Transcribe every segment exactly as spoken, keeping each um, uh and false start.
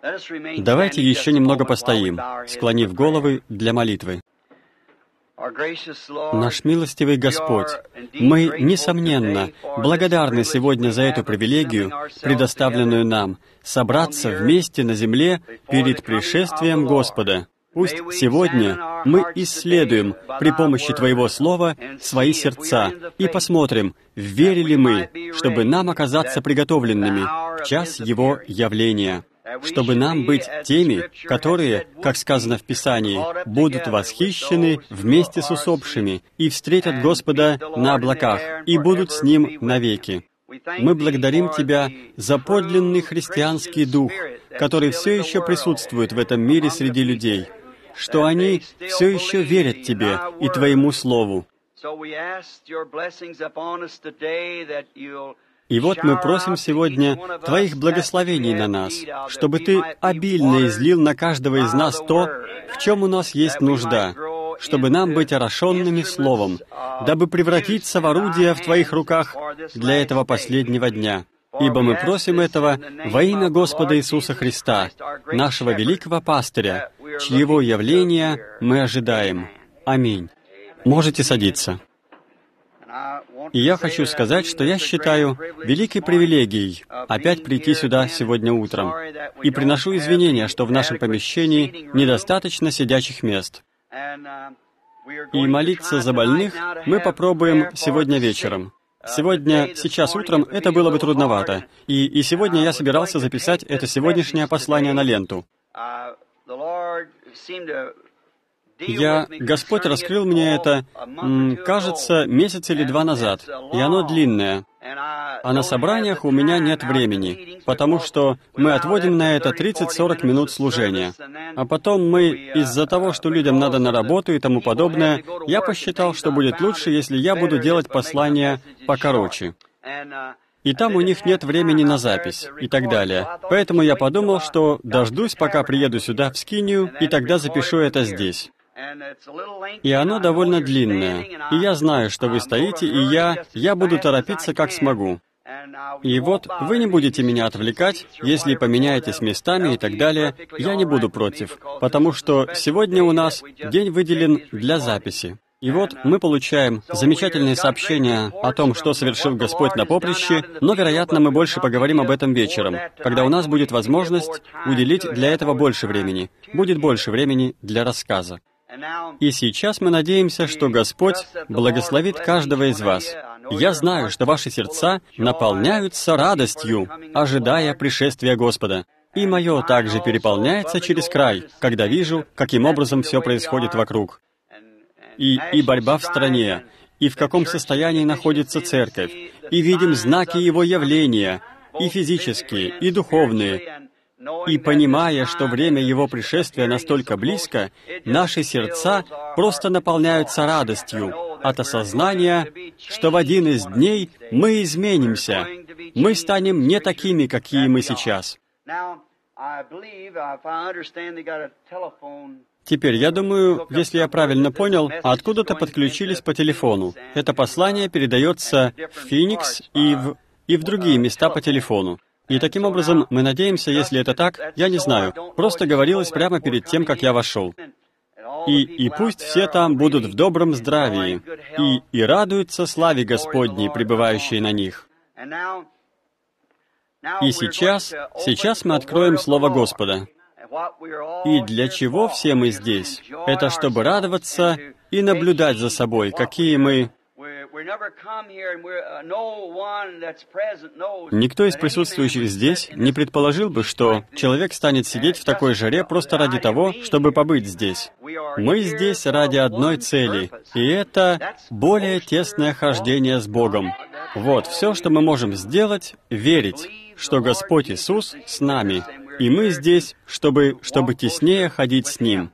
Давайте еще немного постоим, склонив головы для молитвы. Наш милостивый Господь, мы, несомненно, благодарны сегодня за эту привилегию, предоставленную нам, собраться вместе на земле перед пришествием Господа. Пусть сегодня мы исследуем при помощи Твоего Слова свои сердца и посмотрим, верили мы, чтобы нам оказаться приготовленными в час Его явления, чтобы нам быть теми, которые, как сказано в Писании, будут восхищены вместе с усопшими и встретят Господа на облаках и будут с Ним навеки. Мы благодарим Тебя за подлинный христианский дух, который все еще присутствует в этом мире среди людей, что они все еще верят Тебе и Твоему Слову. И вот мы просим сегодня Твоих благословений на нас, чтобы Ты обильно излил на каждого из нас то, в чем у нас есть нужда, чтобы нам быть орошенными Словом, дабы превратиться в орудие в Твоих руках для этого последнего дня. Ибо мы просим этого во имя Господа Иисуса Христа, нашего великого пастыря, чьего явления мы ожидаем. Аминь. Можете садиться. И я хочу сказать, что я считаю великой привилегией опять прийти сюда сегодня утром. И приношу извинения, что в нашем помещении недостаточно сидячих мест. И молиться за больных мы попробуем сегодня вечером. Сегодня, сейчас утром, это было бы трудновато. И, и сегодня я собирался записать это сегодняшнее послание на ленту. Я, Господь раскрыл мне это, м, кажется, месяц или два назад, и оно длинное. А на собраниях у меня нет времени, потому что мы отводим на это тридцать-сорок минут служения. А потом мы, из-за того, что людям надо на работу и тому подобное, я посчитал, что будет лучше, если я буду делать послания покороче. И там у них нет времени на запись, и так далее. Поэтому я подумал, что дождусь, пока приеду сюда, в Скинию, и тогда запишу это здесь. И оно довольно длинное. И я знаю, что вы стоите, и я, я буду торопиться, как смогу. И вот вы не будете меня отвлекать, если поменяетесь местами и так далее, я не буду против, потому что сегодня у нас день выделен для записи. И вот мы получаем замечательные сообщения о том, что совершил Господь на поприще, но, вероятно, мы больше поговорим об этом вечером, когда у нас будет возможность уделить для этого больше времени, будет больше времени для рассказа. И сейчас мы надеемся, что Господь благословит каждого из вас. Я знаю, что ваши сердца наполняются радостью, ожидая пришествия Господа. И мое также переполняется через край, когда вижу, каким образом все происходит вокруг. И, и борьба в стране, и в каком состоянии находится церковь, и видим знаки Его явления, и физические, и духовные. И понимая, что время Его пришествия настолько близко, наши сердца просто наполняются радостью от осознания, что в один из дней мы изменимся, мы станем не такими, какие мы сейчас. Теперь, я думаю, если я правильно понял, откуда-то подключились по телефону. Это послание передается в Феникс и в, и в другие места по телефону. И таким образом, мы надеемся, если это так, я не знаю, просто говорилось прямо перед тем, как я вошел. И, и пусть все там будут в добром здравии, и, и радуются славе Господней, пребывающей на них. И сейчас, сейчас мы откроем Слово Господа. И для чего все мы здесь? Это чтобы радоваться и наблюдать за собой, какие мы... Никто из присутствующих здесь не предположил бы, что человек станет сидеть в такой жаре просто ради того, чтобы побыть здесь. Мы здесь ради одной цели, и это более тесное хождение с Богом. Вот, все, что мы можем сделать, верить, что Господь Иисус с нами, и мы здесь, чтобы, чтобы теснее ходить с Ним.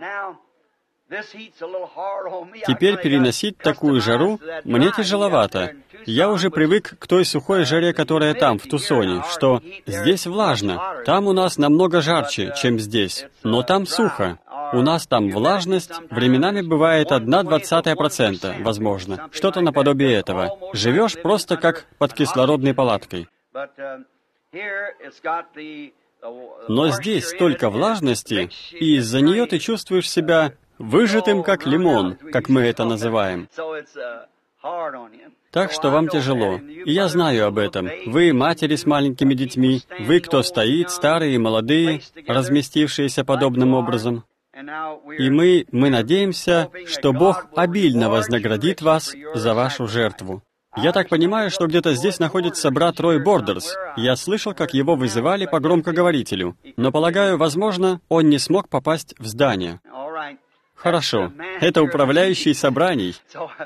Теперь переносить такую жару мне тяжеловато. Я уже привык к той сухой жаре, которая там, в Тусоне, что здесь влажно. Там у нас намного жарче, чем здесь, но там сухо. У нас там влажность временами бывает одна двадцатая процента, возможно, что-то наподобие этого. Живешь просто как под кислородной палаткой. Но здесь столько влажности, и из-за нее ты чувствуешь себя выжатым, как лимон, как мы это называем. Так что вам тяжело. И я знаю об этом. Вы матери с маленькими детьми, вы, кто стоит, старые и молодые, разместившиеся подобным образом. И мы, мы надеемся, что Бог обильно вознаградит вас за вашу жертву. Я так понимаю, что где-то здесь находится брат Рой Бордерс. Я слышал, как его вызывали по громкоговорителю. Но, полагаю, возможно, он не смог попасть в здание. Хорошо. Это управляющий собраний.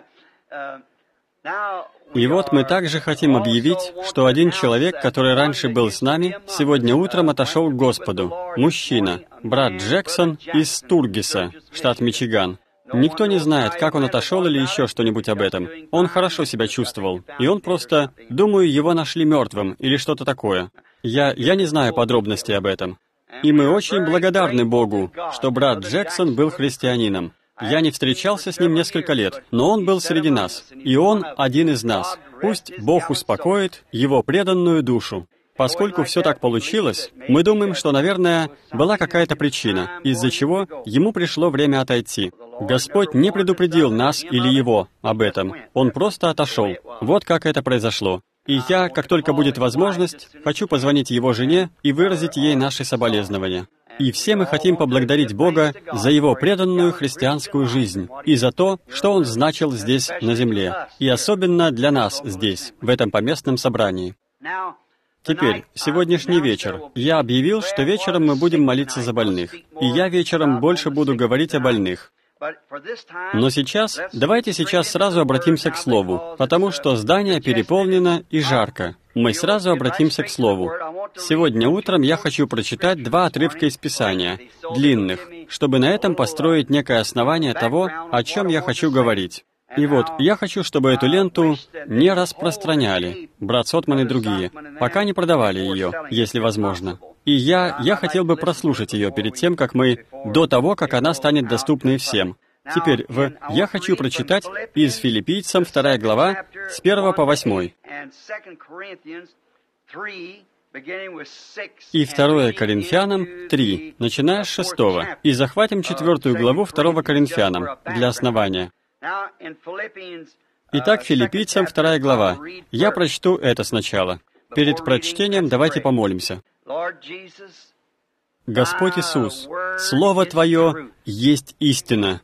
И вот мы также хотим объявить, что один человек, который раньше был с нами, сегодня утром отошел к Господу. Мужчина, брат Джексон из Стургиса, штат Мичиган. Никто не знает, как он отошел или еще что-нибудь об этом. Он хорошо себя чувствовал, и он просто, думаю, его нашли мертвым или что-то такое. Я, я не знаю подробностей об этом. И мы очень благодарны Богу, что брат Джексон был христианином. Я не встречался с ним несколько лет, но он был среди нас, и он один из нас. Пусть Бог успокоит его преданную душу. Поскольку все так получилось, мы думаем, что, наверное, была какая-то причина, из-за чего ему пришло время отойти. Господь не предупредил нас или его об этом. Он просто отошел. Вот как это произошло. И я, как только будет возможность, хочу позвонить его жене и выразить ей наши соболезнования. И все мы хотим поблагодарить Бога за Его преданную христианскую жизнь и за то, что Он значил здесь, на земле, и особенно для нас здесь, в этом поместном собрании. Теперь, сегодняшний вечер. Я объявил, что вечером мы будем молиться за больных, и я вечером больше буду говорить о больных. Но сейчас, давайте сейчас сразу обратимся к Слову, потому что здание переполнено и жарко. Мы сразу обратимся к Слову. Сегодня утром я хочу прочитать два отрывка из Писания, длинных, чтобы на этом построить некое основание того, о чем я хочу говорить. И вот, я хочу, чтобы эту ленту не распространяли, брат Сотман и другие, пока не продавали ее, если возможно. И я, я хотел бы прослушать ее перед тем, как мы, до того, как она станет доступной всем. Теперь, в «Я хочу прочитать» из Филиппийцам вторая глава, с первого по восьмой. И второе Коринфянам три, начиная с шестого. И захватим четвертую главу второго Коринфянам для основания. Итак, Филиппийцам вторая глава. Я прочту это сначала. Перед прочтением давайте помолимся. Господь Иисус, Слово Твое есть истина.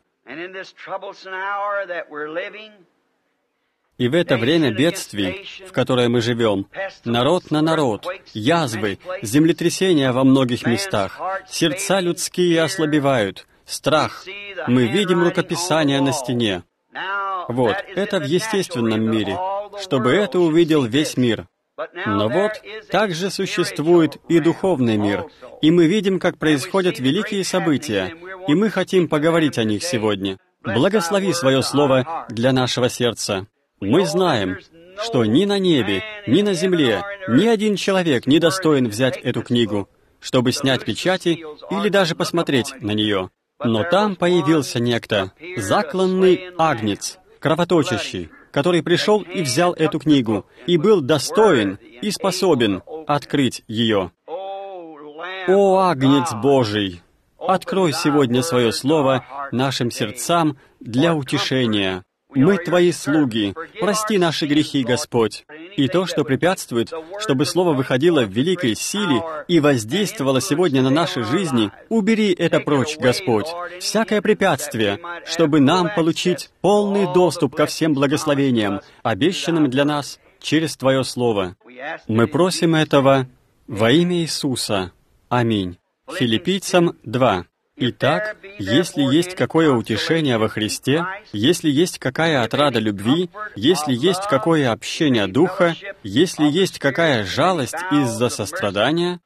И в это время бедствий, в которое мы живем, народ на народ, язвы, землетрясения во многих местах, сердца людские ослабевают, страх. Мы видим рукописание на стене. Вот, это в естественном мире, чтобы это увидел весь мир. Но вот, также существует и духовный мир, и мы видим, как происходят великие события, и мы хотим поговорить о них сегодня. Благослови свое слово для нашего сердца. Мы знаем, что ни на небе, ни на земле, ни один человек не достоин взять эту книгу, чтобы снять печати или даже посмотреть на нее. Но там появился некто, закланный агнец, кровоточащий, который пришел и взял эту книгу, и был достоин и способен открыть ее. О, агнец Божий! Открой сегодня свое слово нашим сердцам для утешения. Мы Твои слуги. Прости наши грехи, Господь. И то, что препятствует, чтобы Слово выходило в великой силе и воздействовало сегодня на наши жизни, убери это прочь, Господь. Всякое препятствие, чтобы нам получить полный доступ ко всем благословениям, обещанным для нас через Твое Слово. Мы просим этого во имя Иисуса. Аминь. Филиппийцам два. Итак, если есть какое утешение во Христе, если есть какая отрада любви, если есть какое общение Духа, если есть какая жалость из-за сострадания,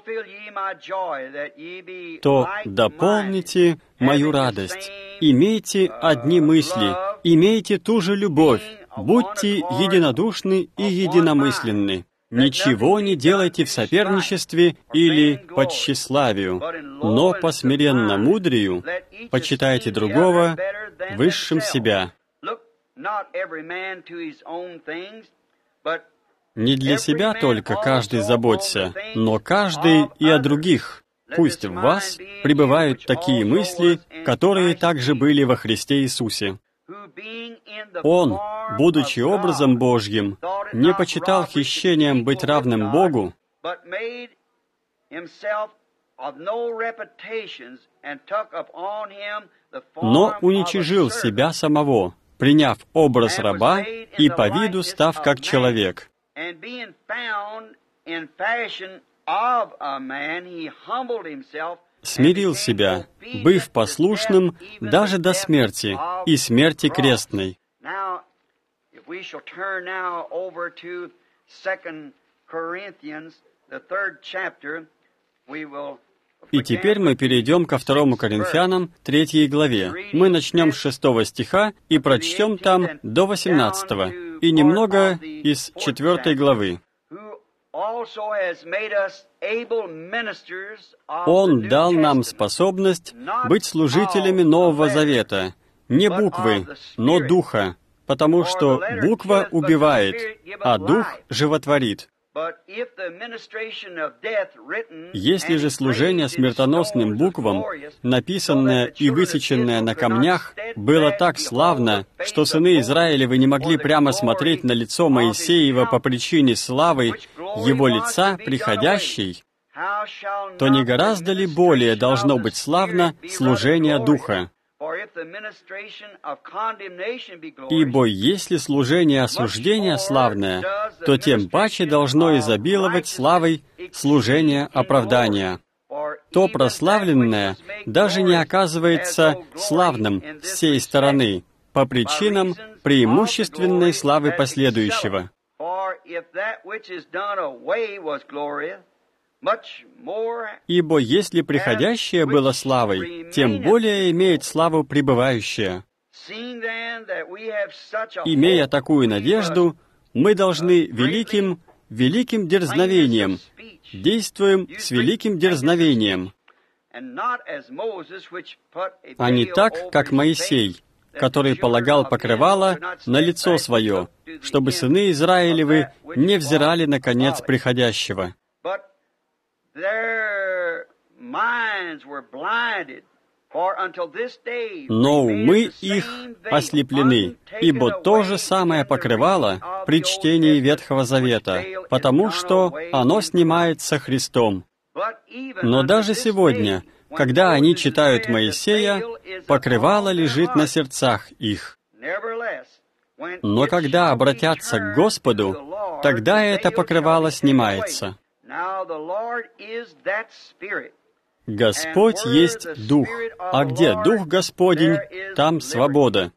то дополните мою радость. Имейте одни мысли, имейте ту же любовь, будьте единодушны и единомысленны. Ничего не делайте в соперничестве или по тщеславию, но по смиренно-мудрию почитайте другого высшим себя. Не для себя только каждый заботься, но каждый и о других. Пусть в вас пребывают такие мысли, которые также были во Христе Иисусе. Он, будучи образом Божьим, не почитал хищением быть равным Богу, но уничижил себя самого, приняв образ раба и по виду став как человек. Смирил себя, быв послушным даже до смерти и смерти крестной. И теперь мы перейдем ко второму Коринфянам, третьей главе. Мы начнем с шестого стиха и прочтем там до восемнадцатого, и немного из четвертой главы. Он дал нам способность быть служителями Нового Завета, не буквы, но духа, потому что буква убивает, а дух животворит. Если же служение смертоносным буквам, написанное и высеченное на камнях, было так славно, что сыны Израилевы не могли прямо смотреть на лицо Моисеева по причине славы его лица приходящей, то не гораздо ли более должно быть славно служение Духа? Ибо если служение осуждения славное, то тем паче должно изобиловать славой служение оправдания. То прославленное даже не оказывается славным с сей стороны, по причинам преимущественной славы последующего. Ибо если приходящее было славой, тем более имеет славу пребывающее. Имея такую надежду, мы должны великим, великим дерзновением, действуем с великим дерзновением, а не так, как Моисей, который полагал покрывало на лицо свое, чтобы сыны Израилевы не взирали на конец приходящего. Но умы их ослеплены, ибо то же самое покрывало при чтении Ветхого Завета, потому что оно снимается Христом. Но даже сегодня, когда они читают Моисея, покрывало лежит на сердцах их. Но когда обратятся к Господу, тогда это покрывало снимается. Господь есть Дух, а где Дух Господень, там свобода.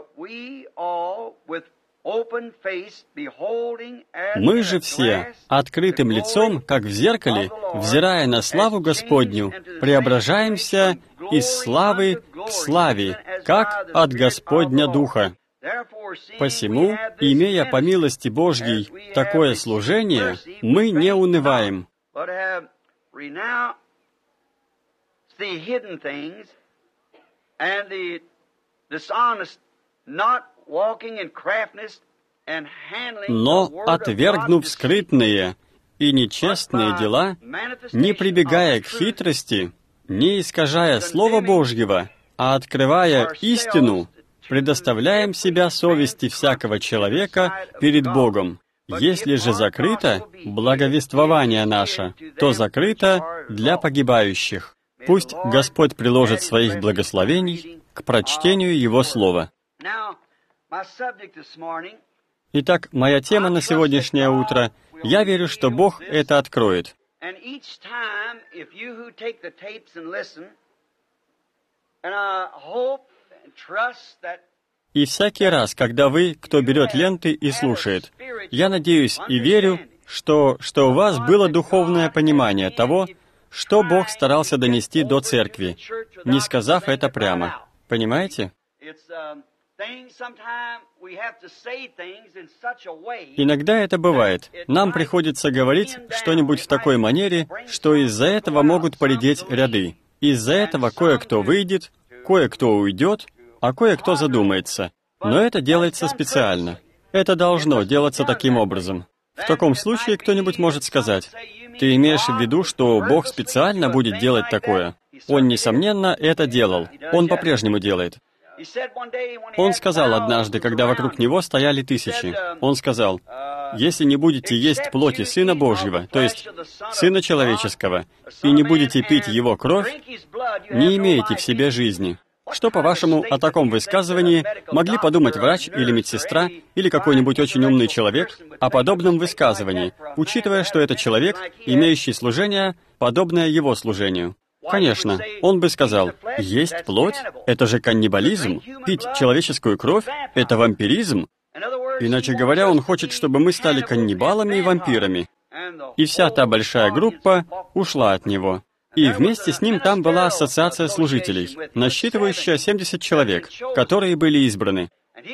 Мы же все, открытым лицом, как в зеркале, взирая на славу Господню, преображаемся из славы к славе, как от Господня Духа. Посему, имея по милости Божьей такое служение, мы не унываем, но, отвергнув скрытные и нечестные дела, не прибегая к хитрости, не искажая Слова Божьего, а открывая истину, предоставляем себя совести всякого человека перед Богом. Если же закрыто благовествование наше, то закрыто для погибающих. Пусть Господь приложит своих благословений к прочтению Его Слова. Итак, моя тема на сегодняшнее утро, я верю, что Бог это откроет. И всякий раз, когда вы, кто берет ленты и слушает, я надеюсь и верю, что, что у вас было духовное понимание того, что Бог старался донести до церкви, не сказав это прямо. Понимаете? Иногда это бывает. Нам приходится говорить что-нибудь в такой манере, что из-за этого могут поредеть ряды. Из-за этого кое-кто выйдет, кое-кто уйдет, а кое-кто задумается. Но это делается специально. Это должно делаться таким образом. В таком случае кто-нибудь может сказать: «Ты имеешь в виду, что Бог специально будет делать такое?» Он, несомненно, это делал. Он по-прежнему делает. Он сказал однажды, когда вокруг него стояли тысячи, он сказал: «Если не будете есть плоти Сына Божьего, то есть Сына Человеческого, и не будете пить Его кровь, не имеете в себе жизни». Что, по-вашему, о таком высказывании могли подумать врач или медсестра, или какой-нибудь очень умный человек о подобном высказывании, учитывая, что это человек, имеющий служение, подобное его служению? Конечно, он бы сказал: «Есть плоть? Это же каннибализм. Пить человеческую кровь? Это вампиризм». Иначе говоря, он хочет, чтобы мы стали каннибалами и вампирами. И вся та большая группа ушла от него. И вместе с ним там была ассоциация служителей, насчитывающая семьдесят человек, которые были избраны.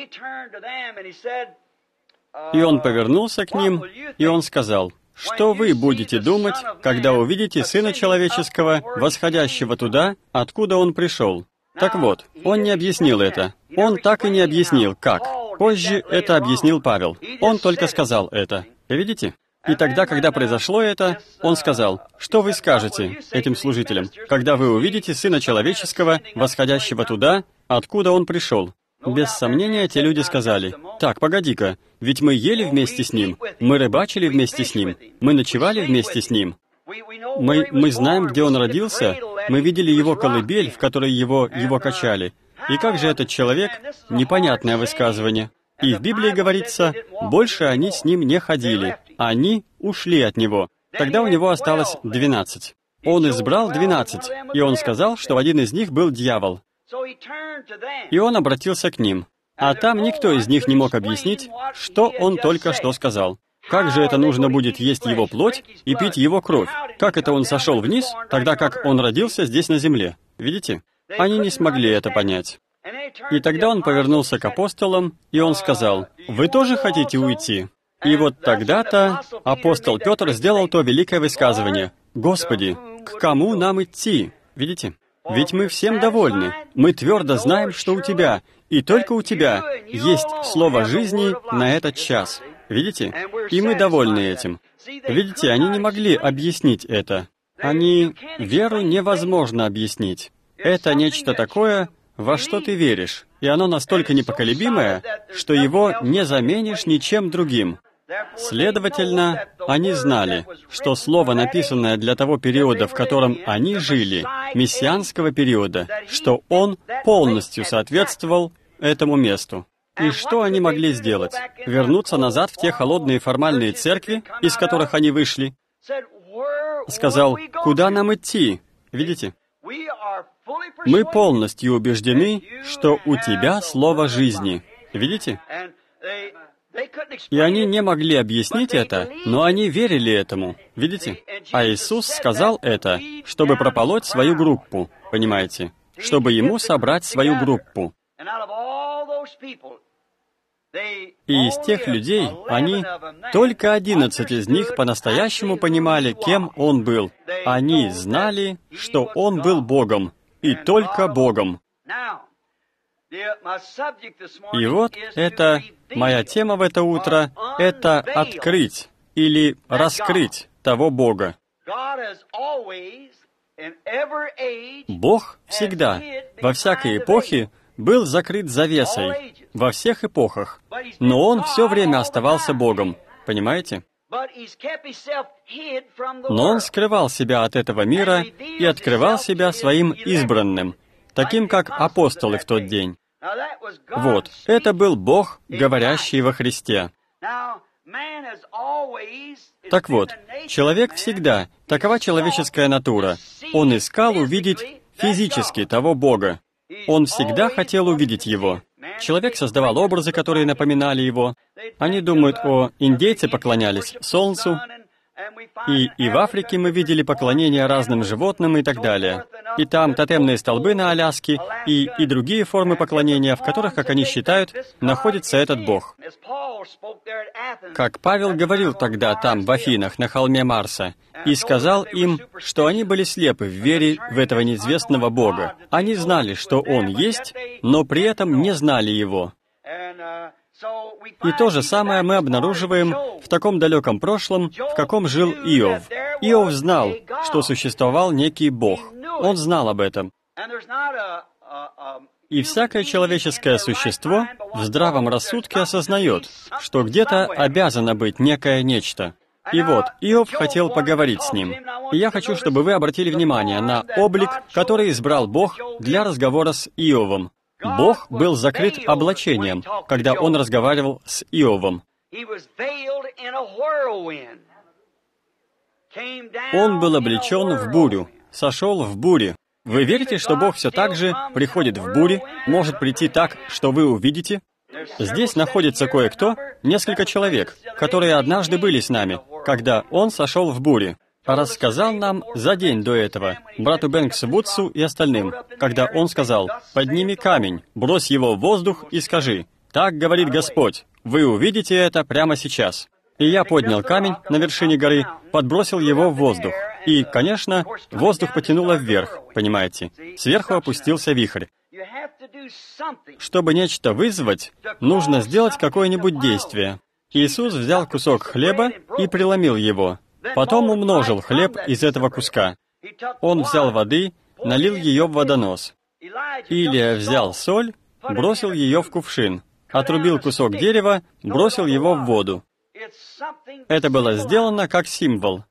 И он повернулся к ним, и он сказал: «Что вы будете думать, когда увидите Сына Человеческого, восходящего туда, откуда Он пришел?» Так вот, он не объяснил это. Он так и не объяснил, как. Позже это объяснил Павел. Он только сказал это. Видите? И тогда, когда произошло это, он сказал: «Что вы скажете этим служителям, когда вы увидите Сына Человеческого, восходящего туда, откуда Он пришел?» Без сомнения, те люди сказали: «Так, погоди-ка, ведь мы ели вместе с Ним, мы рыбачили вместе с Ним, мы ночевали вместе с Ним. Мы, мы знаем, где Он родился, мы видели Его колыбель, в которой Его, его качали. И как же этот человек?» Непонятное высказывание. И в Библии говорится: «Больше они с Ним не ходили, они ушли от Него». Тогда у него осталось двенадцать. Он избрал двенадцать, и он сказал, что один из них был дьявол. И он обратился к ним. А там никто из них не мог объяснить, что он только что сказал. Как же это нужно будет есть его плоть и пить его кровь? Как это он сошел вниз, тогда как он родился здесь на земле? Видите? Они не смогли это понять. И тогда он повернулся к апостолам, и он сказал: «Вы тоже хотите уйти?» И вот тогда-то апостол Петр сделал то великое высказывание: «Господи, к кому нам идти?» Видите? Ведь мы всем довольны. Мы твердо знаем, что у Тебя, и только у Тебя, есть слово жизни на этот час. Видите? И мы довольны этим. Видите, они не могли объяснить это. Они... Веру невозможно объяснить. Это нечто такое, во что ты веришь, и оно настолько непоколебимое, что его не заменишь ничем другим. Следовательно, они знали, что слово, написанное для того периода, в котором они жили, мессианского периода, что он полностью соответствовал этому месту. И что они могли сделать? Вернуться назад в те холодные формальные церкви, из которых они вышли? Сказал: «Куда нам идти?» Видите? Мы полностью убеждены, что у Тебя слово жизни. Видите? И они не могли объяснить это, но они верили этому. Видите? А Иисус сказал это, чтобы прополоть свою группу, понимаете? Чтобы Ему собрать свою группу. И из тех людей, они, только одиннадцать из них по-настоящему понимали, кем Он был. Они знали, что Он был Богом, и только Богом. И вот это, моя тема в это утро, это открыть или раскрыть того Бога. Бог всегда, во всякой эпохе, был закрыт завесой, во всех эпохах, но Он все время оставался Богом, понимаете? Но Он скрывал себя от этого мира и открывал себя своим избранным, таким как апостолы в тот день. Вот, это был Бог, говорящий во Христе. Так вот, человек всегда, такова человеческая натура, он искал увидеть физически того Бога. Он всегда хотел увидеть Его. Человек создавал образы, которые напоминали Его. Они думают, о, индейцы поклонялись Солнцу, и, и в Африке мы видели поклонение разным животным и так далее. И там тотемные столбы на Аляске, и, и другие формы поклонения, в которых, как они считают, находится этот Бог. Как Павел говорил тогда там, в Афинах, на холме Марса, и сказал им, что они были слепы в вере в этого неизвестного Бога. Они знали, что Он есть, но при этом не знали Его. И то же самое мы обнаруживаем в таком далеком прошлом, в каком жил Иов. Иов знал, что существовал некий Бог. Он знал об этом. И всякое человеческое существо в здравом рассудке осознает, что где-то обязано быть некое нечто. И вот, Иов хотел поговорить с ним. И я хочу, чтобы вы обратили внимание на облик, который избрал Бог для разговора с Иовом. Бог был закрыт облачением, когда Он разговаривал с Иовом. Он был облечен в бурю, сошел в буре. Вы верите, что Бог все так же приходит в буре, может прийти так, что вы увидите? Здесь находится кое-кто, несколько человек, которые однажды были с нами, когда Он сошел в буре. Рассказал нам за день до этого, брату Бэнксу Вудсу и остальным, когда он сказал: «Подними камень, брось его в воздух и скажи: так говорит Господь, вы увидите это прямо сейчас». И я поднял камень на вершине горы, подбросил его в воздух. И, конечно, воздух потянуло вверх, понимаете? Сверху опустился вихрь. Чтобы нечто вызвать, нужно сделать какое-нибудь действие. Иисус взял кусок хлеба и преломил его. Потом умножил хлеб из этого куска. Он взял воды, налил ее в водонос. Илия взял соль, бросил ее в кувшин, отрубил кусок дерева, бросил его в воду. Это было сделано как символ.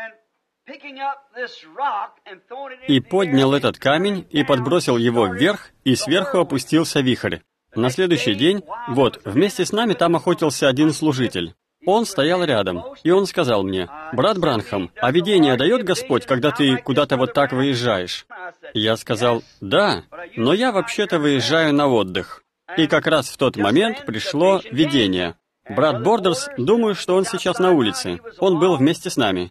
И поднял этот камень и подбросил его вверх, и сверху опустился вихрь. На следующий день, вот, вместе с нами там охотился один служитель. Он стоял рядом, и он сказал мне: «Брат Бранхам, а видение дает Господь, когда ты куда-то вот так выезжаешь?» Я сказал: «Да, но я вообще-то выезжаю на отдых». И как раз в тот момент пришло видение. Брат Бордерс, думаю, что он сейчас на улице. Он был вместе с нами.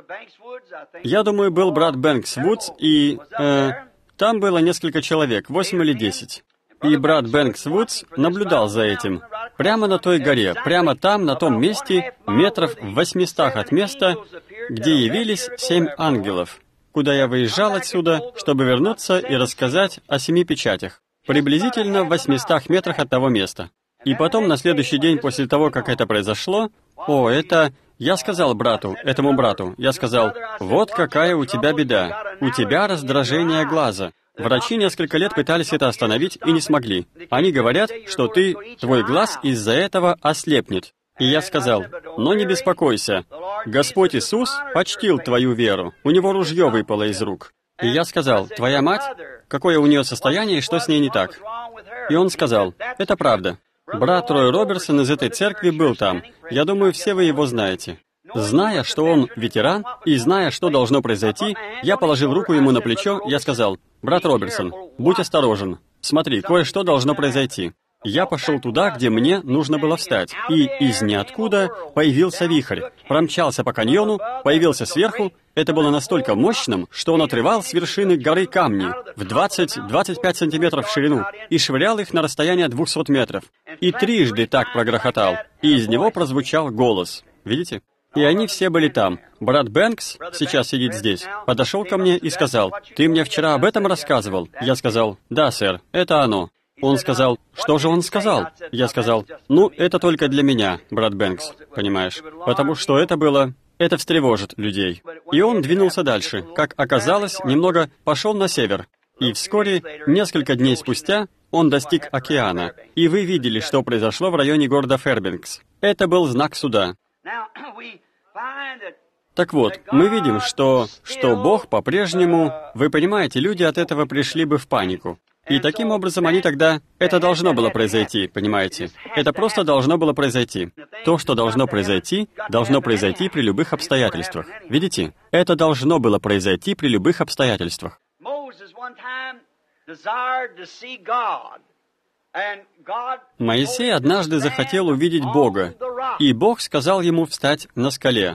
Я думаю, был брат Бэнкс Вудс, и э, там было несколько человек, восемь или десять. И брат Бэнкс Вудс наблюдал за этим. Прямо на той горе, прямо там, на том месте, метров в восьмистах от места, где явились семь ангелов, куда я выезжал отсюда, чтобы вернуться и рассказать о семи печатях. Приблизительно в восьмистах метрах от того места. И потом, на следующий день после того, как это произошло, о, это... Я сказал брату, этому брату, я сказал: «Вот какая у тебя беда. У тебя раздражение глаза. Врачи несколько лет пытались это остановить и не смогли. Они говорят, что ты, твой глаз из-за этого ослепнет». И я сказал: «Но не беспокойся. Господь Иисус почтил твою веру. У него ружье выпало из рук». И я сказал: «Твоя мать? Какое у нее состояние и что с ней не так?» И он сказал: «Это правда. Брат Рой Робертсон из этой церкви был там. Я думаю, все вы его знаете». Зная, что он ветеран, и зная, что должно произойти, я положил руку ему на плечо, я сказал: «Брат Робертсон, будь осторожен. Смотри, кое-что должно произойти». Я пошел туда, где мне нужно было встать, и из ниоткуда появился вихрь, промчался по каньону, появился сверху. Это было настолько мощным, что он отрывал с вершины горы камни в двадцать-двадцать пять сантиметров в ширину и швырял их на расстояние двухсот метров. И трижды так прогрохотал, и из него прозвучал голос. Видите? И они все были там. Брат Бэнкс, сейчас сидит здесь, подошел ко мне и сказал: «Ты мне вчера об этом рассказывал?» Я сказал: «Да, сэр, это оно». Он сказал: «Что же он сказал?» Я сказал: «Ну, это только для меня, брат Бэнкс, понимаешь, потому что это было... Это встревожит людей». И он двинулся дальше. Как оказалось, немного пошел на север. И вскоре, несколько дней спустя, он достиг океана. И вы видели, что произошло в районе города Фэрбенкс. Это был знак суда. Так вот, мы видим, что, что Бог по-прежнему... Вы понимаете, люди от этого пришли бы в панику. И таким образом они тогда... Это должно было произойти, понимаете? Это просто должно было произойти. То, что должно произойти, должно произойти при любых обстоятельствах. Видите? Это должно было произойти при любых обстоятельствах. Моисей однажды захотел увидеть Бога, и Бог сказал ему встать на скале.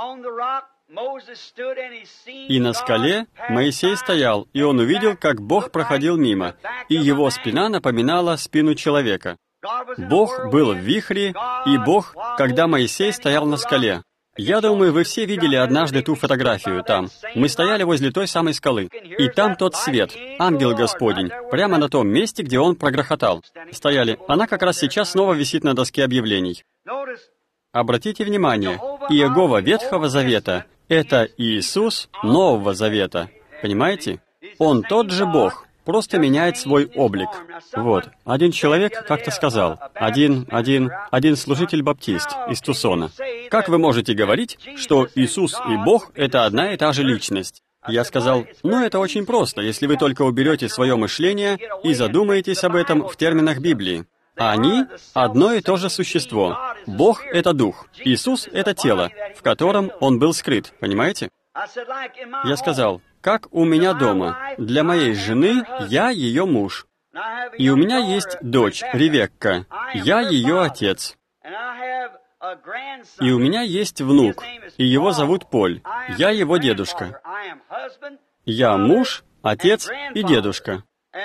И на скале Моисей стоял, и он увидел, как Бог проходил мимо, и его спина напоминала спину человека. Бог был в вихре, и Бог, когда Моисей стоял на скале. Я думаю, вы все видели однажды ту фотографию там. Мы стояли возле той самой скалы. И там тот свет, ангел Господень, прямо на том месте, где он прогрохотал. Стояли. Она как раз сейчас снова висит на доске объявлений. Обратите внимание, Иегова Ветхого Завета — это Иисус Нового Завета. Понимаете? Он тот же Бог, просто меняет свой облик. Вот. Один человек как-то сказал, один, один, один служитель-баптист из Тусона. Как вы можете говорить, что Иисус и Бог — это одна и та же личность? Я сказал, ну это очень просто, если вы только уберете свое мышление и задумаетесь об этом в терминах Библии. Они — одно и то же существо. Бог — это дух. Иисус — это тело, в котором Он был скрыт. Понимаете? Я сказал, как у меня дома. Для моей жены я ее муж. И у меня есть дочь, Ревекка. Я ее отец. И у меня есть внук, и его зовут Поль. Я его дедушка. Я муж, отец и дедушка.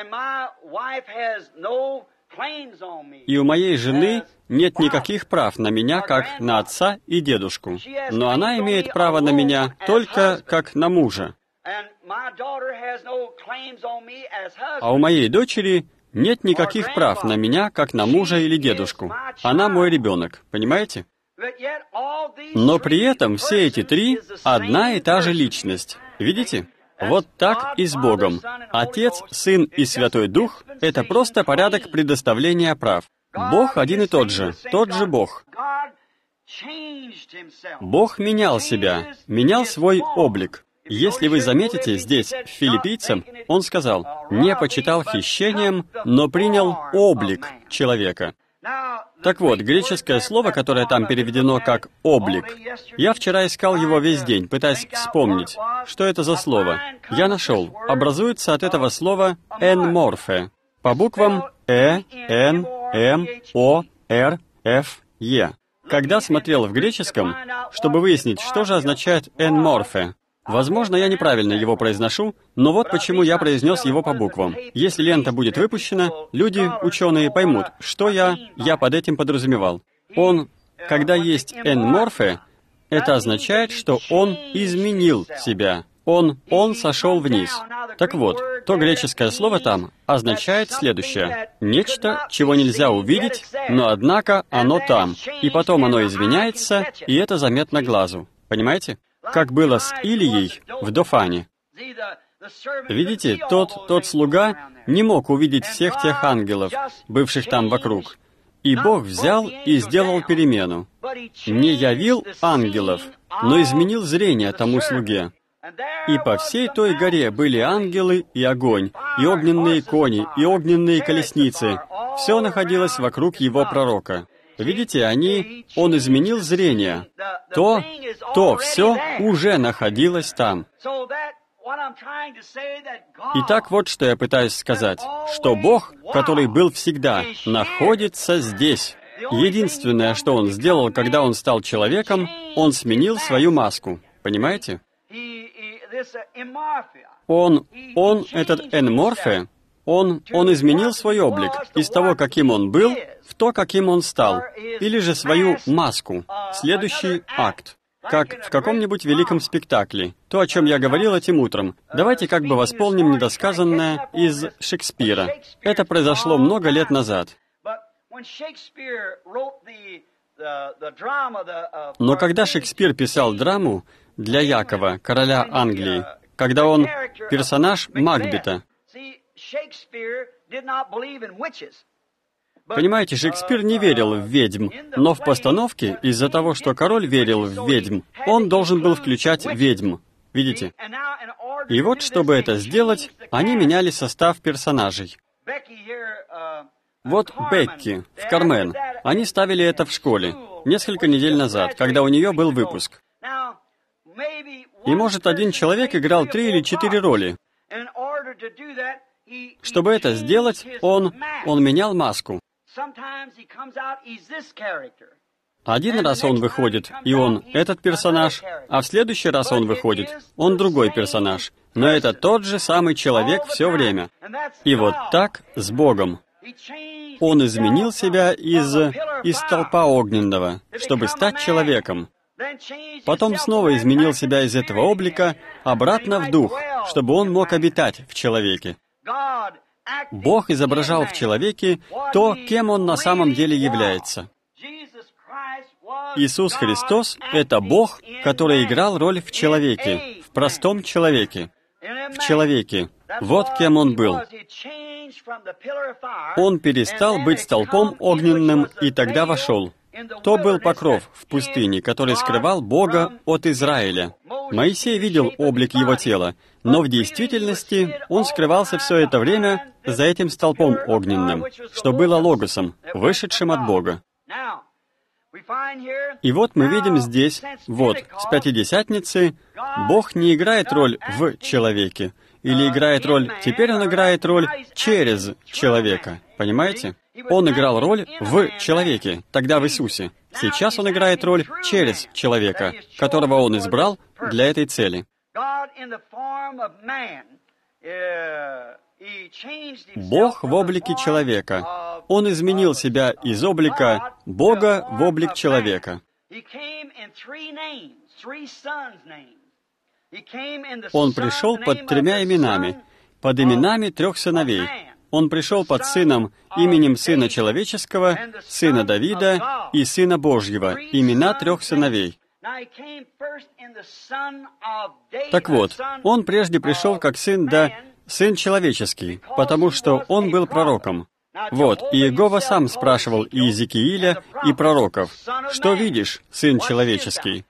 И у моей жены нет никаких прав на меня, как на отца и дедушку. Но она имеет право на меня только как на мужа. А у моей дочери нет никаких прав на меня, как на мужа или дедушку. Она мой ребенок, понимаете? Но при этом все эти три — одна и та же личность. Видите? Вот так и с Богом. Отец, Сын и Святой Дух — это просто порядок предоставления прав. Бог один и тот же, тот же Бог. Бог менял себя, менял свой облик. Если вы заметите, здесь, в Филиппийцам, он сказал, «Не почитал хищением, но принял облик человека». Так вот, греческое слово, которое там переведено как «облик», я вчера искал его весь день, пытаясь вспомнить, что это за слово. Я нашел. Образуется от этого слова «энморфе». По буквам «э», «н», «м», «о», «р», «ф», «е». Когда смотрел в греческом, чтобы выяснить, что же означает «энморфе», возможно, я неправильно его произношу, но вот почему я произнес его по буквам. Если лента будет выпущена, люди, ученые, поймут, что я, я под этим подразумевал. Он, когда есть энморфе, это означает, что он изменил себя. Он, он сошел вниз. Так вот, то греческое слово там означает следующее. Нечто, чего нельзя увидеть, но однако оно там. И потом оно изменяется, и это заметно глазу. Понимаете? Как было с Илией в Дофане. Видите, тот, тот слуга не мог увидеть всех тех ангелов, бывших там вокруг. И Бог взял и сделал перемену. Не явил ангелов, но изменил зрение тому слуге. И по всей той горе были ангелы и огонь, и огненные кони, и огненные колесницы. Все находилось вокруг его пророка. Видите, они, он изменил зрение. То, то все уже находилось там. Итак, вот что я пытаюсь сказать, что Бог, который был всегда, находится здесь. Единственное, что Он сделал, когда Он стал человеком, Он сменил свою маску. Понимаете? Он, он, этот энморфе, Он, он изменил свой облик из того, каким он был, в то, каким он стал, или же свою маску. Следующий акт. Как в каком-нибудь великом спектакле. То, о чем я говорил этим утром. Давайте как бы восполним недосказанное из Шекспира. Это произошло много лет назад. Но когда Шекспир писал драму для Якова, короля Англии, когда он персонаж Макбета, понимаете, Шекспир не верил в ведьм, но в постановке, из-за того, что король верил в ведьм, он должен был включать ведьм. Видите? И вот, чтобы это сделать, они меняли состав персонажей. Вот Бекки в «Кармен». Они ставили это в школе несколько недель назад, когда у нее был выпуск. И, может, один человек играл три или четыре роли. Чтобы это сделать, он, он менял маску. Один раз он выходит, и он этот персонаж, а в следующий раз он выходит, он другой персонаж. Но это тот же самый человек все время. И вот так с Богом. Он изменил себя из, из столпа огненного, чтобы стать человеком. Потом снова изменил себя из этого облика обратно в дух, чтобы он мог обитать в человеке. Бог изображал в человеке то, кем он на самом деле является. Иисус Христос — это Бог, который играл роль в человеке, в простом человеке, в человеке. Вот кем Он был. Он перестал быть столпом огненным и тогда вошел. То был покров в пустыне, который скрывал Бога от Израиля. Моисей видел облик его тела, но в действительности он скрывался все это время за этим столпом огненным, что было логосом, вышедшим от Бога. И вот мы видим здесь, вот, с Пятидесятницы, Бог не играет роль в человеке, или играет роль, теперь Он играет роль через человека, понимаете? Он играл роль в человеке, тогда в Иисусе. Сейчас Он играет роль через человека, которого Он избрал для этой цели. Бог в облике человека. Он изменил себя из облика Бога в облик человека. Он пришел под тремя именами, под именами трех сыновей. Он пришел под сыном, именем Сына Человеческого, Сына Давида и Сына Божьего, имена трех сыновей. Так вот, Он прежде пришел как Сын да Сын Человеческий, потому что Он был пророком. Вот, и Иегова сам спрашивал и Иезекииля, и пророков, «Что видишь, Сын Человеческий?»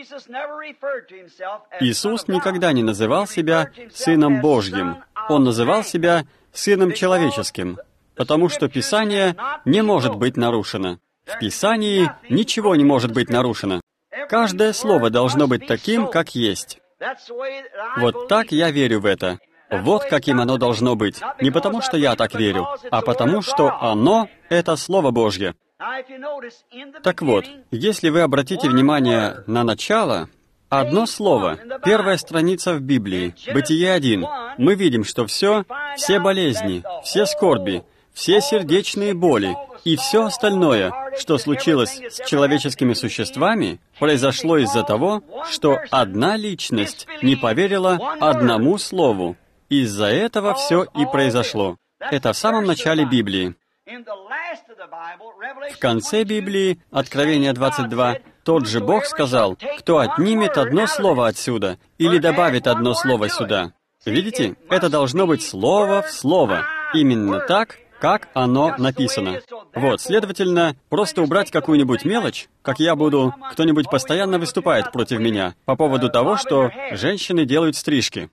Иисус никогда не называл себя Сыном Божьим. Он называл себя Сыном Человеческим, потому что Писание не может быть нарушено. В Писании ничего не может быть нарушено. Каждое слово должно быть таким, как есть. Вот так я верю в это. Вот каким оно должно быть. Не потому, что я так верю, а потому, что оно — это Слово Божье. Так вот, если вы обратите внимание на начало, одно слово, первая страница в Библии, Бытие один, мы видим, что все, все болезни, все скорби, все сердечные боли и все остальное, что случилось с человеческими существами, произошло из-за того, что одна личность не поверила одному слову. Из-за этого все и произошло. Это в самом начале Библии. В конце Библии, Откровение двадцать два, тот же Бог сказал, кто отнимет одно слово отсюда или добавит одно слово сюда. Видите, это должно быть слово в слово, именно так, как оно написано. Вот, следовательно, просто убрать какую-нибудь мелочь, как я буду, кто-нибудь постоянно выступает против меня по поводу того, что женщины делают стрижки.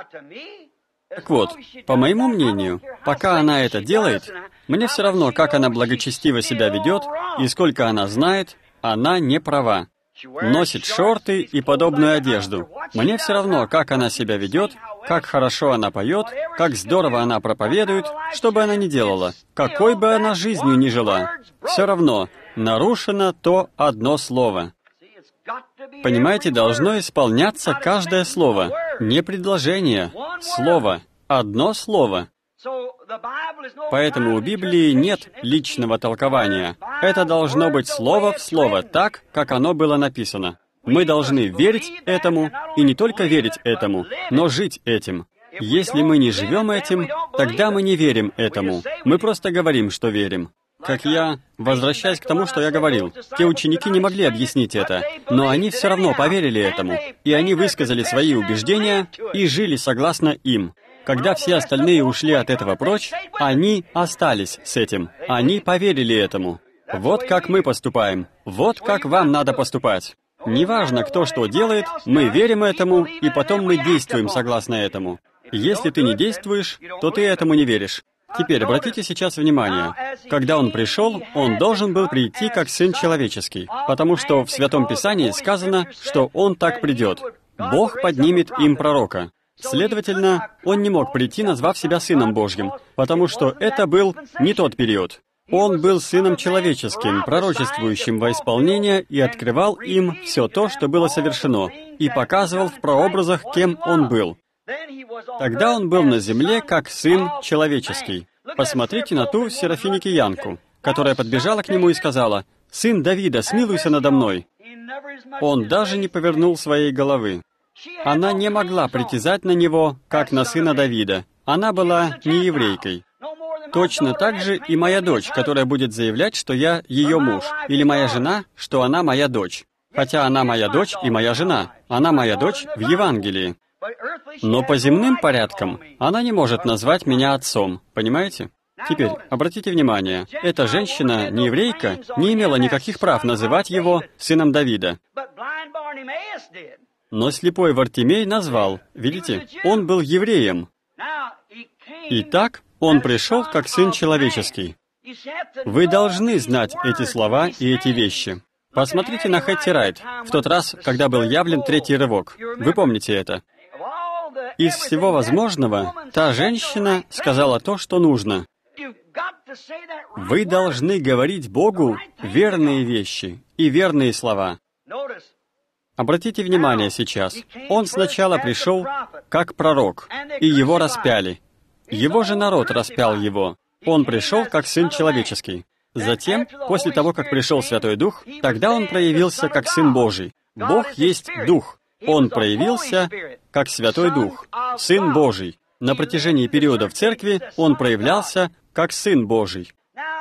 Так вот, по моему мнению, пока она это делает, мне все равно, как она благочестиво себя ведет и сколько она знает, она не права. Носит шорты и подобную одежду. Мне все равно, как она себя ведет, как хорошо она поет, как здорово она проповедует, что бы она ни делала, какой бы она жизнью ни жила. Все равно, нарушено то одно слово. Понимаете, должно исполняться каждое слово, не предложение, слово, одно слово. Поэтому у Библии нет личного толкования. Это должно быть слово в слово, так, как оно было написано. Мы должны верить этому, и не только верить этому, но жить этим. Если мы не живем этим, тогда мы не верим этому. Мы просто говорим, что верим. Как я, возвращаясь к тому, что я говорил, те ученики не могли объяснить это, но они все равно поверили этому, и они высказали свои убеждения и жили согласно им. Когда все остальные ушли от этого прочь, они остались с этим. Они поверили этому. Вот как мы поступаем. Вот как вам надо поступать. Неважно, кто что делает, мы верим этому, и потом мы действуем согласно этому. Если ты не действуешь, то ты этому не веришь. Теперь обратите сейчас внимание. Когда Он пришел, Он должен был прийти как Сын Человеческий, потому что в Святом Писании сказано, что Он так придет. Бог поднимет им пророка. Следовательно, Он не мог прийти, назвав себя Сыном Божьим, потому что это был не тот период. Он был Сыном Человеческим, пророчествующим во исполнение, и открывал им все то, что было совершено, и показывал в прообразах, кем Он был. Тогда Он был на земле как Сын Человеческий. Посмотрите на ту Серафиникиянку, которая подбежала к Нему и сказала, «Сын Давида, смилуйся надо мной». Он даже не повернул своей головы. Она не могла притязать на него, как на сына Давида. Она была не еврейкой. Точно так же и моя дочь, которая будет заявлять, что я ее муж, или моя жена, что она моя дочь. Хотя она моя дочь и моя жена. Она моя дочь в Евангелии. Но по земным порядкам она не может назвать меня отцом. Понимаете? Теперь, обратите внимание, эта женщина, не еврейка, не имела никаких прав называть его сыном Давида. Но слепой Вартимей назвал. Видите? Он был евреем. Итак, он пришел как сын человеческий. Вы должны знать эти слова и эти вещи. Посмотрите на Хэтти Райт, в тот раз, когда был явлен третий рывок. Вы помните это? Из всего возможного, та женщина сказала то, что нужно. Вы должны говорить Богу верные вещи и верные слова. Обратите внимание сейчас. Он сначала пришел как пророк, и его распяли. Его же народ распял его. Он пришел как сын человеческий. Затем, после того, как пришел Святой Дух, тогда он проявился как Сын Божий. Бог есть Дух. Он проявился как Святой Дух, Сын Божий. На протяжении периода в церкви он проявлялся как Сын Божий.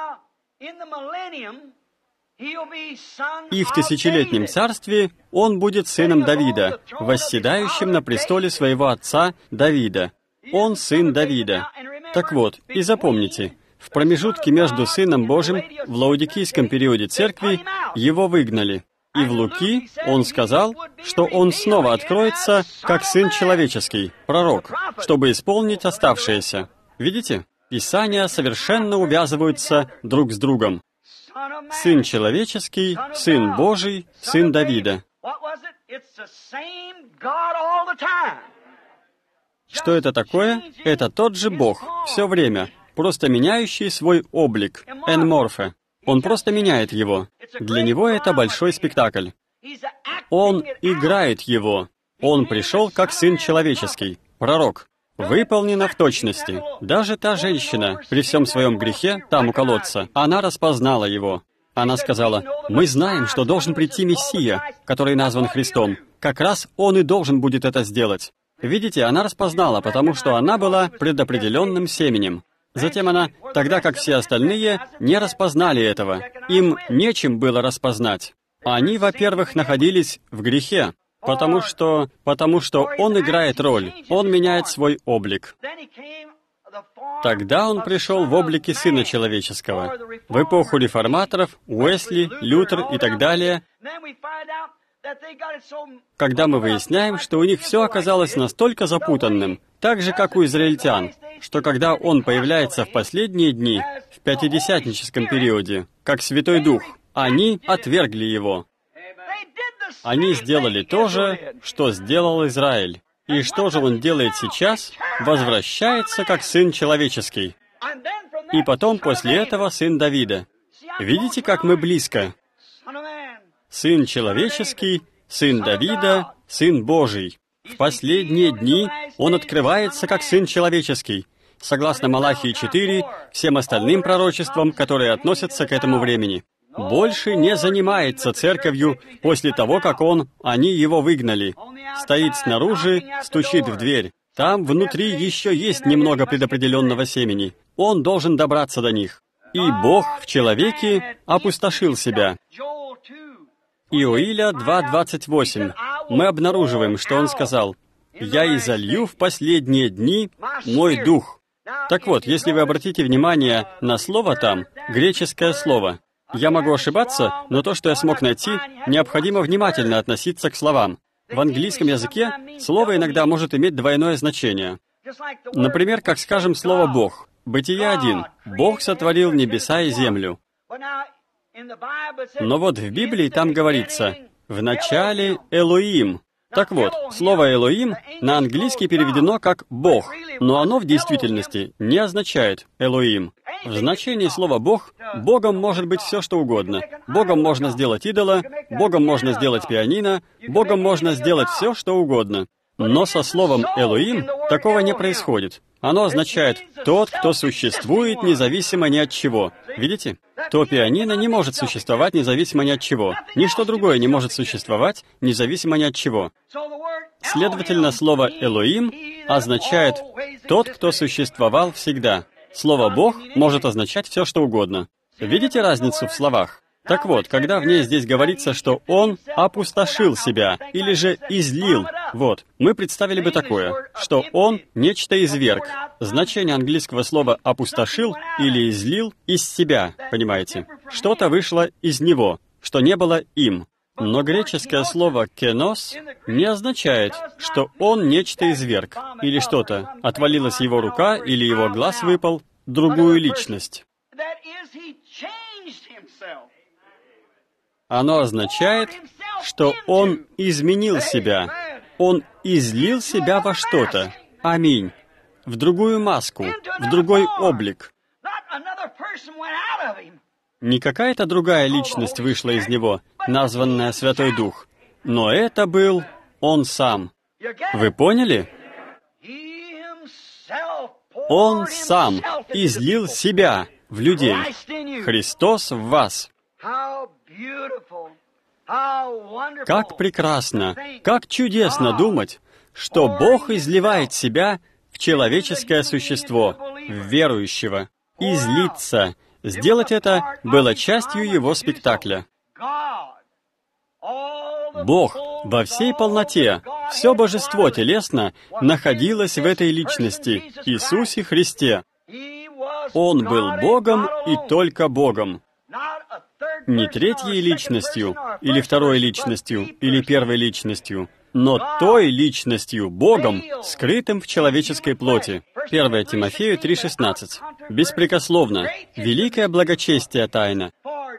И в тысячелетнем царстве он будет сыном Давида, восседающим на престоле своего отца Давида. Он сын Давида. Так вот, и запомните, в промежутке между Сыном Божьим в лаодикийском периоде церкви его выгнали. И в Луки он сказал, что он снова откроется как Сын Человеческий, пророк, чтобы исполнить оставшееся. Видите? Писания совершенно увязываются друг с другом. Сын Человеческий, Сын Божий, Сын Давида. Что это такое? Это тот же Бог, все время, просто меняющий свой облик, энморфе. Он просто меняет его. Для него это большой спектакль. Он играет его. Он пришел как Сын Человеческий, пророк. Выполнено в точности. Даже та женщина, при всем своем грехе, там у колодца, она распознала его. Она сказала, «Мы знаем, что должен прийти Мессия, который назван Христом. Как раз Он и должен будет это сделать». Видите, она распознала, потому что она была предопределенным семенем. Затем она, тогда как все остальные, не распознали этого. Им нечем было распознать. Они, во-первых, находились в грехе, потому что, потому что он играет роль, он меняет свой облик. Тогда он пришел в облике Сына Человеческого. В эпоху реформаторов, Уэсли, Лютер и так далее, когда мы выясняем, что у них все оказалось настолько запутанным, так же, как у израильтян, что когда он появляется в последние дни, в пятидесятническом периоде, как Святой Дух, они отвергли его. Они сделали то же, что сделал Израиль. И что же он делает сейчас? Возвращается как Сын Человеческий. И потом после этого Сын Давида. Видите, как мы близко? Сын Человеческий, Сын Давида, Сын Божий. В последние дни он открывается как Сын Человеческий, согласно Малахии четыре, всем остальным пророчествам, которые относятся к этому времени. Больше не занимается церковью после того, как он, они его выгнали. Стоит снаружи, стучит в дверь. Там внутри еще есть немного предопределенного семени. Он должен добраться до них. И Бог в человеке опустошил себя. Иоиля два двадцать восемь. Мы обнаруживаем, что он сказал, «Я изолью в последние дни мой дух». Так вот, если вы обратите внимание на слово там, греческое слово, я могу ошибаться, но то, что я смог найти, необходимо внимательно относиться к словам. В английском языке слово иногда может иметь двойное значение. Например, как скажем слово «Бог». Бытие один. Бог сотворил небеса и землю. Но вот в Библии там говорится «в начале Элоим». Так вот, слово «Элоим» на английский переведено как «Бог», но оно в действительности не означает «Элоим». В значении слова «Бог» Богом может быть все, что угодно. Богом можно сделать идола, Богом можно сделать пианино, Богом можно сделать все, что угодно. Но со словом «Элоим» такого не происходит. Оно означает «тот, кто существует независимо ни от чего». Видите? То пианино не может существовать независимо ни от чего. Ничто другое не может существовать независимо ни от чего. Следовательно, слово «Элоим» означает «тот, кто существовал всегда». Слово «Бог» может означать все, что угодно. Видите разницу в словах? Так вот, когда в ней здесь говорится, что Он опустошил себя, или же излил, вот, мы представили бы такое, что Он нечто изверг. Значение английского слова «опустошил» или «излил» из себя, понимаете? Что-то вышло из Него, что не было им. Но греческое слово «кенос» не означает, что Он нечто изверг, или что-то, отвалилась его рука, или его глаз выпал, другую личность. Оно означает, что Он изменил себя. Он излил себя во что-то. Аминь. В другую маску, в другой облик. Не какая-то другая личность вышла из Него, названная Святой Дух, но это был Он Сам. Вы поняли? Он Сам излил себя в людей. Христос в вас. Как прекрасно, как чудесно думать, что Бог изливает себя в человеческое существо, в верующего. Излиться. Сделать это было частью Его спектакля. Бог во всей полноте, все божество телесно находилось в этой личности, Иисусе Христе. Он был Богом и только Богом. Не третьей личностью, или второй личностью, или первой личностью, но той личностью, Богом, скрытым в человеческой плоти. первое Тимофею три шестнадцать. Беспрекословно. Великое благочестие тайна.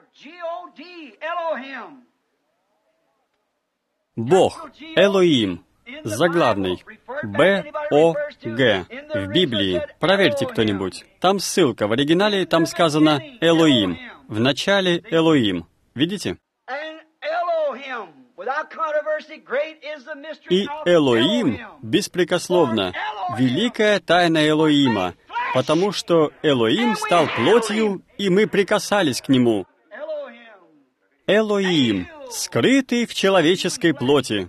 Бог, Элоим, заглавный, Б О Г, в Библии. Проверьте кто-нибудь. Там ссылка, в оригинале там сказано Элоим. В начале Элоим. Видите? И Элоим, беспрекословно, великая тайна Элоима, потому что Элоим стал плотью, и мы прикасались к Нему. Элоим, скрытый в человеческой плоти.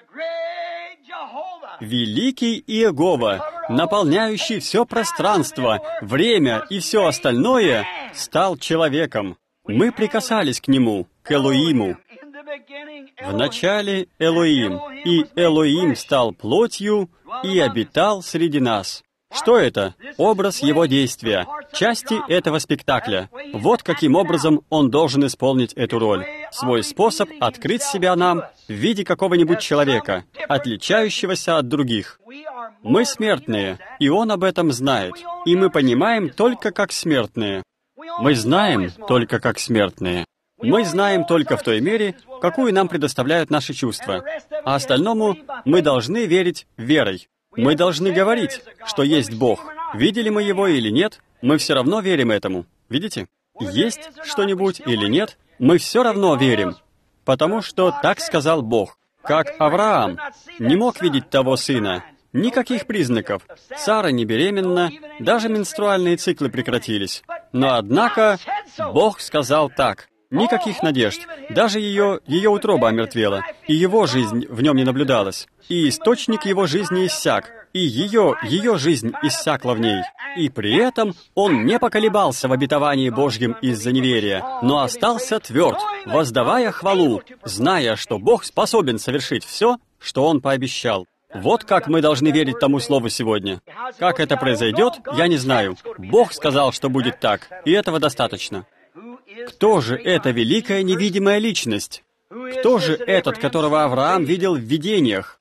Великий Иегова, наполняющий все пространство, время и все остальное, стал человеком. Мы прикасались к Нему, к Элоиму. В начале Элоим, и Элоим стал плотью и обитал среди нас. Что это? Образ Его действия, части этого спектакля. Вот каким образом Он должен исполнить эту роль. Свой способ открыть себя нам в виде какого-нибудь человека, отличающегося от других. Мы смертные, и Он об этом знает, и мы понимаем только как смертные. Мы знаем только как смертные. Мы знаем только в той мере, какую нам предоставляют наши чувства. А остальному мы должны верить верой. Мы должны говорить, что есть Бог. Видели мы Его или нет, мы все равно верим этому. Видите? Есть что-нибудь или нет, мы все равно верим. Потому что так сказал Бог. Как Авраам не мог видеть того сына. Никаких признаков. Сара не беременна, даже менструальные циклы прекратились. Но однако Бог сказал так. Никаких надежд. Даже ее, ее утроба омертвела, и его жизнь в нем не наблюдалась. И источник его жизни иссяк, и ее, ее жизнь иссякла в ней. И при этом он не поколебался в обетовании Божьем из-за неверия, но остался тверд, воздавая хвалу, зная, что Бог способен совершить все, что Он пообещал. Вот как мы должны верить тому слову сегодня. Как это произойдет, я не знаю. Бог сказал, что будет так, и этого достаточно. Кто же эта великая невидимая личность? Кто же этот, которого Авраам видел в видениях?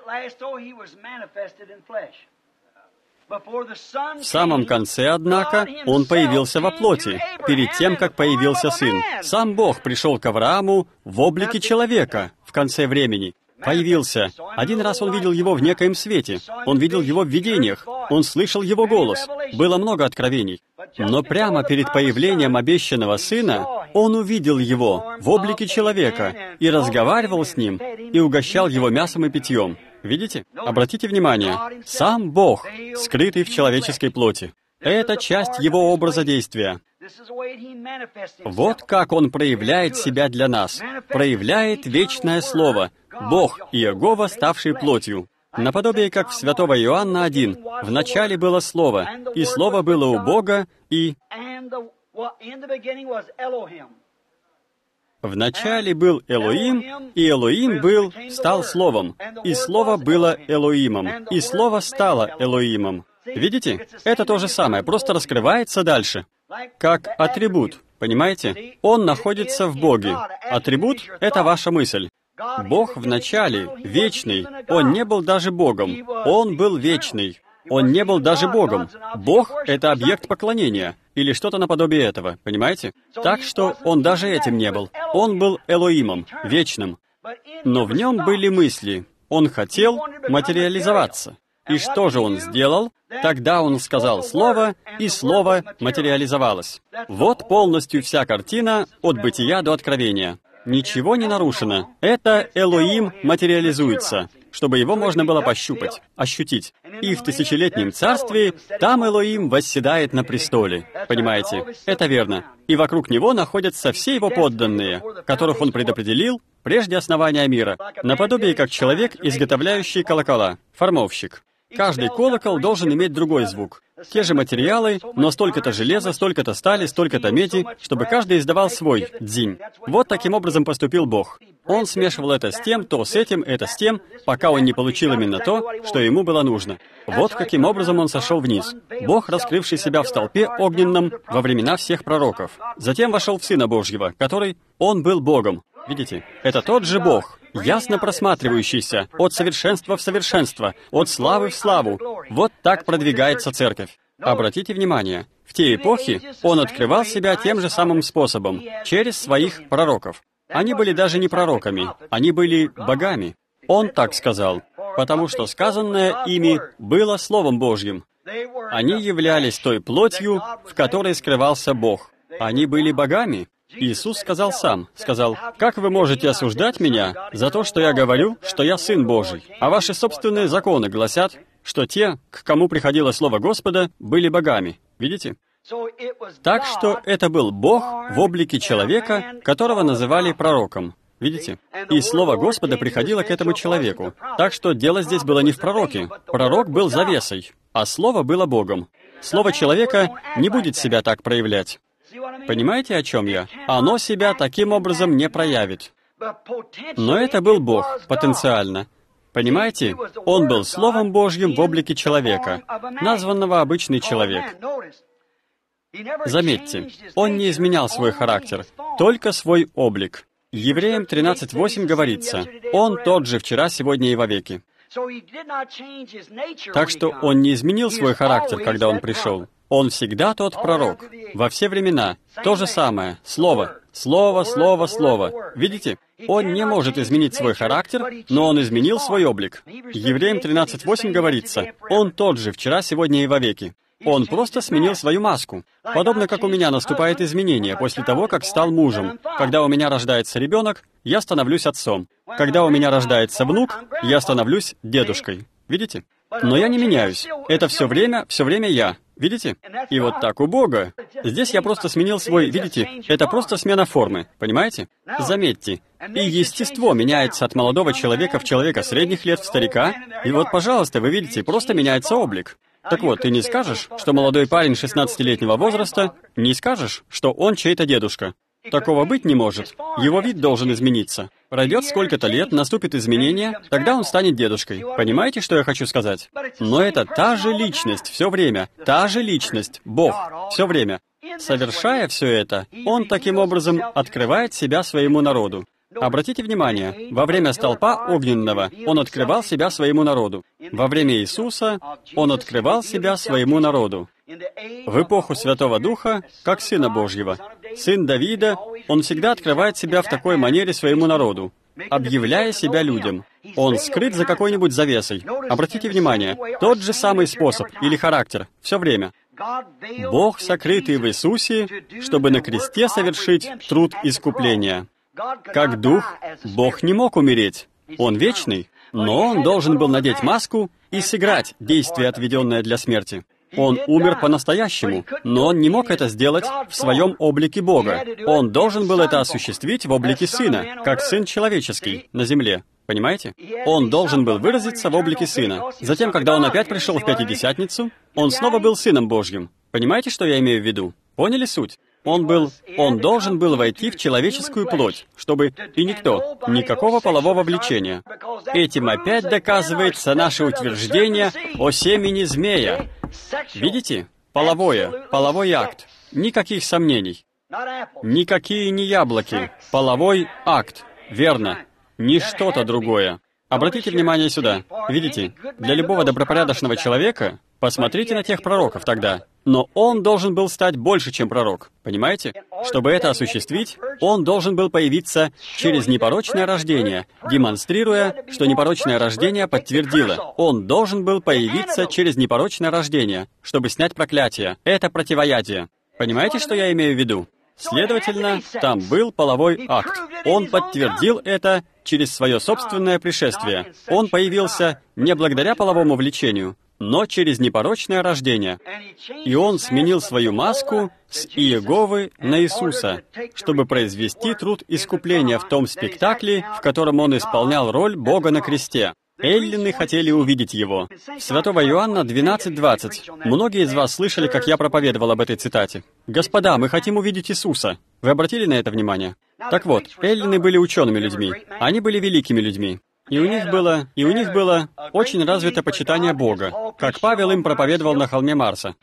В самом конце, однако, он появился во плоти, перед тем, как появился Сын. Сам Бог пришел к Аврааму в облике человека в конце времени. Появился. Один раз он видел его в некоем свете. Он видел его в видениях. Он слышал его голос. Было много откровений. Но прямо перед появлением обещанного Сына он увидел его в облике человека и разговаривал с ним, и угощал его мясом и питьем. Видите? Обратите внимание, сам Бог, скрытый в человеческой плоти. Это часть Его образа действия. Вот как Он проявляет себя для нас. Проявляет вечное Слово. Бог Иегова, ставший плотью. Наподобие как в святого Иоанна один. В начале было Слово, и Слово было у Бога, и... В начале был Элоим, и Элоим был, стал Словом, и Слово было Элоимом, и Слово стало Элоимом. Видите? Это то же самое, просто раскрывается дальше. Как атрибут, понимаете? Он находится в Боге. Атрибут — это ваша мысль. Бог в начале, вечный. Он не был даже Богом. Он был вечный. Он не был даже Богом. Бог — это объект поклонения. Или что-то наподобие этого, понимаете? Так что Он даже этим не был. Он был Элоимом, вечным. Но в нем были мысли. Он хотел материализоваться. И что же Он сделал? Тогда Он сказал Слово, и Слово материализовалось. Вот полностью вся картина от Бытия до Откровения. Ничего не нарушено. Это Элоим материализуется, чтобы его можно было пощупать, ощутить. И в тысячелетнем царстве там Элоим восседает на престоле. Понимаете? Это верно. И вокруг него находятся все его подданные, которых он предопределил прежде основания мира, наподобие как человек, изготовляющий колокола, формовщик. Каждый колокол должен иметь другой звук. Те же материалы, но столько-то железа, столько-то стали, столько-то меди, чтобы каждый издавал свой дзинь. Вот таким образом поступил Бог. Он смешивал это с тем, то с этим, это с тем, пока он не получил именно то, что ему было нужно. Вот каким образом он сошел вниз. Бог, раскрывший себя в столпе огненном во времена всех пророков. Затем вошел в Сына Божьего, который... Он был Богом. Видите? Это тот же Бог, ясно просматривающийся от совершенства в совершенство, от славы в славу. Вот так продвигается церковь. Обратите внимание, в те эпохи Он открывал себя тем же самым способом, через своих пророков. Они были даже не пророками, они были богами. Он так сказал, потому что сказанное ими было Словом Божьим. Они являлись той плотью, в которой скрывался Бог. Они были богами. Иисус сказал сам, сказал, «Как вы можете осуждать меня за то, что я говорю, что я Сын Божий, а ваши собственные законы гласят, что те, к кому приходило Слово Господа, были богами». Видите? Так что это был Бог в облике человека, которого называли пророком. Видите? И Слово Господа приходило к этому человеку. Так что дело здесь было не в пророке. Пророк был завесой, а Слово было Богом. Слово человека не будет себя так проявлять. Понимаете, о чем я? Оно себя таким образом не проявит. Но это был Бог, потенциально. Понимаете? Он был Словом Божьим в облике человека, названного обычный человек. Заметьте, он не изменял свой характер, только свой облик. Евреям тринадцать восемь говорится, «Он тот же вчера, сегодня и вовеки». Так что он не изменил свой характер, когда он пришел. Он всегда тот пророк. Во все времена. То же самое. Слово. Слово, слово, слово. Видите? Он не может изменить свой характер, но он изменил свой облик. Евреям тринадцать восемь говорится, «Он тот же вчера, сегодня и вовеки». Он просто сменил свою маску. Подобно как у меня наступает изменение после того, как стал мужем. Когда у меня рождается ребенок, я становлюсь отцом. Когда у меня рождается внук, я становлюсь дедушкой. Видите? Но я не меняюсь. Это все время, все время я. Видите? И вот так у Бога. Здесь я просто сменил свой, видите, это просто смена формы. Понимаете? Заметьте. И естество меняется от молодого человека в человека средних лет, в старика. И вот, пожалуйста, вы видите, просто меняется облик. Так вот, ты не скажешь, что молодой парень шестнадцатилетнего возраста, не скажешь, что он чей-то дедушка. Такого быть не может. Его вид должен измениться. Пройдет сколько-то лет, наступит изменение, тогда он станет дедушкой. Понимаете, что я хочу сказать? Но это та же личность все время, та же личность, Бог, все время. Совершая все это, Он таким образом открывает себя своему народу. Обратите внимание, во время столпа огненного Он открывал себя своему народу. Во время Иисуса Он открывал себя своему народу. В эпоху Святого Духа, как Сына Божьего, Сын Давида, Он всегда открывает себя в такой манере своему народу, объявляя себя людям. Он скрыт за какой-нибудь завесой. Обратите внимание, тот же самый способ или характер, все время. Бог, сокрытый в Иисусе, чтобы на кресте совершить труд искупления. Как Дух, Бог не мог умереть. Он вечный. Но он должен был надеть маску и сыграть действие, отведенное для смерти. Он умер по-настоящему, но он не мог это сделать в своем облике Бога. Он должен был это осуществить в облике Сына, как Сын человеческий на земле. Понимаете? Он должен был выразиться в облике Сына. Затем, когда Он опять пришел в Пятидесятницу, Он снова был Сыном Божьим. Понимаете, что я имею в виду? Поняли суть? Он был, он должен был войти в человеческую плоть, чтобы и никто, никакого полового влечения. Этим опять доказывается наше утверждение о семени змея. Видите? Половое, половой акт. Никаких сомнений. Никакие не яблоки. Половой акт. Верно. Не что-то другое. Обратите внимание сюда. Видите? Для любого добропорядочного человека, посмотрите на тех пророков тогда. Но он должен был стать больше, чем пророк. Понимаете? Чтобы это осуществить, он должен был появиться через непорочное рождение, демонстрируя, что непорочное рождение подтвердило. Он должен был появиться через непорочное рождение, чтобы снять проклятие. Это противоядие. Понимаете, что я имею в виду? Следовательно, там был половой акт. Он подтвердил это через свое собственное пришествие. Он появился не благодаря половому влечению, но через непорочное рождение. И он сменил свою маску с Иеговы на Иисуса, чтобы произвести труд искупления в том спектакле, в котором он исполнял роль Бога на кресте. Эллины хотели увидеть его. Святого Иоанна двенадцать двадцать. Многие из вас слышали, как я проповедовал об этой цитате. «Господа, мы хотим увидеть Иисуса». Вы обратили на это внимание? Так вот, эллины были учеными людьми. Они были великими людьми. И у них было, и у них было очень развито почитание Бога, как Павел им проповедовал на холме Марса.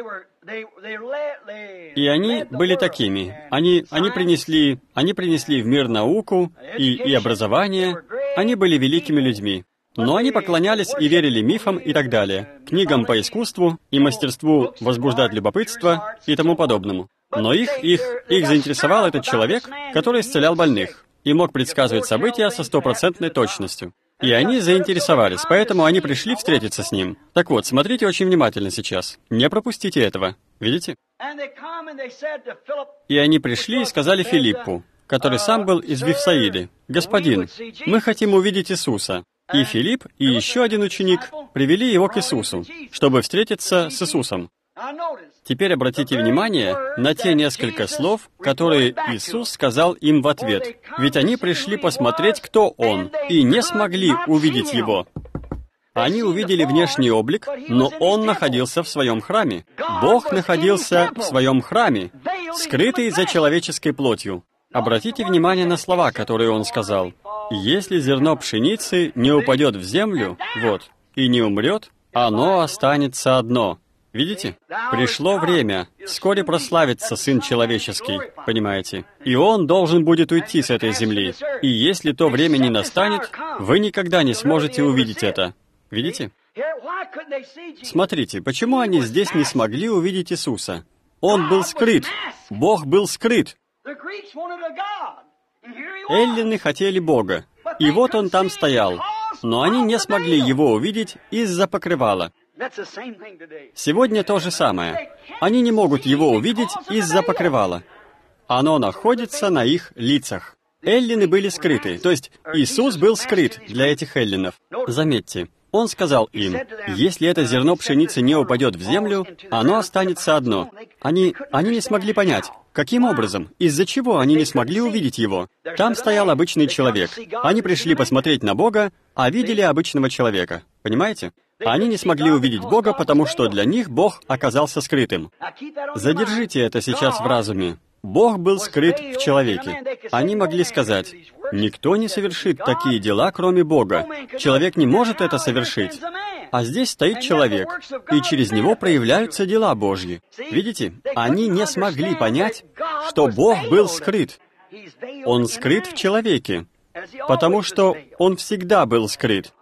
И они были такими. Они, они, принесли, они принесли в мир науку и, и образование. Они были великими людьми. Но они поклонялись и верили мифам и так далее, книгам по искусству и мастерству возбуждать любопытство и тому подобному. Но их, их, их заинтересовал этот человек, который исцелял больных и мог предсказывать события со стопроцентной точностью. И они заинтересовались, поэтому они пришли встретиться с ним. Так вот, смотрите очень внимательно сейчас. Не пропустите этого. Видите? И они пришли и сказали Филиппу, который сам был из Вифсаиды: «Господин, мы хотим увидеть Иисуса». И Филипп, и еще один ученик привели его к Иисусу, чтобы встретиться с Иисусом. Теперь обратите внимание на те несколько слов, которые Иисус сказал им в ответ. Ведь они пришли посмотреть, кто Он, и не смогли увидеть Его. Они увидели внешний облик, но Он находился в своем храме. Бог находился в своем храме, скрытый за человеческой плотью. Обратите внимание на слова, которые Он сказал. «Если зерно пшеницы не упадет в землю, вот, и не умрет, оно останется одно». Видите? Пришло время, вскоре прославится Сын Человеческий, понимаете? И Он должен будет уйти с этой земли. И если то время не настанет, вы никогда не сможете увидеть это. Видите? Смотрите, почему они здесь не смогли увидеть Иисуса? Он был скрыт. Бог был скрыт. Эллины хотели Бога, и вот Он там стоял, но они не смогли Его увидеть из-за покрывала. Сегодня то же самое. Они не могут Его увидеть из-за покрывала. Оно находится на их лицах. Эллины были скрыты, то есть Иисус был скрыт для этих эллинов. Заметьте, Он сказал им: «Если это зерно пшеницы не упадет в землю, оно останется одно». Они, они не смогли понять, каким образом, из-за чего они не смогли увидеть Его. Там стоял обычный человек. Они пришли посмотреть на Бога, а видели обычного человека. Понимаете? Они не смогли увидеть Бога, потому что для них Бог оказался скрытым. Задержите это сейчас в разуме. Бог был скрыт в человеке. Они могли сказать: «Никто не совершит такие дела, кроме Бога. Человек не может это совершить». А здесь стоит человек, и через него проявляются дела Божьи. Видите? Они не смогли понять, что Бог был скрыт. Он скрыт в человеке, потому что Он всегда был скрыт.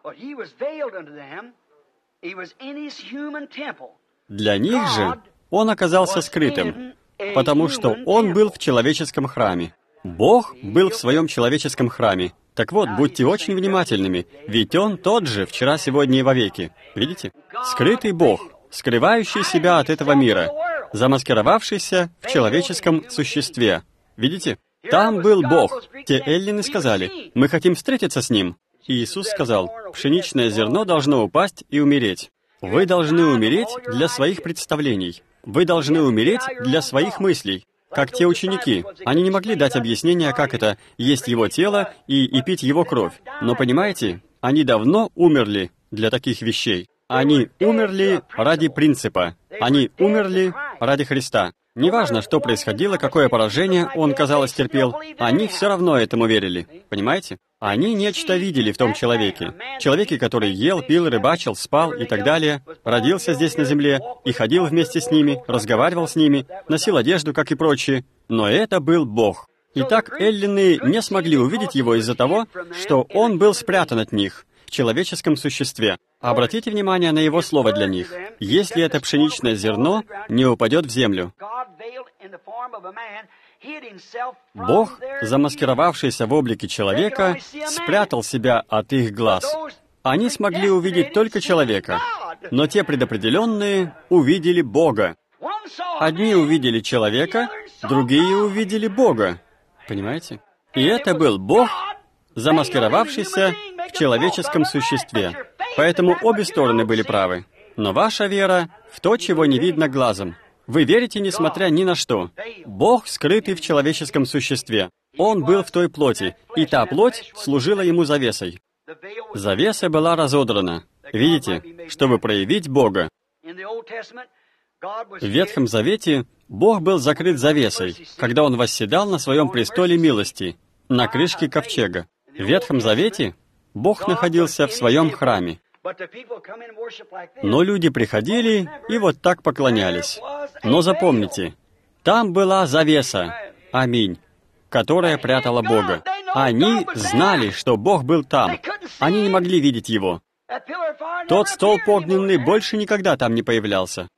Для них же Он оказался скрытым, потому что Он был в человеческом храме. Бог был в своем человеческом храме. Так вот, будьте очень внимательными, ведь Он тот же вчера, сегодня и вовеки. Видите? Скрытый Бог, скрывающий себя от этого мира, замаскировавшийся в человеческом существе. Видите? Там был Бог. Те эллины сказали: «Мы хотим встретиться с Ним». И Иисус сказал, «Пшеничное зерно должно упасть и умереть». Вы должны умереть для своих представлений. Вы должны умереть для своих мыслей. Как те ученики. Они не могли дать объяснение, как это есть Его тело и, и пить Его кровь. Но понимаете, они давно умерли для таких вещей. Они умерли ради принципа. Они умерли ради Христа. Неважно, что происходило, какое поражение он, казалось, терпел, они все равно этому верили. Понимаете? Они нечто видели в том человеке. Человеке, который ел, пил, рыбачил, спал и так далее, родился здесь на земле и ходил вместе с ними, разговаривал с ними, носил одежду, как и прочие. Но это был Бог. Итак, эллины не смогли увидеть его из-за того, что он был спрятан от них в человеческом существе. Обратите внимание на его слово для них. «Если это пшеничное зерно не упадет в землю». Бог, замаскировавшийся в облике человека, спрятал себя от их глаз. Они смогли увидеть только человека, но те предопределенные увидели Бога. Одни увидели человека, другие увидели Бога. Понимаете? И это был Бог, замаскировавшийся в человеческом существе. Поэтому обе стороны были правы. Но ваша вера в то, чего не видно глазом. Вы верите, несмотря ни на что. Бог, скрытый в человеческом существе. Он был в той плоти, и та плоть служила ему завесой. Завеса была разодрана. Видите, чтобы проявить Бога. В Ветхом Завете Бог был закрыт завесой, когда Он восседал на своем престоле милости, на крышке ковчега. В Ветхом Завете Бог находился в своем храме. Но люди приходили и вот так поклонялись. Но запомните, там была завеса, аминь, которая прятала Бога. Они знали, что Бог был там. Они не могли видеть Его. Тот столб огненный больше никогда там не появлялся.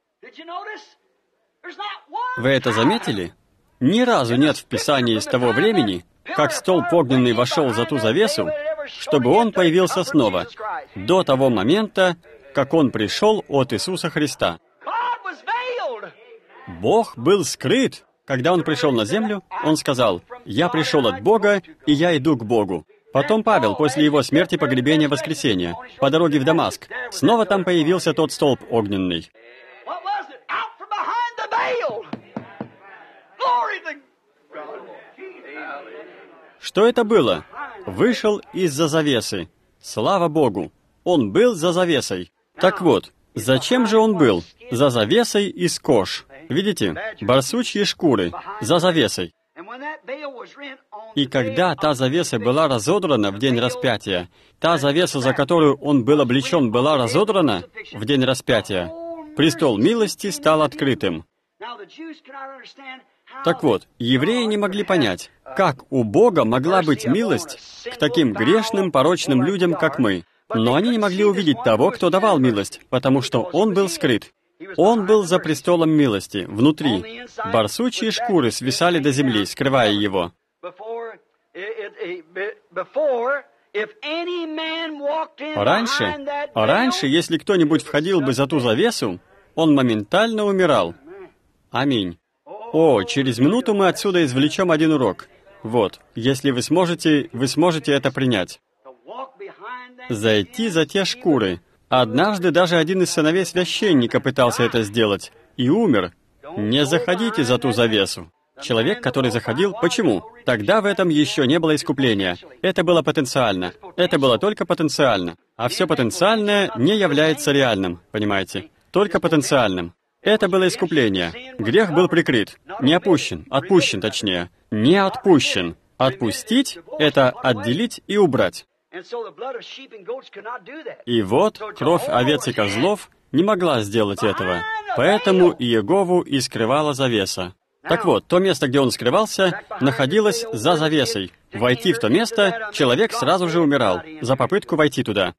Вы это заметили? Ни разу нет в Писании с того времени, как столб огненный вошел за ту завесу, чтобы он появился снова, до того момента, как он пришел от Иисуса Христа. Бог был скрыт. Когда он пришел на землю, он сказал, «Я пришел от Бога, и я иду к Богу». Потом Павел, после его смерти, погребения, воскресения, по дороге в Дамаск, снова там появился тот столб огненный. Что это было? Вышел из-за завесы. Слава Богу! Он был за завесой. Так вот, зачем же он был? За завесой из кож. Видите? Барсучьи шкуры. За завесой. И когда та завеса была разодрана в день распятия, та завеса, за которую он был облечен, была разодрана в день распятия, престол милости стал открытым. Так вот, евреи не могли понять, как у Бога могла быть милость к таким грешным, порочным людям, как мы. Но они не могли увидеть того, кто давал милость, потому что Он был скрыт. Он был за престолом милости, внутри. Барсучьи шкуры свисали до земли, скрывая Его. Раньше, раньше, если кто-нибудь входил бы за ту завесу, он моментально умирал. Аминь. О, через минуту мы отсюда извлечем один урок. Вот, если вы сможете, вы сможете это принять. Зайти за те шкуры. Однажды даже один из сыновей священника пытался это сделать и умер. Не заходите за ту завесу. Человек, который заходил, почему? Тогда в этом еще не было искупления. Это было потенциально. Это было только потенциально. А все потенциальное не является реальным, понимаете? Только потенциальным. Это было искупление. Грех был прикрыт. Не опущен. Отпущен, точнее. Не отпущен. Отпустить — это отделить и убрать. И вот кровь овец и козлов не могла сделать этого. Поэтому Иегову и скрывала завеса. Так вот, то место, где он скрывался, находилось за завесой. Войти в то место, человек сразу же умирал за попытку войти туда.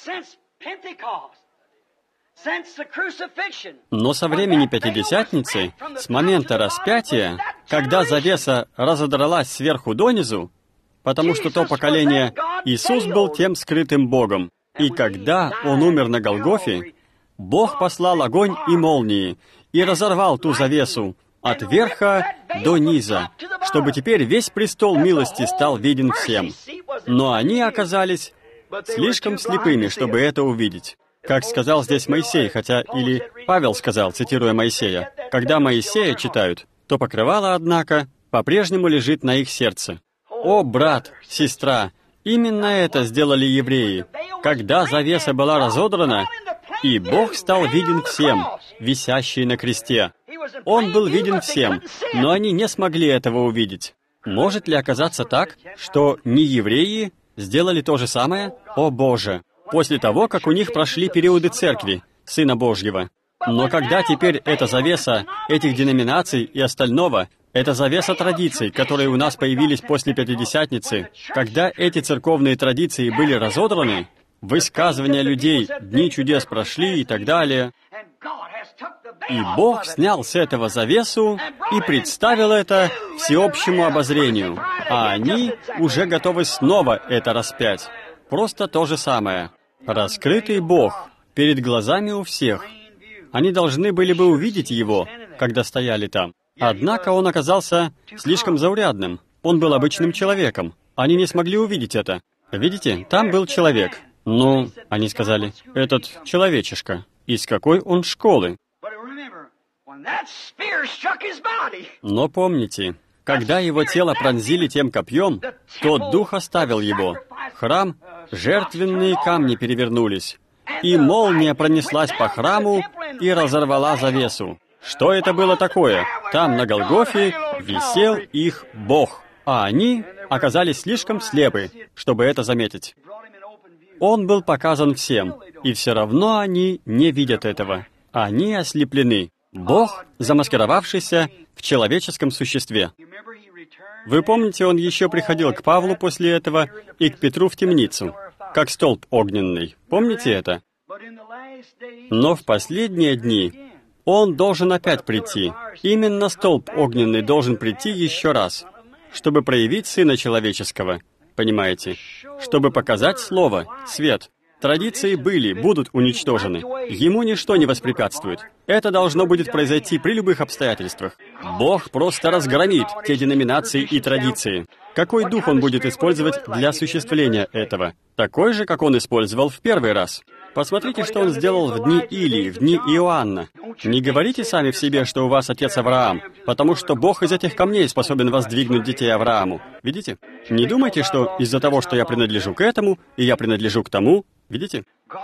Но со времени Пятидесятницы, с момента распятия, когда завеса разодралась сверху донизу, потому что то поколение, Иисус был тем скрытым Богом. И когда Он умер на Голгофе, Бог послал огонь и молнии и разорвал ту завесу от верха до низа, чтобы теперь весь престол милости стал виден всем. Но они оказались слишком слепыми, чтобы это увидеть. Как сказал здесь Моисей, хотя или Павел сказал, цитируя Моисея, «Когда Моисея читают, то покрывало, однако, по-прежнему лежит на их сердце». О, брат, сестра, именно это сделали евреи. Когда завеса была разодрана, и Бог стал виден всем, висящий на кресте. Он был виден всем, но они не смогли этого увидеть. Может ли оказаться так, что не евреи сделали то же самое? О Боже! После того, как у них прошли периоды церкви, Сына Божьего. Но когда теперь эта завеса этих деноминаций и остального, это завеса традиций, которые у нас появились после Пятидесятницы, когда эти церковные традиции были разодраны, высказывания людей, дни чудес прошли и так далее, и Бог снял с этого завесу и представил это всеобщему обозрению, а они уже готовы снова это распять. Просто то же самое. Раскрытый Бог перед глазами у всех. Они должны были бы увидеть Его, когда стояли там. Однако Он оказался слишком заурядным. Он был обычным человеком. Они не смогли увидеть это. Видите, там был человек. Ну, они сказали, этот человечишка. Из какой он школы? Но помните, когда его тело пронзили тем копьем, то дух оставил его. Храм, жертвенные камни перевернулись, и молния пронеслась по храму и разорвала завесу. Что это было такое? Там, на Голгофе, висел их Бог, а они оказались слишком слепы, чтобы это заметить. Он был показан всем, и все равно они не видят этого. Они ослеплены. Бог, замаскировавшийся в человеческом существе. Вы помните, он еще приходил к Павлу после этого и к Петру в темницу, как столб огненный. Помните это? Но в последние дни он должен опять прийти. Именно столб огненный должен прийти еще раз, чтобы проявить Сына Человеческого. Понимаете? Чтобы показать Слово, свет. Традиции были, будут уничтожены. Ему ничто не воспрепятствует. Это должно будет произойти при любых обстоятельствах. Бог просто разгромит те деноминации и традиции. Какой дух Он будет использовать для осуществления этого? Такой же, как Он использовал в первый раз. Посмотрите, что Он сделал в дни Илии, в дни Иоанна. Не говорите сами в себе, что у вас отец Авраам, потому что Бог из этих камней способен воздвигнуть детей Аврааму. Видите? Не думайте, что из-за того, что я принадлежу к этому, и я принадлежу к тому, видите?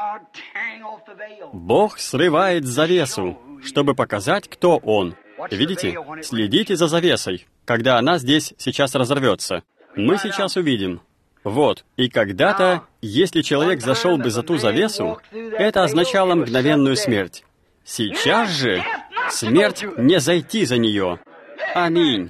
Бог срывает завесу, чтобы показать, кто Он. Видите? Следите за завесой, когда она здесь сейчас разорвется. Мы сейчас увидим. Вот, и когда-то, если человек зашел бы за ту завесу, это означало мгновенную смерть. Сейчас же смерть не зайти за нее. Аминь.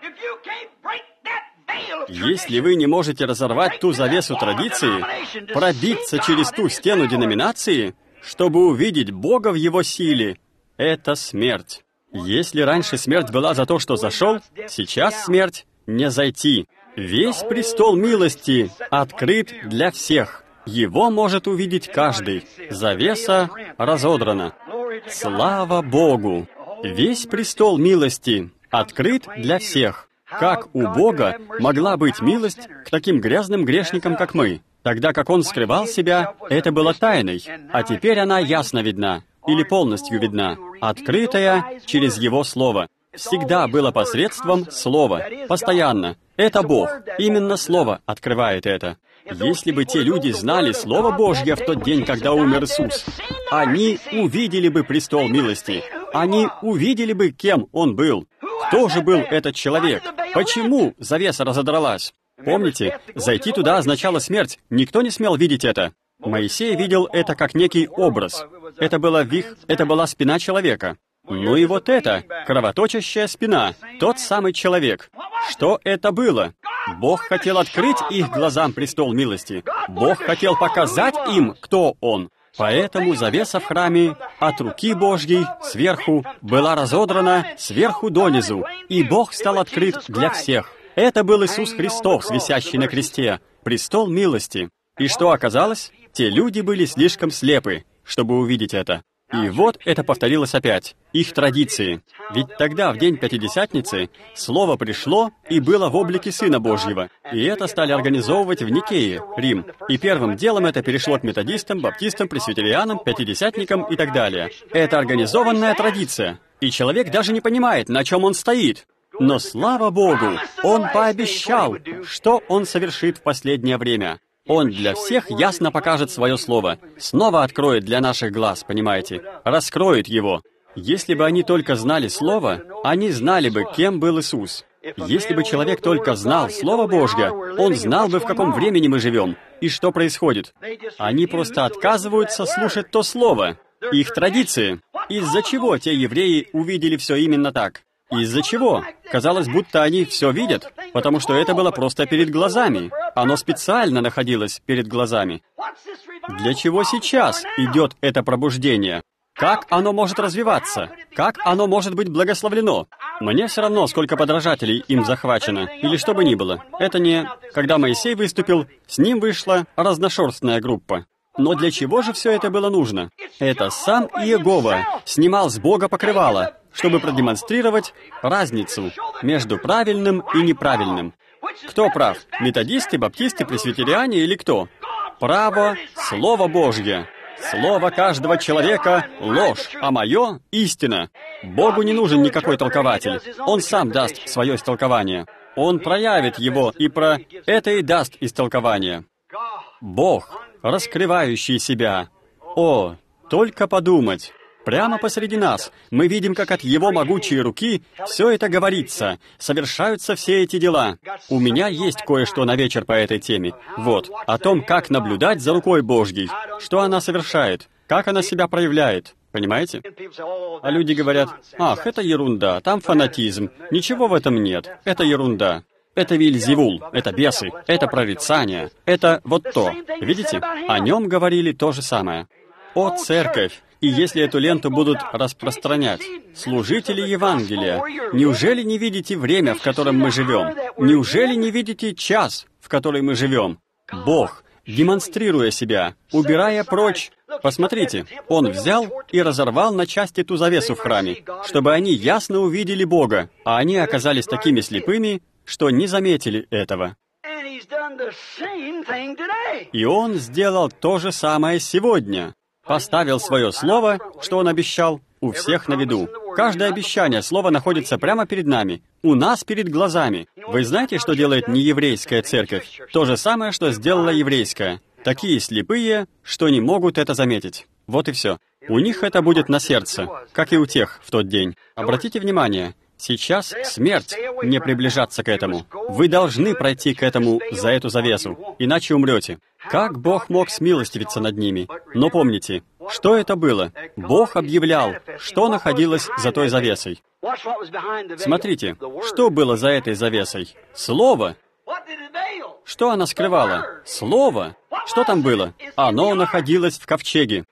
Если вы не можете разорвать ту завесу традиции, пробиться через ту стену деноминации, чтобы увидеть Бога в Его силе, это смерть. Если раньше смерть была за то, что зашел, сейчас смерть не зайти. Весь престол милости открыт для всех. Его может увидеть каждый. Завеса разодрана. Слава Богу! Весь престол милости открыт для всех. Как у Бога могла быть милость к таким грязным грешникам, как мы? Тогда как Он скрывал себя, это было тайной, а теперь она ясно видна, или полностью видна, открытая через Его Слово. Всегда было посредством Слова, постоянно. Это Бог, именно Слово открывает это. Если бы те люди знали Слово Божье в тот день, когда умер Иисус, они увидели бы престол милости. Они увидели бы, кем Он был. Кто же был этот человек? Почему завеса разодралась? Помните, зайти туда означало смерть. Никто не смел видеть это. Моисей видел это как некий образ. Это была вих, это была спина человека. Ну и вот это, кровоточащая спина, тот самый человек. Что это было? Бог хотел открыть их глазам престол милости. Бог хотел показать им, кто Он. Поэтому завеса в храме от руки Божьей сверху была разодрана сверху донизу, и Бог стал открыт для всех. Это был Иисус Христос, висящий на кресте, престол милости. И что оказалось? Те люди были слишком слепы, чтобы увидеть это. И вот это повторилось опять. Их традиции. Ведь тогда, в день Пятидесятницы, Слово пришло и было в облике Сына Божьего. И это стали организовывать в Никее, Рим. И первым делом это перешло к методистам, баптистам, пресвитерианам, пятидесятникам и так далее. Это организованная традиция. И человек даже не понимает, на чем он стоит. Но слава Богу, Он пообещал, что Он совершит в последнее время. Он для всех ясно покажет свое слово, снова откроет для наших глаз, понимаете, раскроет его. Если бы они только знали слово, они знали бы, кем был Иисус. Если бы человек только знал Слово Божье, он знал бы, в каком времени мы живем и что происходит. Они просто отказываются слушать то слово, их традиции. Из-за чего те евреи увидели все именно так? Из-за чего? Казалось, будто они все видят, потому что это было просто перед глазами. Оно специально находилось перед глазами. Для чего сейчас идет это пробуждение? Как оно может развиваться? Как оно может быть благословлено? Мне все равно, сколько подражателей им захвачено, или что бы ни было. Это не... Когда Моисей выступил, с ним вышла разношерстная группа. Но для чего же все это было нужно? Это сам Иегова снимал с Бога покрывало, чтобы продемонстрировать разницу между правильным и неправильным. Кто прав? Методисты, баптисты, пресвитериане или кто? Право — Слово Божье. Слово каждого человека — ложь, а мое — истина. Богу не нужен никакой толкователь. Он сам даст свое истолкование. Он проявит его, и про это и даст истолкование. Бог, раскрывающий себя. О, только подумать. Прямо посреди нас мы видим, как от Его могучей руки все это говорится, совершаются все эти дела. У меня есть кое-что на вечер по этой теме. Вот, о том, как наблюдать за рукой Божьей, что она совершает, как она себя проявляет. Понимаете? А люди говорят: «Ах, это ерунда, там фанатизм, ничего в этом нет, это ерунда». Это Вельзевул, это бесы, это прорицание, это вот то. Видите? О нем говорили то же самое. О, церковь! И если эту ленту будут распространять, служители Евангелия, неужели не видите время, в котором мы живем? Неужели не видите час, в который мы живем? Бог, демонстрируя себя, убирая прочь... Посмотрите, Он взял и разорвал на части ту завесу в храме, чтобы они ясно увидели Бога, а они оказались такими слепыми, что не заметили этого. И Он сделал то же самое сегодня. Поставил свое слово, что Он обещал, у всех на виду. Каждое обещание слова находится прямо перед нами, у нас перед глазами. Вы знаете, что делает нееврейская церковь? То же самое, что сделала еврейская. Такие слепые, что не могут это заметить. Вот и все. У них это будет на сердце, как и у тех в тот день. Обратите внимание, сейчас смерть, не приближаться к этому. Вы должны пройти к этому за эту завесу, иначе умрете. Как Бог мог смилостивиться над ними? Но помните, что это было? Бог объявлял, что находилось за той завесой. Смотрите, что было за этой завесой? Слово. Что она скрывала? Слово. Что там было? Оно находилось в ковчеге.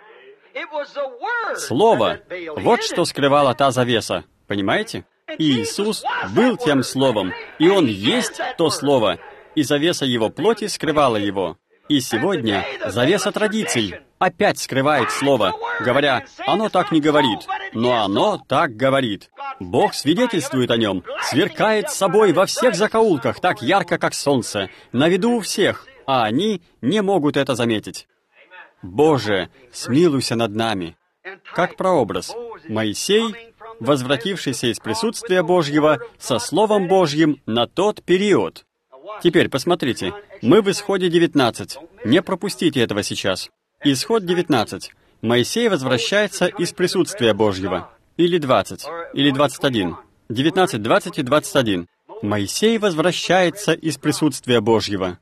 Слово. Вот что скрывала та завеса. Понимаете? И Иисус был тем Словом, и Он есть то Слово, и завеса Его плоти скрывала Его. И сегодня завеса традиций опять скрывает Слово, говоря: «Оно так не говорит», но оно так говорит. Бог свидетельствует о нем, сверкает собой во всех закоулках, так ярко, как солнце, на виду у всех, а они не могут это заметить. Боже, смилуйся над нами. Как прообраз, Моисей, возвратившийся из присутствия Божьего со Словом Божьим на тот период. Теперь посмотрите, мы в Исходе девятнадцать. Не пропустите этого сейчас. Исход девятнадцать. Моисей возвращается из присутствия Божьего. Или двадцать. Или двадцать один. девятнадцать, двадцать и двадцать один. Моисей возвращается из присутствия Божьего.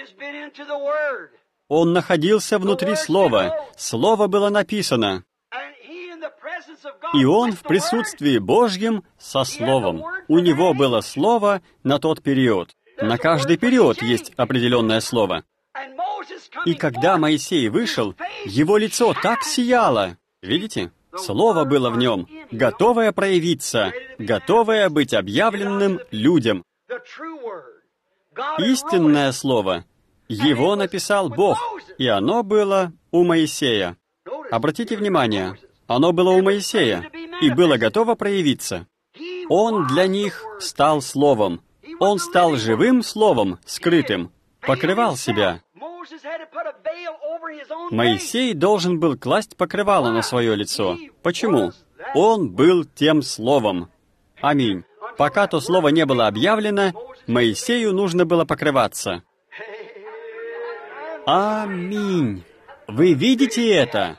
Он находился внутри Слова. Слово было написано. И он в присутствии Божьем со Словом. У него было Слово на тот период. На каждый период есть определенное слово. И когда Моисей вышел, его лицо так сияло. Видите? Слово было в нем, готовое проявиться, готовое быть объявленным людям. Истинное слово. Его написал Бог, и оно было у Моисея. Обратите внимание, Оно было у Моисея и было готово проявиться. Он для них стал Словом. Он стал живым Словом, скрытым, покрывал себя. Моисей должен был класть покрывало на свое лицо. Почему? Он был тем Словом. Аминь. Пока то Слово не было объявлено, Моисею нужно было покрываться. Аминь. Вы видите это?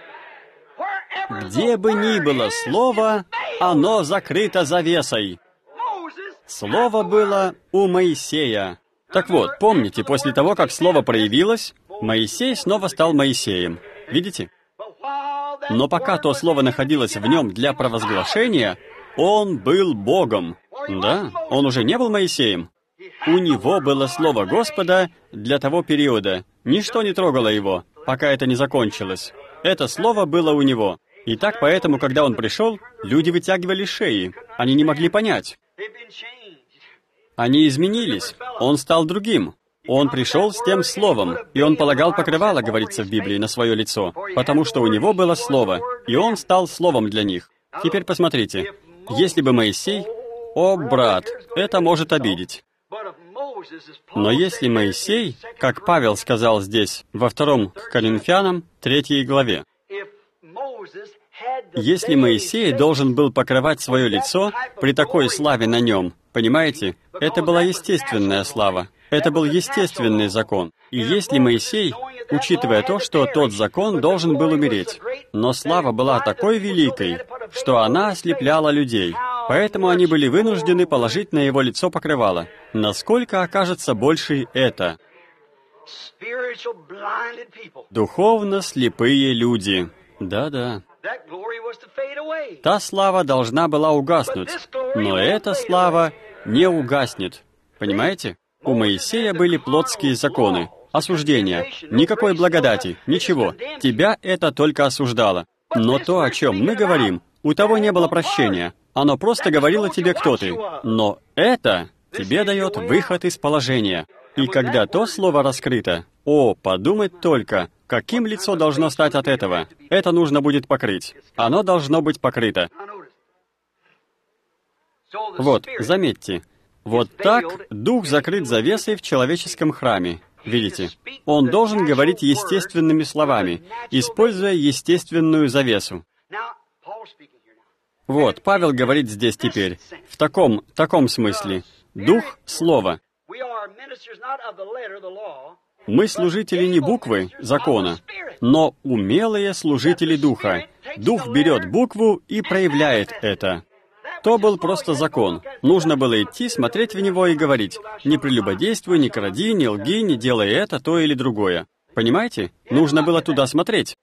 Где бы ни было Слово, оно закрыто завесой. Слово было у Моисея. Так вот, помните, после того, как Слово проявилось, Моисей снова стал Моисеем. Видите? Но пока то Слово находилось в нем для провозглашения, он был Богом. Да, он уже не был Моисеем. У него было Слово Господа для того периода. Ничто не трогало его, пока это не закончилось. Это Слово было у него. И так поэтому, когда он пришел, люди вытягивали шеи. Они не могли понять. Они изменились. Он стал другим. Он пришел с тем Словом, и он полагал покрывало, говорится в Библии, на свое лицо, потому что у него было Слово, и он стал Словом для них. Теперь посмотрите. Если бы Моисей... О, брат, это может обидеть. Но если Моисей, как Павел сказал здесь, во втором к Коринфянам, третьей главе, если Моисей должен был покрывать свое лицо при такой славе на нем, понимаете, это была естественная слава, это был естественный закон. И если Моисей, учитывая то, что тот закон должен был умереть, но слава была такой великой, что она ослепляла людей, поэтому они были вынуждены положить на его лицо покрывало. Насколько окажется большей это? Духовно слепые люди. Да-да. Та слава должна была угаснуть, но эта слава не угаснет. Понимаете? У Моисея были плотские законы, осуждения, никакой благодати, ничего. Тебя это только осуждало. Но то, о чем мы говорим, у того не было прощения. Оно просто говорило тебе, кто ты. Но это тебе дает выход из положения. И когда то слово раскрыто, о, подумать только, каким лицо должно стать от этого. Это нужно будет покрыть. Оно должно быть покрыто. Вот, заметьте, вот так Дух закрыт завесой в человеческом храме. Видите? Он должен говорить естественными словами, используя естественную завесу. Вот, Павел говорит здесь теперь, в таком, таком смысле. Дух — Слово. Мы служители не буквы, закона, но умелые служители Духа. Дух берет букву и проявляет это. То был просто закон. Нужно было идти, смотреть в него и говорить: «Не прелюбодействуй, не кради, не лги, не делай это, то или другое». Понимаете? Нужно было туда смотреть.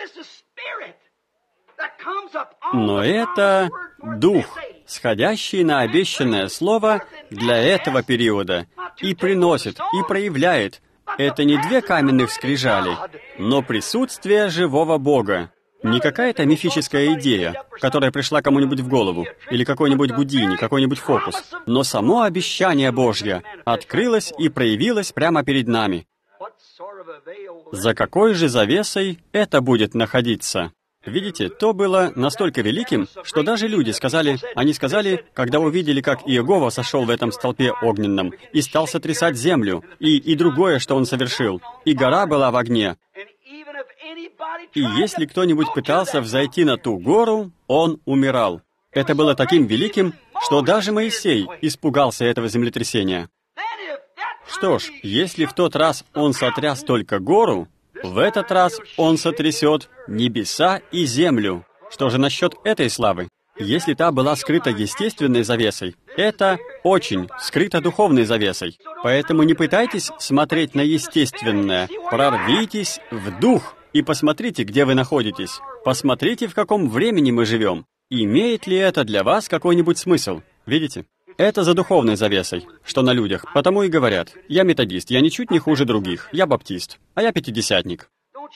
Но это Дух, сходящий на обещанное Слово для этого периода, и приносит, и проявляет. Это не две каменных скрижали, но присутствие живого Бога. Не какая-то мифическая идея, которая пришла кому-нибудь в голову, или какой-нибудь Гудини, какой-нибудь фокус, но само обещание Божье открылось и проявилось прямо перед нами. За какой же завесой это будет находиться? Видите, то было настолько великим, что даже люди сказали, они сказали, когда увидели, как Иегова сошел в этом столпе огненном и стал сотрясать землю, и, и другое, что он совершил, и гора была в огне. И если кто-нибудь пытался взойти на ту гору, он умирал. Это было таким великим, что даже Моисей испугался этого землетрясения. Что ж, если в тот раз он сотряс только гору, в этот раз он сотрясет небеса и землю. Что же насчет этой славы? Если та была скрыта естественной завесой, это очень скрыто духовной завесой. Поэтому не пытайтесь смотреть на естественное. Прорвитесь в дух и посмотрите, где вы находитесь. Посмотрите, в каком времени мы живем. Имеет ли это для вас какой-нибудь смысл? Видите? Это за духовной завесой, что на людях. Потому и говорят: я методист, я ничуть не хуже других, я баптист, а я пятидесятник.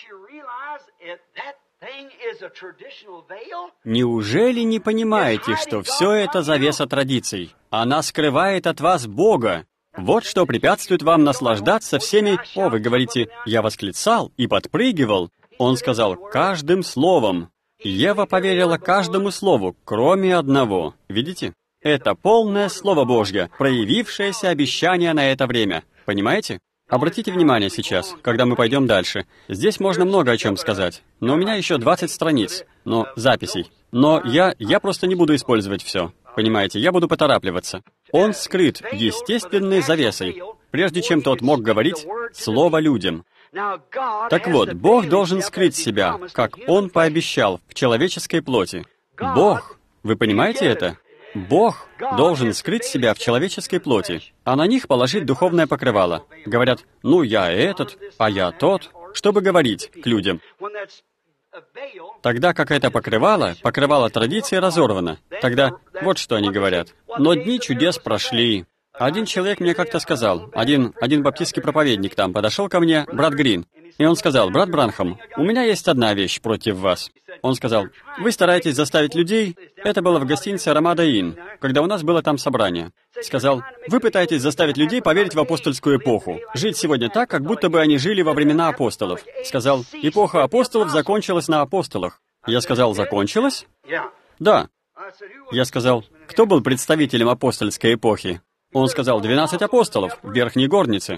Неужели не понимаете, что все это завеса традиций? Она скрывает от вас Бога. Вот что препятствует вам наслаждаться всеми... О, вы говорите, я восклицал и подпрыгивал. Он сказал каждым словом. Ева поверила каждому слову, кроме одного. Видите? Это полное Слово Божье, проявившееся обещание на это время. Понимаете? Обратите внимание сейчас, когда мы пойдем дальше. Здесь можно много о чем сказать, но у меня еще двадцать страниц, но записей. Но я, я просто не буду использовать все. Понимаете, я буду поторапливаться. Он скрыт естественной завесой, прежде чем тот мог говорить слово людям. Так вот, Бог должен скрыть себя, как Он пообещал, в человеческой плоти. Бог, вы понимаете это? Бог должен скрыть себя в человеческой плоти, а на них положить духовное покрывало. Говорят, ну я этот, а я тот, чтобы говорить к людям. Тогда как это покрывало, покрывало традиции разорвано. Тогда вот что они говорят. Но дни чудес прошли. Один человек мне как-то сказал, один, один баптистский проповедник там подошел ко мне, брат Грин, и он сказал, брат Бранхам, у меня есть одна вещь против вас. Он сказал, вы стараетесь заставить людей, это было в гостинице Рамада Инн, когда у нас было там собрание. Сказал, вы пытаетесь заставить людей поверить в апостольскую эпоху, жить сегодня так, как будто бы они жили во времена апостолов. Сказал, эпоха апостолов закончилась на апостолах. Я сказал, закончилась? Да. Я сказал, кто был представителем апостольской эпохи? Он сказал, двенадцать апостолов в верхней горнице.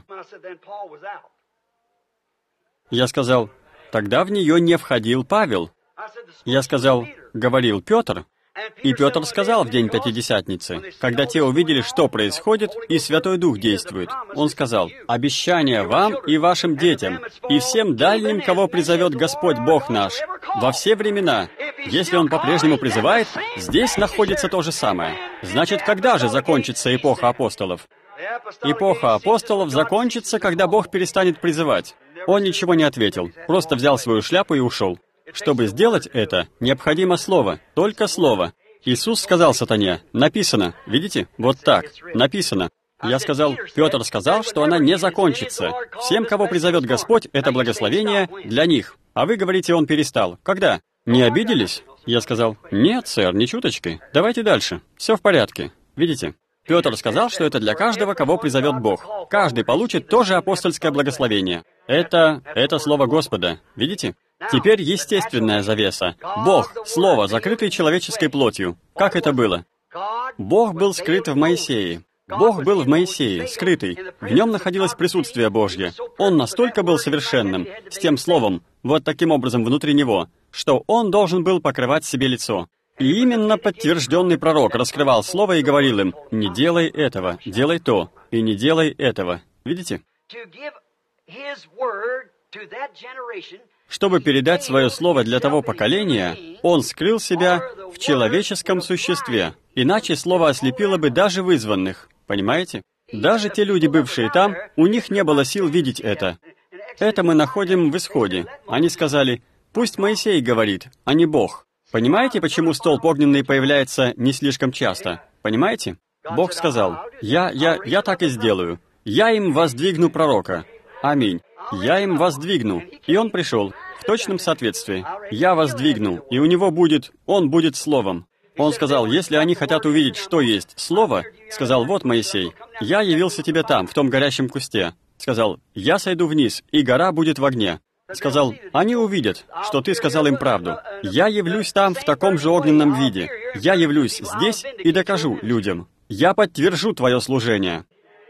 Я сказал, тогда в нее не входил Павел. Я сказал, говорил Петр. И Петр сказал в день Пятидесятницы, когда те увидели, что происходит, и Святой Дух действует. Он сказал, «Обещание вам и вашим детям, и всем дальним, кого призовет Господь Бог наш, во все времена. Если Он по-прежнему призывает, здесь находится то же самое. Значит, когда же закончится эпоха апостолов?» Эпоха апостолов закончится, когда Бог перестанет призывать. Он ничего не ответил, просто взял свою шляпу и ушел. Чтобы сделать это, необходимо слово, только слово. Иисус сказал сатане, написано, видите, вот так, написано. Я сказал, Петр сказал, что она не закончится. Всем, кого призовет Господь, это благословение для них. А вы говорите, он перестал. Когда? Не обиделись? Я сказал, нет, сэр, ни чуточки. Давайте дальше. Все в порядке. Видите? Петр сказал, что это для каждого, кого призовет Бог. Каждый получит тоже апостольское благословение. Это, это слово Господа. Видите? Теперь естественная завеса. Бог, Слово, закрытый человеческой плотью. Как это было? Бог был скрыт в Моисее. Бог был в Моисее, скрытый. В нем находилось присутствие Божье. Он настолько был совершенным, с тем Словом, вот таким образом внутри него, что он должен был покрывать себе лицо. И именно подтвержденный пророк раскрывал Слово и говорил им, «Не делай этого, делай то, и не делай этого». Видите? Чтобы передать свое слово для того поколения, он скрыл себя в человеческом существе. Иначе слово ослепило бы даже вызванных. Понимаете? Даже те люди, бывшие там, у них не было сил видеть это. Это мы находим в Исходе. Они сказали, пусть Моисей говорит, а не Бог. Понимаете, почему столб огненный появляется не слишком часто? Понимаете? Бог сказал, я, я, я так и сделаю. Я им воздвигну пророка. Аминь. Я им воздвигну. И он пришел в точном соответствии. Я воздвигну, и у него будет, он будет словом. Он сказал, если они хотят увидеть, что есть слово, сказал, вот, Моисей, я явился тебе там, в том горящем кусте. Сказал, я сойду вниз, и гора будет в огне. Сказал, они увидят, что ты сказал им правду. Я явлюсь там в таком же огненном виде. Я явлюсь здесь и докажу людям. Я подтвержу твое служение.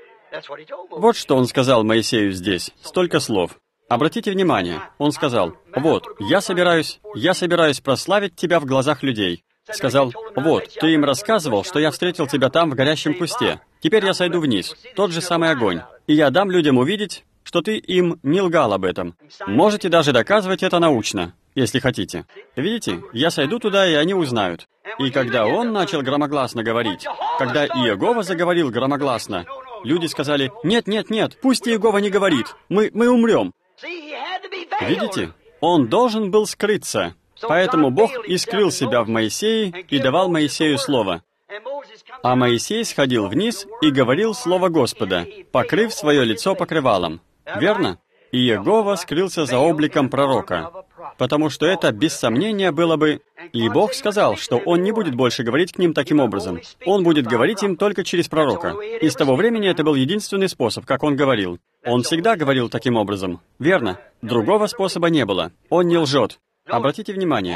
Вот что он сказал Моисею здесь. Столько слов. Обратите внимание, он сказал, вот, я собираюсь, я собираюсь прославить тебя в глазах людей. Сказал, вот, ты им рассказывал, что я встретил тебя там в горящем кусте. Теперь я сойду вниз, тот же самый огонь. И я дам людям увидеть, что ты им не лгал об этом. Можете даже доказывать это научно, если хотите. Видите, я сойду туда, и они узнают. И когда он начал громогласно говорить, когда Иегова заговорил громогласно, люди сказали, нет, нет, нет, пусть Иегова не говорит, мы, мы умрем. Видите, он должен был скрыться. Поэтому Бог и скрыл себя в Моисее и давал Моисею слово. А Моисей сходил вниз и говорил слово Господа, покрыв свое лицо покрывалом. Верно? И Иегова скрылся за обликом пророка, потому что это, без сомнения, было бы... И Бог сказал, что Он не будет больше говорить к ним таким образом. Он будет говорить им только через пророка. И с того времени это был единственный способ, как Он говорил. Он всегда говорил таким образом. Верно? Другого способа не было. Он не лжет. Обратите внимание,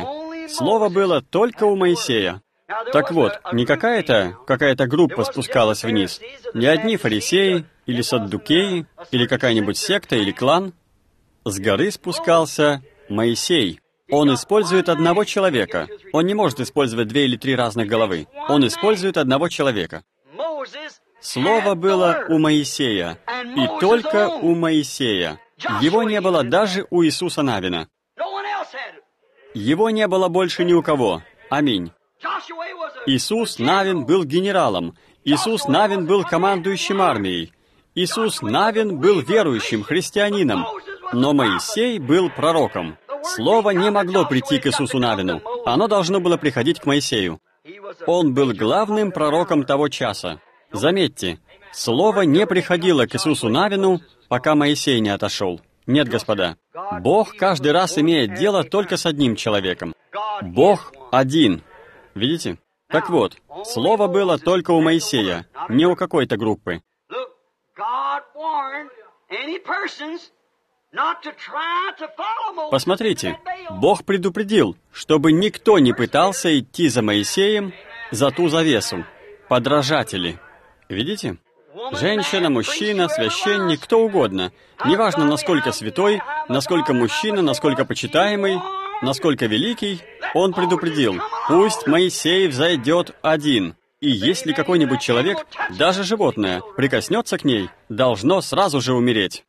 Слово было только у Моисея. Так вот, не какая-то какая-то группа спускалась вниз, не одни фарисеи, или саддукеи, или какая-нибудь секта, или клан. С горы спускался Моисей. Он использует одного человека. Он не может использовать две или три разных головы. Он использует одного человека. Слово было у Моисея, и только у Моисея. Его не было даже у Иисуса Навина. Его не было больше ни у кого. Аминь. Иисус Навин был генералом. Иисус Навин был командующим армией. Иисус Навин был верующим христианином. Но Моисей был пророком. Слово не могло прийти к Иисусу Навину. Оно должно было приходить к Моисею. Он был главным пророком того часа. Заметьте, Слово не приходило к Иисусу Навину, пока Моисей не отошел. Нет, господа. Бог каждый раз имеет дело только с одним человеком. Бог один. Видите? Так вот, Слово было только у Моисея, не у какой-то группы. Посмотрите, Бог предупредил, чтобы никто не пытался идти за Моисеем, за ту завесу. Подражатели. Видите? Женщина, мужчина, священник, кто угодно. Неважно, насколько святой, насколько мужчина, насколько почитаемый, насколько великий, он предупредил, пусть Моисей взойдет один. И если какой-нибудь человек, даже животное, прикоснется к ней, должно сразу же умереть.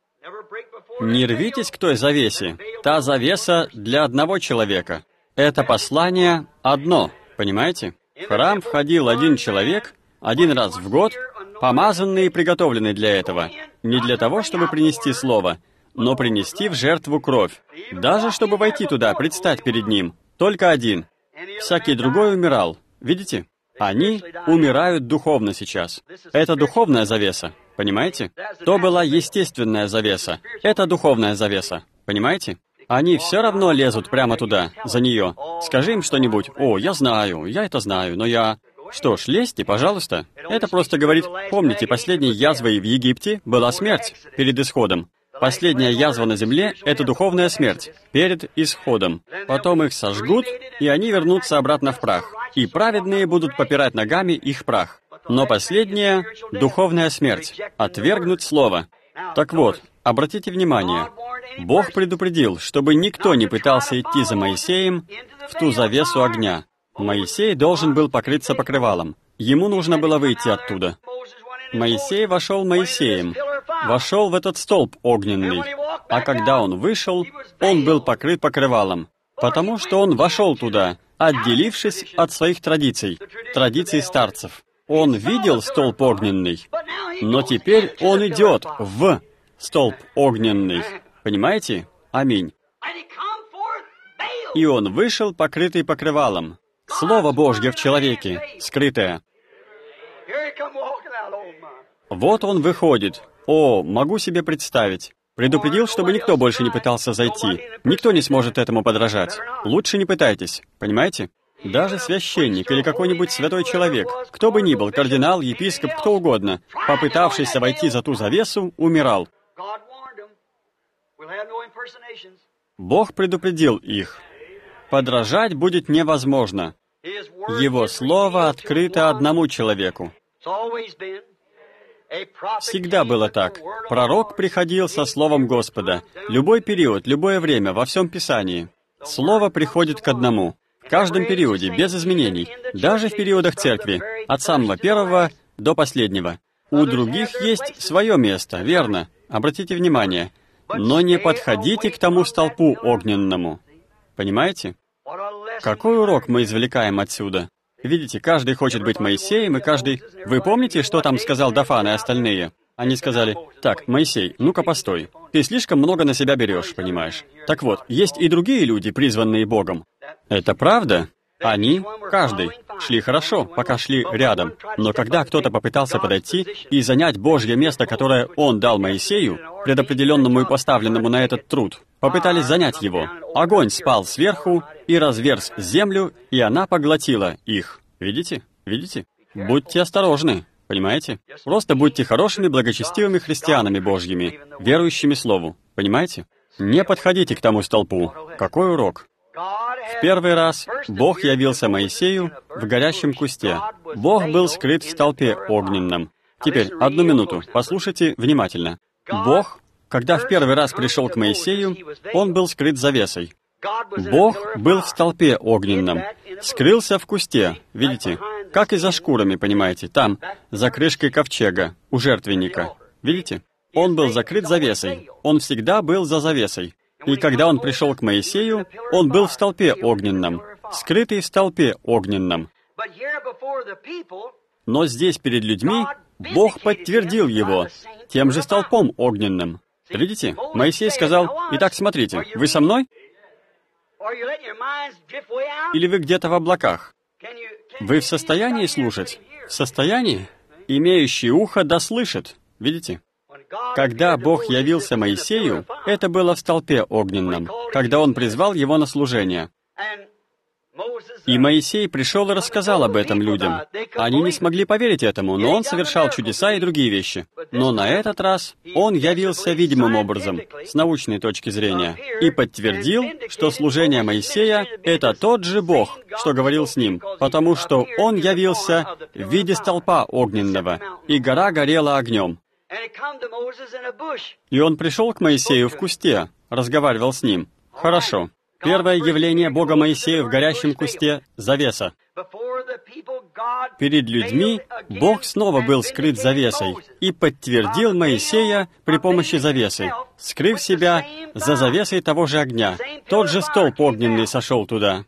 Не рвитесь к той завесе. Та завеса для одного человека. Это послание одно, понимаете? В храм входил один человек, один раз в год, помазанный и приготовленный для этого. Не для того, чтобы принести слово, но принести в жертву кровь. Даже чтобы войти туда, предстать перед ним. Только один. Всякий другой умирал. Видите? Они умирают духовно сейчас. Это духовная завеса. Понимаете? То была естественная завеса. Это духовная завеса. Понимаете? Они все равно лезут прямо туда, за нее. Скажи им что-нибудь. «О, я знаю, я это знаю, но я...» Что ж, лезьте, пожалуйста. Это просто говорит, помните, последней язвой в Египте была смерть перед исходом. Последняя язва на земле — это духовная смерть перед исходом. Потом их сожгут, и они вернутся обратно в прах. И праведные будут попирать ногами их прах. Но последняя — духовная смерть. Отвергнуть слово. Так вот, обратите внимание. Бог предупредил, чтобы никто не пытался идти за Моисеем в ту завесу огня. Моисей должен был покрыться покрывалом. Ему нужно было выйти оттуда. Моисей вошел Моисеем, вошел в этот столб огненный, а когда он вышел, он был покрыт покрывалом, потому что он вошел туда, отделившись от своих традиций, традиций старцев. Он видел столб огненный, но теперь он идет в столб огненный. Понимаете? Аминь. И он вышел, покрытый покрывалом. Слово Божье в человеке, скрытое. Вот он выходит. О, могу себе представить. Предупредил, чтобы никто больше не пытался зайти. Никто не сможет этому подражать. Лучше не пытайтесь, понимаете? Даже священник или какой-нибудь святой человек, кто бы ни был, кардинал, епископ, кто угодно, попытавшийся войти за ту завесу, умирал. Бог предупредил их. Подражать будет невозможно. Его слово открыто одному человеку. Всегда было так. Пророк приходил со словом Господа. Любой период, любое время, во всем Писании. Слово приходит к одному. В каждом периоде, без изменений. Даже в периодах церкви. От самого первого до последнего. У других есть свое место, верно? Обратите внимание. Но не подходите к тому столпу огненному. Понимаете? Какой урок мы извлекаем отсюда? Видите, каждый хочет быть Моисеем, и каждый... Вы помните, что там сказал Дафан и остальные? Они сказали, так, Моисей, ну-ка постой. Ты слишком много на себя берешь, понимаешь? Так вот, есть и другие люди, призванные Богом. Это правда? Они, каждый, шли хорошо, пока шли рядом. Но когда кто-то попытался подойти и занять Божье место, которое Он дал Моисею, предопределенному и поставленному на этот труд, попытались занять его, огонь спал сверху и разверз землю, и она поглотила их. Видите? Видите? Будьте осторожны, понимаете? Просто будьте хорошими, благочестивыми христианами Божьими, верующими Слову. Понимаете? Не подходите к тому столпу. Какой урок? В первый раз Бог явился Моисею в горящем кусте. Бог был скрыт в столпе огненном. Теперь, одну минуту, послушайте внимательно. Бог, когда в первый раз пришел к Моисею, Он был скрыт завесой. Бог был в столпе огненном, скрылся в кусте, видите, как и за шкурами, понимаете, там, за крышкой ковчега, у жертвенника. Видите? Он был закрыт завесой, он всегда был за завесой. И когда он пришел к Моисею, он был в столпе огненном, скрытый в столпе огненном. Но здесь перед людьми Бог подтвердил его тем же столпом огненным. Видите? Моисей сказал: «Итак, смотрите, вы со мной? Или вы где-то в облаках? Вы в состоянии слушать? В состоянии? Имеющий ухо да слышит». Видите? Когда Бог явился Моисею, это было в столпе огненном, когда Он призвал его на служение. И Моисей пришел и рассказал об этом людям. Они не смогли поверить этому, но он совершал чудеса и другие вещи. Но на этот раз он явился видимым образом, с научной точки зрения, и подтвердил, что служение Моисея — это тот же Бог, что говорил с ним, потому что он явился в виде столпа огненного, и гора горела огнем. И он пришел к Моисею в кусте, разговаривал с ним. Хорошо. Первое явление Бога Моисею в горящем кусте — завеса. Перед людьми Бог снова был скрыт завесой и подтвердил Моисея при помощи завесы, скрыв себя за завесой того же огня. Тот же столб огненный сошел туда.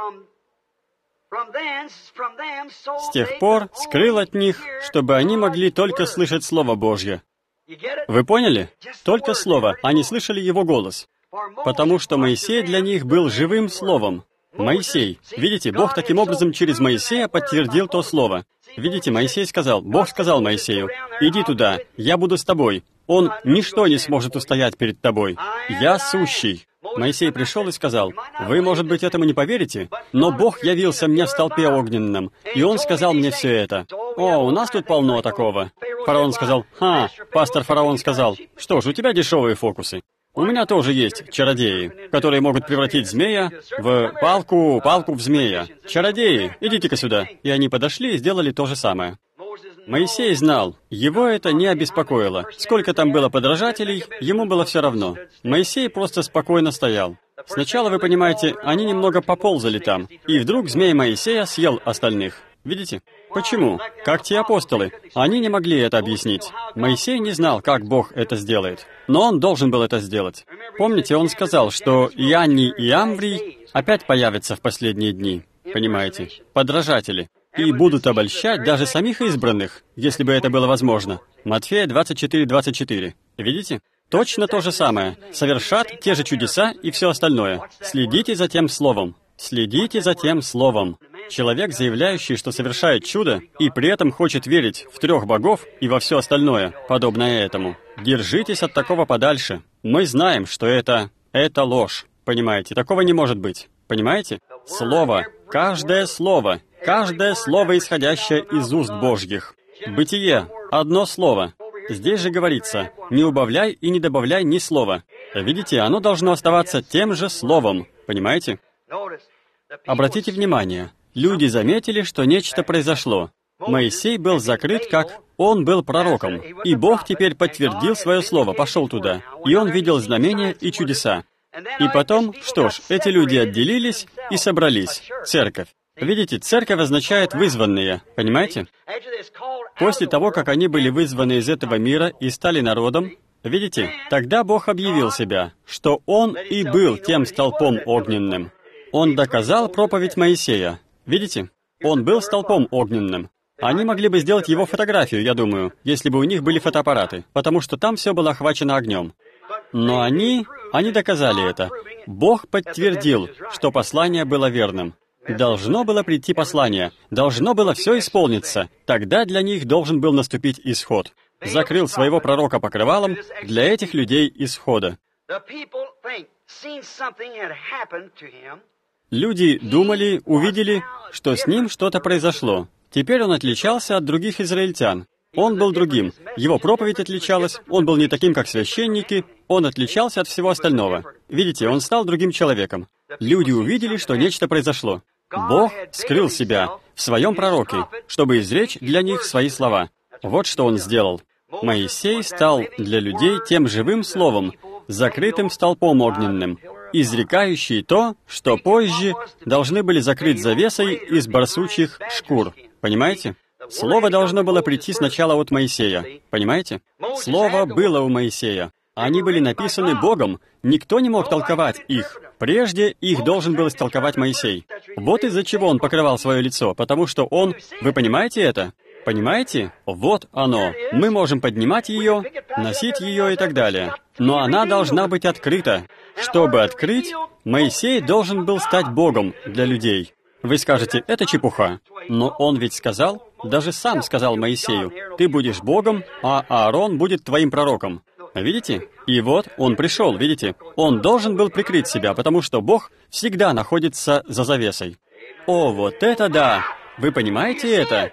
С тех пор скрыл от них, чтобы они могли только слышать Слово Божье. Вы поняли? Только Слово, они слышали Его голос. Потому что Моисей для них был живым Словом. Моисей. Видите, Бог таким образом через Моисея подтвердил то Слово. Видите, Моисей сказал, Бог сказал Моисею: «Иди туда, я буду с тобой. Он ничто не сможет устоять перед тобой. Я сущий». Моисей пришел и сказал: «Вы, может быть, этому не поверите, но Бог явился мне в столпе огненном, и Он сказал мне все это». О, у нас тут полно такого. Фараон сказал: «Ха, пастор Фараон сказал, что ж, у тебя дешевые фокусы. У меня тоже есть чародеи, которые могут превратить змея в палку, палку в змея. Чародеи, идите-ка сюда». И они подошли и сделали то же самое. Моисей знал, его это не обеспокоило. Сколько там было подражателей, ему было все равно. Моисей просто спокойно стоял. Сначала, вы понимаете, они немного поползали там, и вдруг змей Моисея съел остальных. Видите? Почему? Как те апостолы. Они не могли это объяснить. Моисей не знал, как Бог это сделает. Но он должен был это сделать. Помните, он сказал, что Ианний и Амврий опять появятся в последние дни. Понимаете? Подражатели. И будут обольщать даже самих избранных, если бы это было возможно. Матфея двадцать четыре двадцать четыре. Видите? Точно то же самое. Совершат те же чудеса и все остальное. Следите за тем словом. Следите за тем словом. Человек, заявляющий, что совершает чудо, и при этом хочет верить в трех богов и во все остальное, подобное этому. Держитесь от такого подальше. Мы знаем, что это... это ложь. Понимаете? Такого не может быть. Понимаете? Слово. Каждое слово. Каждое слово, исходящее из уст Божьих. Бытие. Одно слово. Здесь же говорится: не убавляй и не добавляй ни слова. Видите, оно должно оставаться тем же словом. Понимаете? Обратите внимание. Люди заметили, что нечто произошло. Моисей был закрыт, как он был пророком. И Бог теперь подтвердил свое слово, пошел туда. И он видел знамения и чудеса. И потом, что ж, эти люди отделились и собрались. Церковь. Видите, церковь означает «вызванные», понимаете? После того, как они были вызваны из этого мира и стали народом, видите, тогда Бог объявил себя, что Он и был тем столпом огненным. Он доказал проповедь Моисея. Видите? Он был столпом огненным. Они могли бы сделать его фотографию, я думаю, если бы у них были фотоаппараты, потому что там все было охвачено огнем. Но они, они доказали это. Бог подтвердил, что послание было верным. Должно было прийти послание, должно было все исполниться. Тогда для них должен был наступить исход. Закрыл своего пророка покрывалом для этих людей исхода. Люди думали, увидели, что с ним что-то произошло. Теперь он отличался от других израильтян. Он был другим. Его проповедь отличалась, он был не таким, как священники, он отличался от всего остального. Видите, он стал другим человеком. Люди увидели, что нечто произошло. Бог скрыл себя в своем пророке, чтобы изречь для них свои слова. Вот что Он сделал. Моисей стал для людей тем живым словом, закрытым столпом огненным, изрекающий то, что позже должны были закрыть завесой из барсучьих шкур. Понимаете? Слово должно было прийти сначала от Моисея. Понимаете? Слово было у Моисея. Они были написаны Богом. Никто не мог толковать их. Прежде их должен был истолковать Моисей. Вот из-за чего он покрывал свое лицо, потому что он... Вы понимаете это? Понимаете? Вот оно. Мы можем поднимать ее, носить ее и так далее. Но она должна быть открыта. Чтобы открыть, Моисей должен был стать Богом для людей. Вы скажете, это чепуха. Но он ведь сказал, даже сам сказал Моисею, «Ты будешь Богом, а Аарон будет твоим пророком». Видите? И вот он пришел, видите? Он должен был прикрыть себя, потому что Бог всегда находится за завесой. О, вот это да! Вы понимаете это?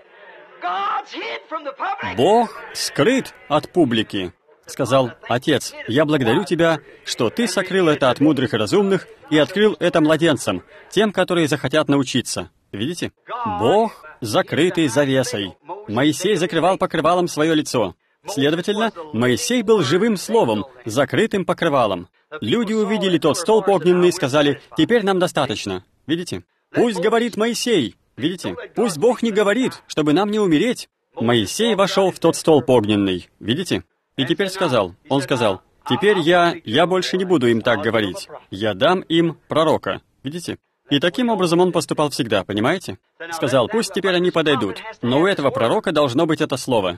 Бог скрыт от публики. Сказал, «Отец, я благодарю Тебя, что Ты сокрыл это от мудрых и разумных и открыл это младенцам, тем, которые захотят научиться». Видите? Бог, закрытый завесой. Моисей закрывал покрывалом свое лицо. Следовательно, Моисей был живым словом, закрытым покрывалом. Люди увидели тот столб огненный и сказали, «Теперь нам достаточно». Видите? Пусть говорит Моисей. Видите? Пусть Бог не говорит, чтобы нам не умереть. Моисей вошел в тот столб огненный. Видите? И теперь сказал, он сказал, «Теперь я, я больше не буду им так говорить. Я дам им пророка». Видите? И таким образом он поступал всегда, понимаете? Сказал, пусть теперь они подойдут, но у этого пророка должно быть это слово.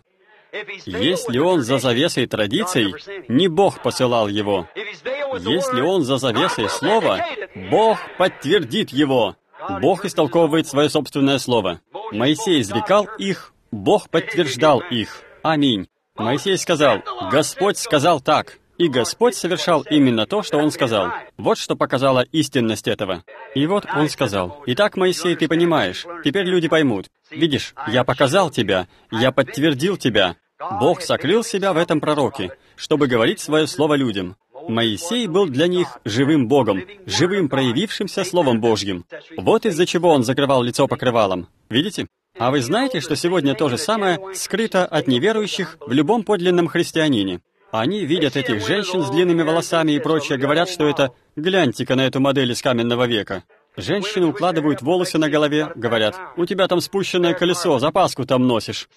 Если он за завесой традиций, не Бог посылал его. Если он за завесой слова, Бог подтвердит его. Бог истолковывает свое собственное слово. Моисей изрекал их, Бог подтверждал их. Аминь. Моисей сказал, «Господь сказал так». И Господь совершал именно то, что Он сказал. Вот что показало истинность этого. И вот Он сказал, «Итак, Моисей, ты понимаешь, теперь люди поймут. Видишь, я показал тебя, я подтвердил тебя». Бог сокрыл себя в этом пророке, чтобы говорить свое слово людям. Моисей был для них живым Богом, живым проявившимся Словом Божьим. Вот из-за чего он закрывал лицо покрывалом. Видите? А вы знаете, что сегодня то же самое скрыто от неверующих в любом подлинном христианине? Они видят этих женщин с длинными волосами и прочее, говорят, что это «гляньте-ка на эту модель из каменного века». Женщины укладывают волосы на голове, говорят, «У тебя там спущенное колесо, запаску там носишь».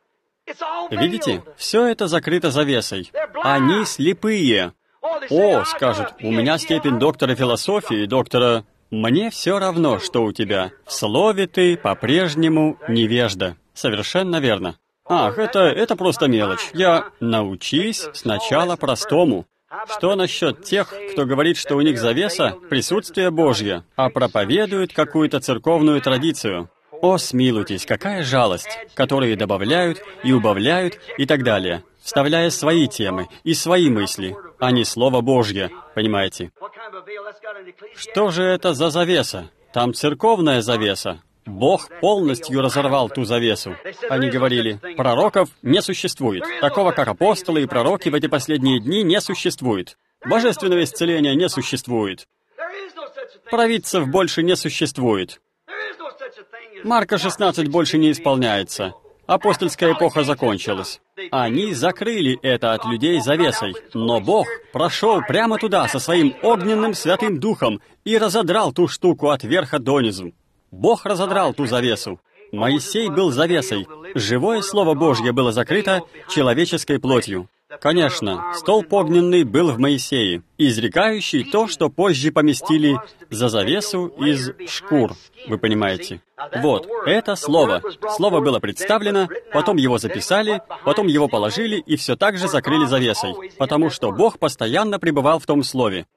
Видите? Все это закрыто завесой. Они слепые. О, скажут, у меня степень доктора философии, доктора... Мне все равно, что у тебя. В слове ты по-прежнему невежда. Совершенно верно. Ах, это, это просто мелочь. Я... Научись сначала простому. Что насчет тех, кто говорит, что у них завеса — присутствие Божье, а проповедует какую-то церковную традицию? О, смилуйтесь, какая жалость, которые добавляют и убавляют и так далее, вставляя свои темы и свои мысли, а не Слово Божье, понимаете? Что же это за завеса? Там церковная завеса. Бог полностью разорвал ту завесу. Они говорили, пророков не существует. Такого, как апостолы и пророки в эти последние дни, не существует. Божественного исцеления не существует. Провидцев больше не существует. Марка шестнадцать больше не исполняется. Апостольская эпоха закончилась. Они закрыли это от людей завесой, но Бог прошел прямо туда со своим огненным Святым Духом и разодрал ту штуку от верха донизу. Бог разодрал ту завесу. Моисей был завесой. Живое Слово Божье было закрыто человеческой плотью. Конечно, столб огненный был в Моисее, изрекающий то, что позже поместили за завесу из шкур. Вы понимаете? Вот, это слово. Слово было представлено, потом его записали, потом его положили и все так же закрыли завесой, потому что Бог постоянно пребывал в том слове.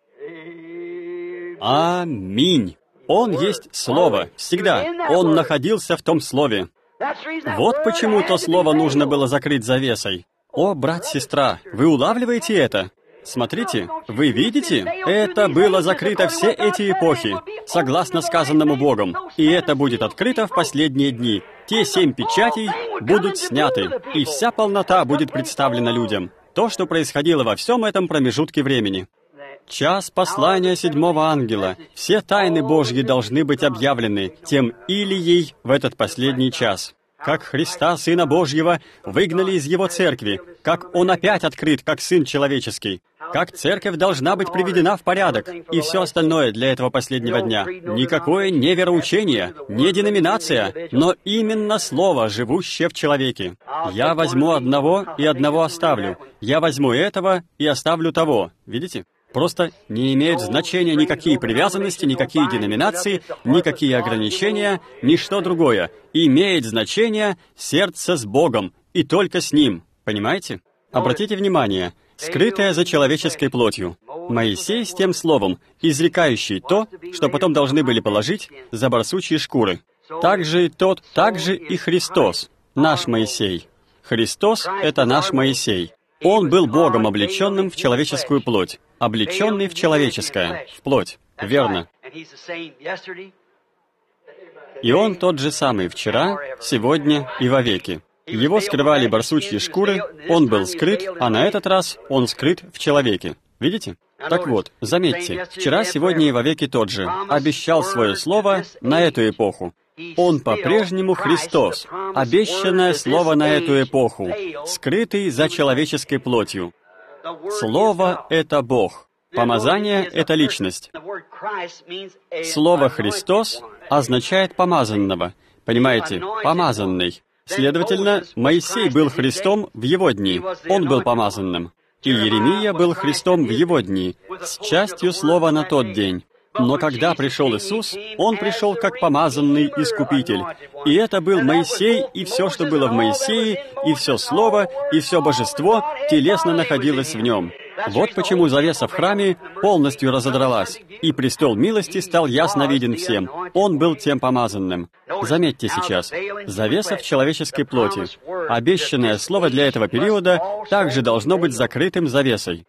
Аминь. Он есть Слово, всегда. Он находился в том Слове. Вот почему то Слово нужно было закрыть завесой. О, брат, сестра, вы улавливаете это? Смотрите, вы видите? Это было закрыто все эти эпохи, согласно сказанному Богом. И это будет открыто в последние дни. Те семь печатей будут сняты, и вся полнота будет представлена людям. То, что происходило во всем этом промежутке времени. час послания седьмого ангела. Все тайны Божьи должны быть объявлены тем Илией в этот последний час. Как Христа, Сына Божьего, выгнали из Его церкви, как Он опять открыт, как Сын Человеческий, как церковь должна быть приведена в порядок, и все остальное для этого последнего дня. Никакое не вероучение, не деноминация, но именно Слово, живущее в человеке. Я возьму одного и одного оставлю. Я возьму этого и оставлю того. Видите? Просто не имеют значения никакие привязанности, никакие деноминации, никакие ограничения, ничто другое. Имеет значение сердце с Богом, и только с Ним. Понимаете? Обратите внимание, скрытое за человеческой плотью. Моисей с тем словом, изрекающий то, что потом должны были положить за барсучьи шкуры. Также и тот, также и Христос, наш Моисей. Христос — это наш Моисей. Он был Богом, облеченным в человеческую плоть, облеченный в человеческое, в плоть. Верно. И Он тот же самый вчера, сегодня и вовеки. Его скрывали барсучьи шкуры, Он был скрыт, а на этот раз Он скрыт в человеке. Видите? Так вот, заметьте, вчера, сегодня и вовеки тот же, обещал свое слово на эту эпоху. Он по-прежнему Христос, обещанное слово на эту эпоху, скрытый за человеческой плотью. Слово — это Бог. Помазание — это личность. Слово «Христос» означает «помазанного». Понимаете? «Помазанный». Следовательно, Моисей был Христом в его дни. Он был помазанным. И Иеремия был Христом в его дни, с частью слова на тот день. Но когда пришел Иисус, Он пришел как помазанный Искупитель. И это был Моисей, и все, что было в Моисее, и все Слово, и все Божество телесно находилось в Нем. Вот почему завеса в храме полностью разодралась, и престол милости стал ясно виден всем. Он был тем помазанным. Заметьте сейчас, завеса в человеческой плоти. Обещанное слово для этого периода также должно быть закрытым завесой.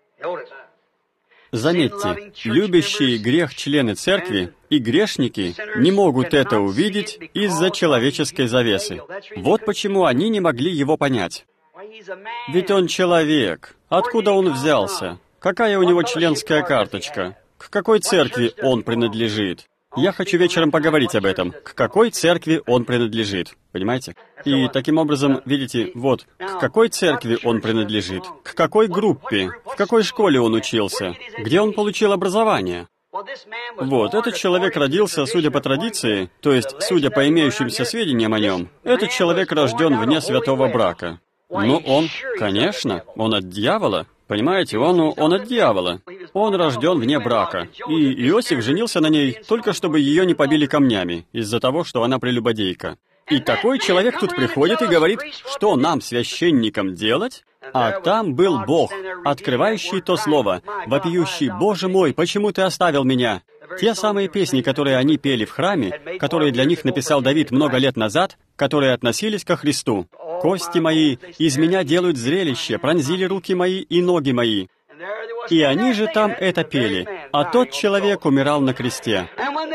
Заметьте, любящие грех члены церкви и грешники не могут это увидеть из-за человеческой завесы. Вот почему они не могли его понять. Ведь он человек. Откуда он взялся? Какая у него членская карточка? К какой церкви он принадлежит? Я хочу вечером поговорить об этом. К какой церкви он принадлежит? Понимаете? И таким образом, видите, вот, к какой церкви он принадлежит? К какой группе? В какой школе он учился? Где он получил образование? Вот, этот человек родился, судя по традиции, то есть, судя по имеющимся сведениям о нем, этот человек рожден вне святого брака. Но он, конечно, он от дьявола. Понимаете, он, он от дьявола. Он рожден вне брака. И Иосиф женился на ней только чтобы ее не побили камнями, из-за того, что она прелюбодейка. И такой человек тут приходит и говорит, что нам, священникам, делать? А там был Бог, открывающий то слово, вопиющий: «Боже мой, почему ты оставил меня?» Те самые песни, которые они пели в храме, которые для них написал Давид много лет назад, которые относились ко Христу. «Кости мои из меня делают зрелище, пронзили руки мои и ноги мои». И они же там это пели, а тот человек умирал на кресте.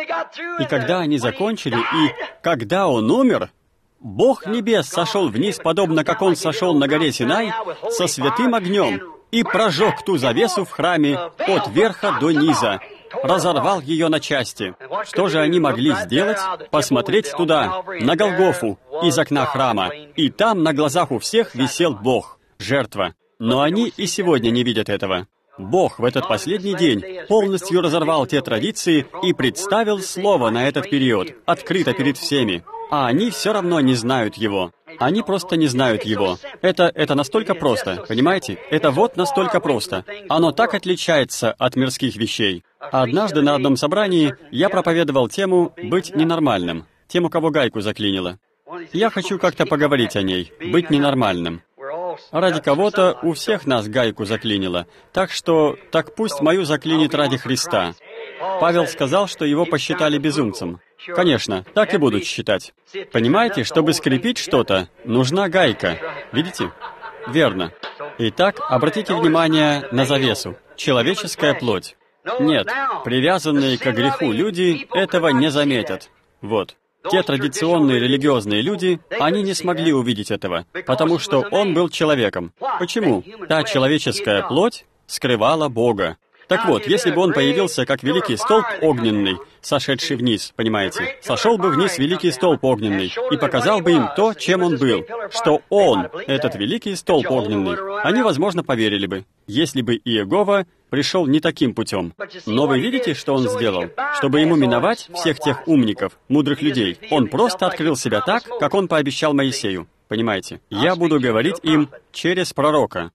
И когда они закончили, и когда он умер, Бог небес сошел вниз, подобно как Он сошел на горе Синай, со святым огнем, и прожег ту завесу в храме от верха до низа, разорвал ее на части. Что же они могли сделать? Посмотреть туда, на Голгофу, из окна храма, и там на глазах у всех висел Бог, жертва. Но они и сегодня не видят этого. Бог в этот последний день полностью разорвал те традиции и представил Слово на этот период, открыто перед всеми. А они все равно не знают Его. Они просто не знают Его. Это, это настолько просто, понимаете? Это вот настолько просто. Оно так отличается от мирских вещей. Однажды на одном собрании я проповедовал тему «быть ненормальным», тем, у кого гайку заклинило. Я хочу как-то поговорить о ней, быть ненормальным. Ради кого-то у всех нас гайку заклинило, так что, так пусть мою заклинит ради Христа. Павел сказал, что его посчитали безумцем. Конечно, так и будут считать. Понимаете, чтобы скрепить что-то, нужна гайка. Видите? Верно. Итак, обратите внимание на завесу. Человеческая плоть. Нет, привязанные к греху люди этого не заметят. Вот. Те традиционные религиозные люди, они не смогли увидеть этого, потому что он был человеком. Почему? Та человеческая плоть скрывала Бога. Так вот, если бы он появился как великий столб огненный, сошедший вниз, понимаете, сошел бы вниз великий столб огненный и показал бы им то, чем он был, что он, этот великий столб огненный, они, возможно, поверили бы, если бы Иегова пришел не таким путем. Но вы видите, что он сделал? Чтобы ему миновать всех тех умников, мудрых людей, он просто открыл себя так, как он пообещал Моисею. Понимаете? «Я буду говорить им через пророка».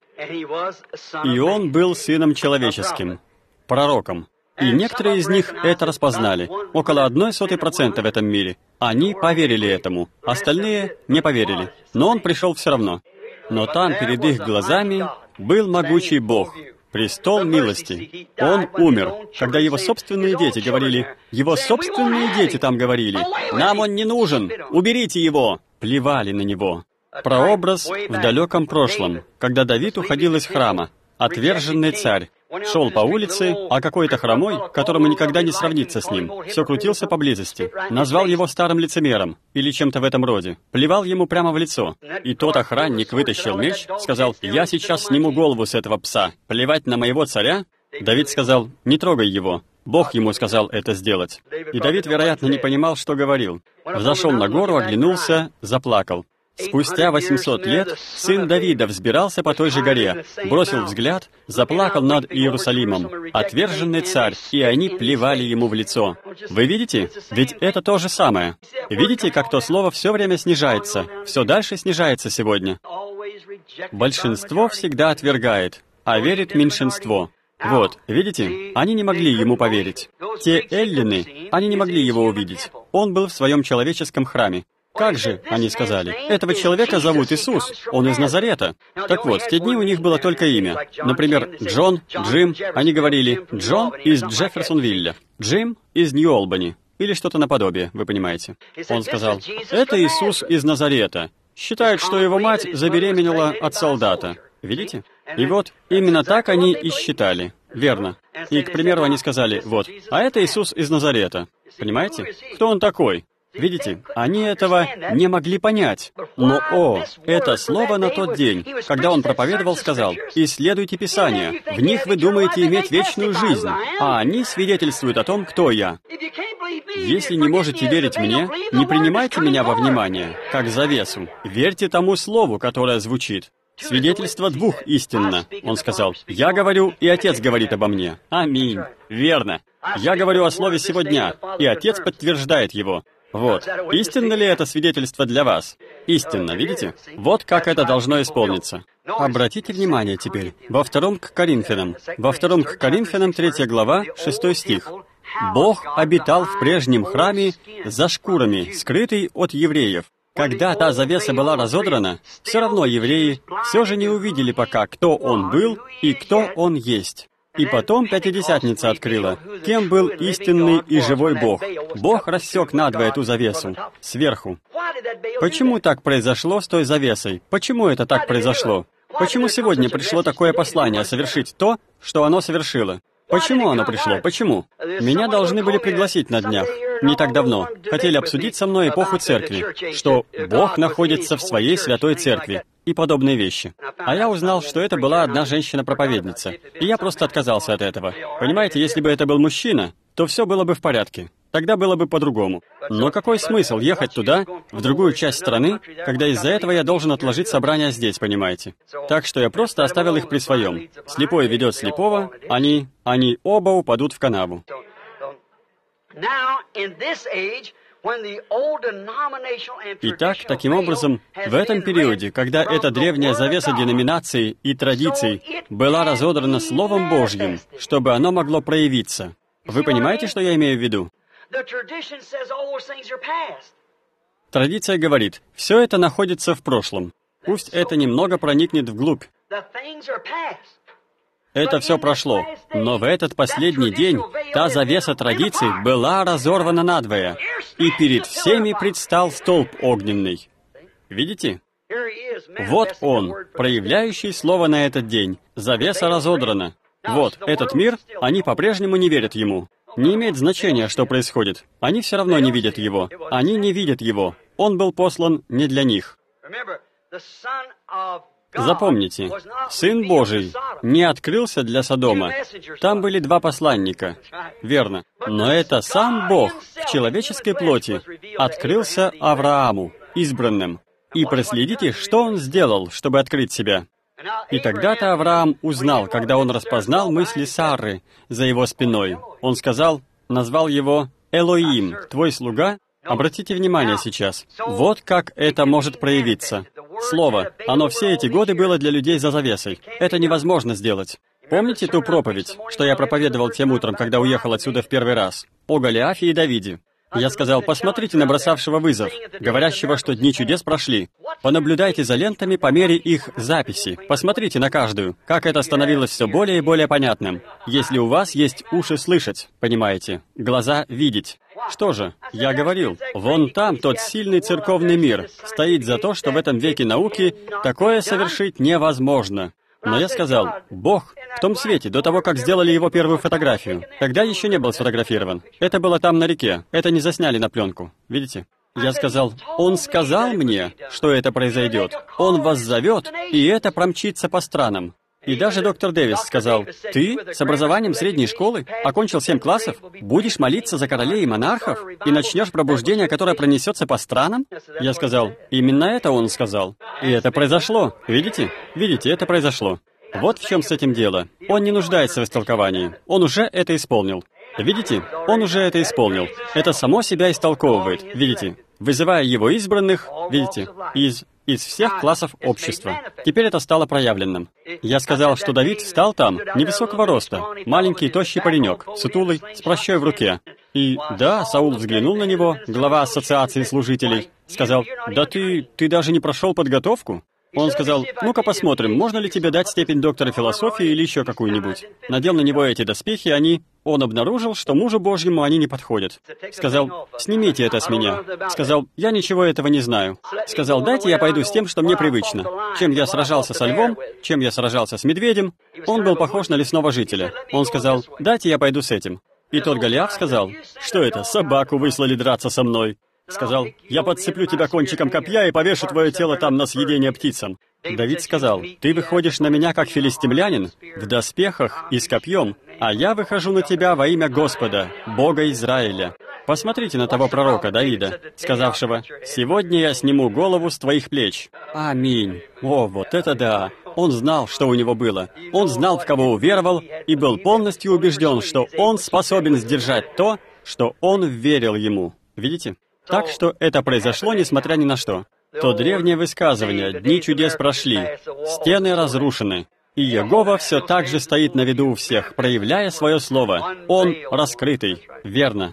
И он был сыном человеческим, пророком. И некоторые из них это распознали. Около одной сотой процента в этом мире. Они поверили этому. Остальные не поверили. Но он пришел все равно. Но там, перед их глазами, был могучий Бог, престол милости. Он умер, когда его собственные дети говорили, его собственные дети там говорили, «Нам он не нужен, уберите его!» Плевали на него. Прообраз в далеком прошлом, когда Давид уходил из храма, отверженный царь, шел по улице, а какой-то хромой, которому никогда не сравнится с ним, все крутился поблизости, назвал его старым лицемером или чем-то в этом роде, плевал ему прямо в лицо. И тот охранник вытащил меч, сказал, «Я сейчас сниму голову с этого пса. Плевать на моего царя?» Давид сказал, «Не трогай его». Бог ему сказал это сделать. И Давид, вероятно, не понимал, что говорил. Взошел на гору, оглянулся, заплакал. Спустя восемьсот лет сын Давида взбирался по той же горе, бросил взгляд, заплакал над Иерусалимом, отверженный царь, и они плевали ему в лицо. Вы видите? Ведь это то же самое. Видите, как то слово все время снижается, все дальше снижается сегодня. Большинство всегда отвергает, а верит меньшинство. Вот, видите, они не могли ему поверить. Те эллины, они не могли его увидеть. Он был в своем человеческом храме. Как же, они сказали, этого человека зовут Иисус, он из Назарета. Так вот, в те дни у них было только имя. Например, Джон, Джим, они говорили, Джон из Джефферсонвилля, Джим из Нью-Олбани, или что-то наподобие, вы понимаете. Он сказал, это Иисус из Назарета. Считают, что его мать забеременела от солдата. Видите? И вот, именно так они и считали. Верно. И, к примеру, они сказали, вот, а это Иисус из Назарета. Понимаете? Кто он такой? Видите, они этого не могли понять. Но, о, это слово на тот день, когда он проповедовал, сказал, «Исследуйте Писания, в них вы думаете иметь вечную жизнь, а они свидетельствуют о том, кто я». Если не можете верить мне, не принимайте меня во внимание, как завесу. Верьте тому слову, которое звучит. Свидетельство двух истинно, он сказал. Я говорю, и Отец говорит обо мне. Аминь. Верно. Я говорю о слове сего дня, и Отец подтверждает его. Вот. Истинно ли это свидетельство для вас? Истинно, видите? Вот как это должно исполниться. Обратите внимание теперь. Во втором к Коринфянам. Во втором к Коринфянам, третья глава, шестой стих. «Бог обитал в прежнем храме за шкурами, скрытый от евреев. Когда та завеса была разодрана, все равно евреи все же не увидели пока, кто он был и кто он есть. И потом Пятидесятница открыла, кем был истинный и живой Бог. Бог рассек надвое эту завесу, сверху. Почему так произошло с той завесой? Почему это так произошло? Почему сегодня пришло такое послание совершить то, что оно совершило? Почему оно пришло? Почему? Меня должны были пригласить на днях, не так давно. Хотели обсудить со мной эпоху церкви, что Бог находится в своей святой церкви и подобные вещи. А я узнал, что это была одна женщина-проповедница, и я просто отказался от этого. Понимаете, если бы это был мужчина, то все было бы в порядке. Тогда было бы по-другому. Но какой смысл ехать туда, в другую часть страны, когда из-за этого я должен отложить собрание здесь, понимаете? Так что я просто оставил их при своем. Слепой ведет слепого, они, они оба упадут в канаву. Итак, таким образом, в этом периоде, когда эта древняя завеса деноминаций и традиций была разодрана Словом Божьим, чтобы оно могло проявиться, вы понимаете, что я имею в виду? Традиция говорит, все это находится в прошлом. Пусть это немного проникнет вглубь. Это все прошло, но в этот последний день та завеса традиций была разорвана надвое, и перед всеми предстал столб огненный. Видите? Вот он, проявляющий слово на этот день. Завеса разодрана. Вот, этот мир, они по-прежнему не верят ему. Не имеет значения, что происходит. Они все равно не видят его. Они не видят его. Он был послан не для них. Запомните, Сын Божий не открылся для Содома. Там были два посланника, верно. Но это сам Бог в человеческой плоти открылся Аврааму, избранным. И проследите, что он сделал, чтобы открыть себя. И тогда-то Авраам узнал, когда он распознал мысли Сары за его спиной. Он сказал, назвал его Элоим, твой слуга. Обратите внимание сейчас. Вот как это может проявиться. Слово, оно все эти годы было для людей за завесой. Это невозможно сделать. Помните ту проповедь, что я проповедовал тем утром, когда уехал отсюда в первый раз? О Голиафе и Давиде. Я сказал, посмотрите на бросавшего вызов, говорящего, что дни чудес прошли. Понаблюдайте за лентами по мере их записи. Посмотрите на каждую, как это становилось все более и более понятным. Если у вас есть уши слышать, понимаете, глаза видеть. Что же, я говорил, вон там тот сильный церковный мир стоит за то, что в этом веке науки такое совершить невозможно. Но я сказал, Бог в том свете, до того, как сделали его первую фотографию, тогда еще не был сфотографирован. Это было там на реке, это не засняли на пленку. Видите? Я сказал, Он сказал мне, что это произойдет. Он вас зовет, и это промчится по странам. И даже доктор Дэвис сказал, ты с образованием средней школы, окончил семь классов, будешь молиться за королей и монархов, и начнешь пробуждение, которое пронесется по странам? Я сказал, именно это он сказал. И это произошло. Видите? Видите, это произошло. Вот в чем с этим дело. Он не нуждается в истолковании. Он уже это исполнил. Видите? Он уже это исполнил. Это само себя истолковывает. Видите? Вызывая его избранных, видите, из... из всех классов общества. Теперь это стало проявленным. Я сказал, что Давид стал там, невысокого роста, маленький тощий паренек, сутулый, с пращой в руке. И да, Саул взглянул на него, глава ассоциации служителей, сказал, «Да ты, ты даже не прошел подготовку?» Он сказал, «Ну-ка посмотрим, можно ли тебе дать степень доктора философии или еще какую-нибудь?» Надел на него эти доспехи, они... Он обнаружил, что мужу Божьему они не подходят. Сказал, «Снимите это с меня». Сказал, «Я ничего этого не знаю». Сказал, «Дайте я пойду с тем, что мне привычно». Чем я сражался со львом, чем я сражался с медведем, он был похож на лесного жителя. Он сказал, «Дайте я пойду с этим». И тот Голиаф сказал, «Что это, собаку выслали драться со мной?» Сказал, «Я подцеплю тебя кончиком копья и повешу твое тело там на съедение птицам». Давид сказал, «Ты выходишь на меня как филистимлянин, в доспехах и с копьем, а я выхожу на тебя во имя Господа, Бога Израиля». Посмотрите на того пророка Давида, сказавшего, «Сегодня я сниму голову с твоих плеч». Аминь. О, вот это да! Он знал, что у него было. Он знал, в кого уверовал, и был полностью убежден, что он способен сдержать то, что он верил ему. Видите? Так что это произошло, несмотря ни на что. То древнее высказывание «Дни чудес прошли», «Стены разрушены», и Иегова все так же стоит на виду у всех, проявляя свое слово. Он раскрытый. Верно.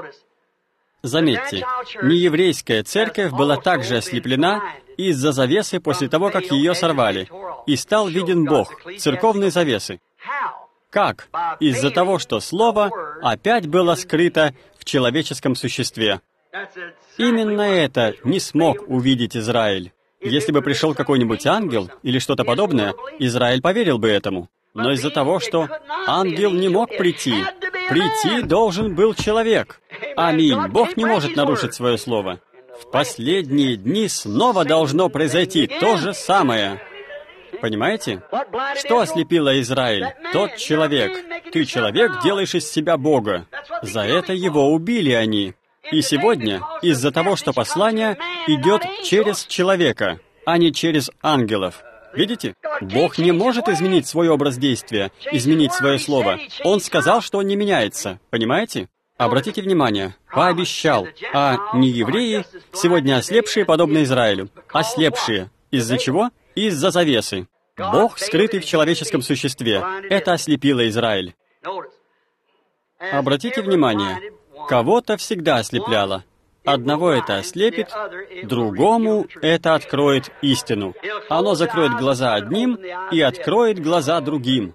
Заметьте, нееврейская церковь была также ослеплена из-за завесы после того, как ее сорвали, и стал виден Бог, церковные завесы. Как? Из-за того, что Слово опять было скрыто в человеческом существе. Именно это не смог увидеть Израиль. Если бы пришел какой-нибудь ангел или что-то подобное, Израиль поверил бы этому. Но из-за того, что ангел не мог прийти, прийти должен был человек. Аминь. Бог не может нарушить свое слово. В последние дни снова должно произойти то же самое. Понимаете? Что ослепило Израиль? Тот человек. Ты, человек, делаешь из себя Бога. За это его убили они. И сегодня, из-за того, что послание идет через человека, а не через ангелов. Видите? Бог не может изменить свой образ действия, изменить свое слово. Он сказал, что он не меняется. Понимаете? Обратите внимание, пообещал, а не евреи, сегодня ослепшие, подобно Израилю. Ослепшие. Из-за чего? Из-за завесы. Бог, скрытый в человеческом существе. Это ослепило Израиль. Обратите внимание, кого-то всегда ослепляло. Одного это ослепит, другому это откроет истину. Оно закроет глаза одним и откроет глаза другим.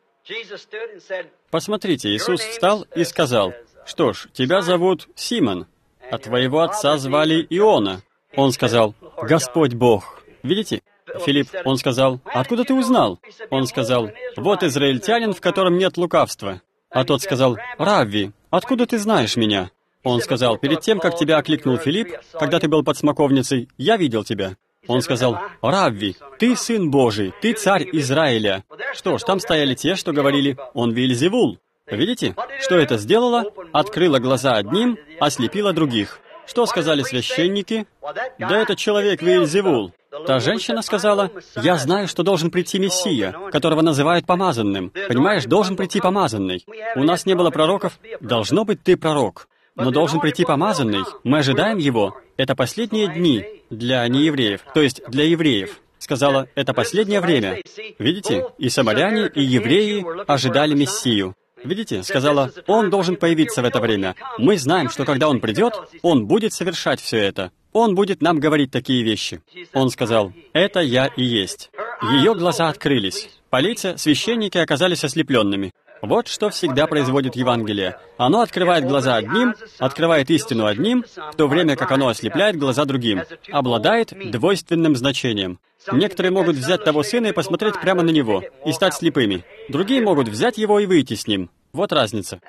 Посмотрите, Иисус встал и сказал, «Что ж, тебя зовут Симон, а твоего отца звали Иона». Он сказал, «Господь Бог». Видите? Филипп, он сказал, «Откуда ты узнал?» Он сказал, «Вот израильтянин, в котором нет лукавства». А тот сказал, «Равви, откуда ты знаешь меня?» Он сказал, «Перед тем, как тебя окликнул Филипп, когда ты был под смоковницей, я видел тебя». Он сказал: «Равви, ты Сын Божий, ты Царь Израиля». Что ж, там стояли те, что говорили: «Он Веельзевул». Видите, что это сделало? Открыло глаза одним, ослепило других. Что сказали священники? Да этот человек Веельзевул. Та женщина сказала: «Я знаю, что должен прийти Мессия, которого называют помазанным. Понимаешь, должен прийти помазанный. У нас не было пророков. Должно быть, ты пророк. Но должен прийти помазанный. Мы ожидаем его. Это последние дни для неевреев, то есть для евреев». Сказала: «Это последнее время». Видите, и самаряне, и евреи ожидали Мессию. Видите, сказала: «Он должен появиться в это время. Мы знаем, что когда Он придет, Он будет совершать все это. Он будет нам говорить такие вещи». Он сказал: «Это я и есть». Ее глаза открылись. Полиция, священники оказались ослепленными. Вот что всегда производит Евангелие. Оно открывает глаза одним, открывает истину одним, в то время как оно ослепляет глаза другим, обладает двойственным значением. Некоторые могут взять того сына и посмотреть прямо на него, и стать слепыми. Другие могут взять его и выйти с ним. Вот разница.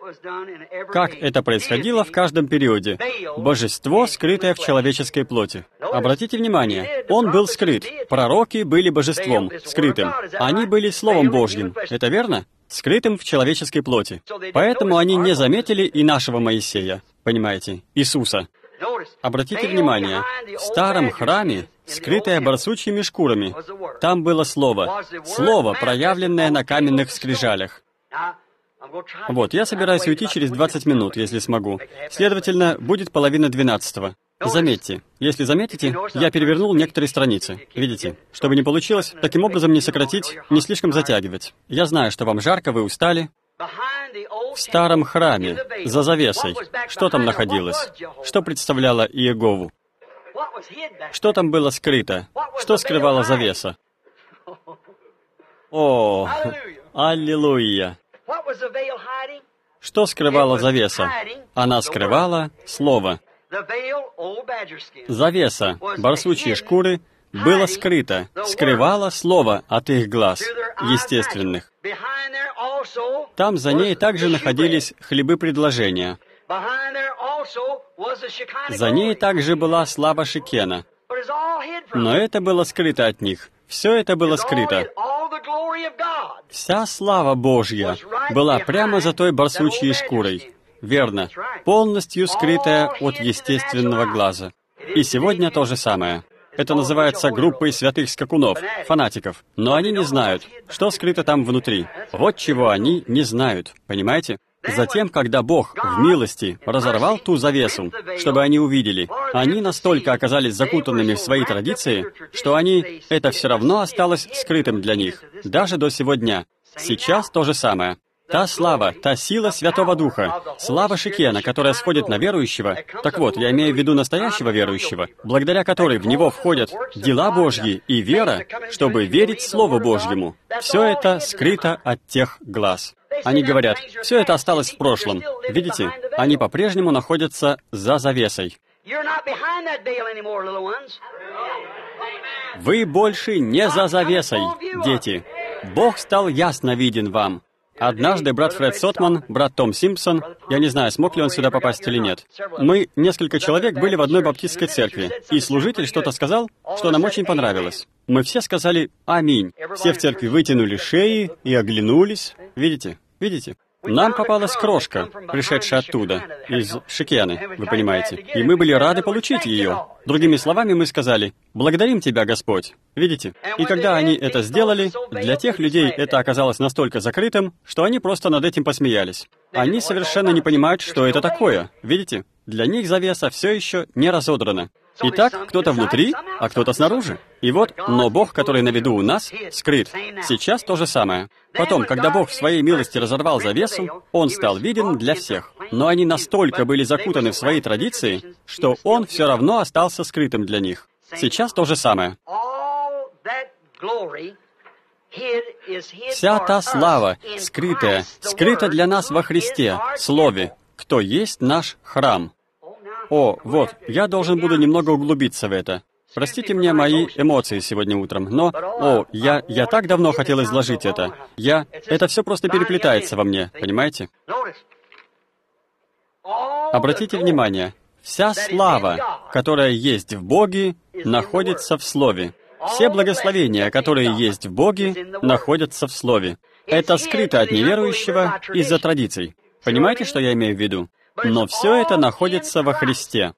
Как это происходило в каждом периоде. Божество, скрытое в человеческой плоти. Обратите внимание, он был скрыт. Пророки были божеством, скрытым. Они были Словом Божьим. Это верно? Скрытым в человеческой плоти. Поэтому они не заметили и нашего Моисея. Понимаете? Иисуса. Обратите внимание, в старом храме, скрытое барсучьими шкурами, там было Слово. Слово, проявленное на каменных скрижалях. Вот, я собираюсь уйти через двадцать минут, если смогу. Следовательно, будет половина двенадцатого. Заметьте, если заметите, я перевернул некоторые страницы. Видите? Чтобы не получилось, таким образом не сократить, не слишком затягивать. Я знаю, что вам жарко, вы устали. В старом храме, за завесой, что там находилось? Что представляло Иегову? Что там было скрыто? Что скрывала завеса? О, аллилуйя! Что скрывала завеса? Она скрывала Слово. Завеса, барсучьи шкуры, было скрыто, скрывала Слово от их глаз, естественных. Там за ней также находились хлебы предложения. За ней также была слава Шекена. Но это было скрыто от них. Все это было скрыто. Вся слава Божья была прямо за той барсучьей шкурой. Верно, полностью скрытая от естественного глаза. И сегодня то же самое. Это называется группой святых скакунов, фанатиков. Но они не знают, что скрыто там внутри. Вот чего они не знают, понимаете? Затем, когда Бог в милости разорвал ту завесу, чтобы они увидели, они настолько оказались закутанными в свои традиции, что они, это все равно осталось скрытым для них, даже до сего дня. Сейчас то же самое. Та слава, та сила Святого Духа, слава Шекена, которая сходит на верующего, так вот, я имею в виду настоящего верующего, благодаря которой в него входят дела Божьи и вера, чтобы верить Слову Божьему. Все это скрыто от тех глаз. Они говорят: все это осталось в прошлом. Видите, они по-прежнему находятся за завесой. Вы больше не за завесой, дети. Бог стал ясно виден вам. Однажды брат Фред Сотман, брат Том Симпсон, я не знаю, смог ли он сюда попасть или нет. Мы, несколько человек, были в одной баптистской церкви, и служитель что-то сказал, что нам очень понравилось. Мы все сказали «Аминь». Все в церкви вытянули шеи и оглянулись. Видите? Видите? Нам попалась крошка, пришедшая оттуда, из Шекены, вы понимаете, и мы были рады получить ее. Другими словами, мы сказали: «Благодарим Тебя, Господь». Видите? И когда они это сделали, для тех людей это оказалось настолько закрытым, что они просто над этим посмеялись. Они совершенно не понимают, что это такое. Видите? Для них завеса все еще не разодрана. Итак, кто-то внутри, а кто-то снаружи. И вот, но Бог, который на виду у нас, скрыт. Сейчас то же самое. Потом, когда Бог в своей милости разорвал завесу, Он стал виден для всех. Но они настолько были закутаны в свои традиции, что Он все равно остался скрытым для них. Сейчас то же самое. Вся та слава, скрытая, скрыта для нас во Христе, Слове, кто есть наш храм. О, вот, я должен буду немного углубиться в это. Простите мне мои эмоции сегодня утром, но, о, я, я так давно хотел изложить это. Я, это все просто переплетается во мне, понимаете? Обратите внимание, вся слава, которое есть в Боге, находится в Слове. Все благословения, которые есть в Боге, находятся в Слове. Это скрыто от неверующего из-за традиций. Понимаете, что я имею в виду? Но все это находится во Христе.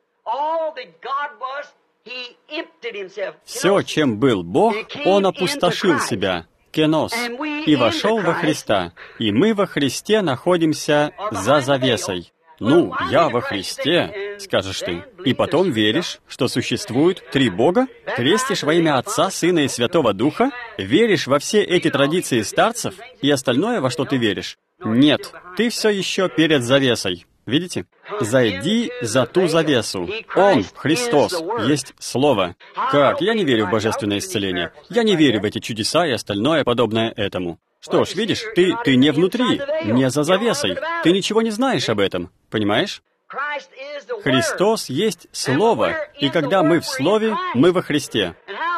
Все, чем был Бог, Он опустошил себя, кенос, и вошел во Христа. И мы во Христе находимся за завесой. «Ну, я во Христе», скажешь ты, и потом веришь, что существует три Бога, крестишь во имя Отца, Сына и Святого Духа, веришь во все эти традиции старцев и остальное, во что ты веришь. Нет, ты все еще перед завесой. Видите? «Зайди за ту завесу». Он, Христос, есть Слово. Как? Я не верю в божественное исцеление. Я не верю в эти чудеса и остальное, подобное этому. Что ж, видишь, ты, ты не внутри, не за завесой. Ты ничего не знаешь об этом. Понимаешь? Христос есть Слово, и когда мы в Слове, мы во Христе.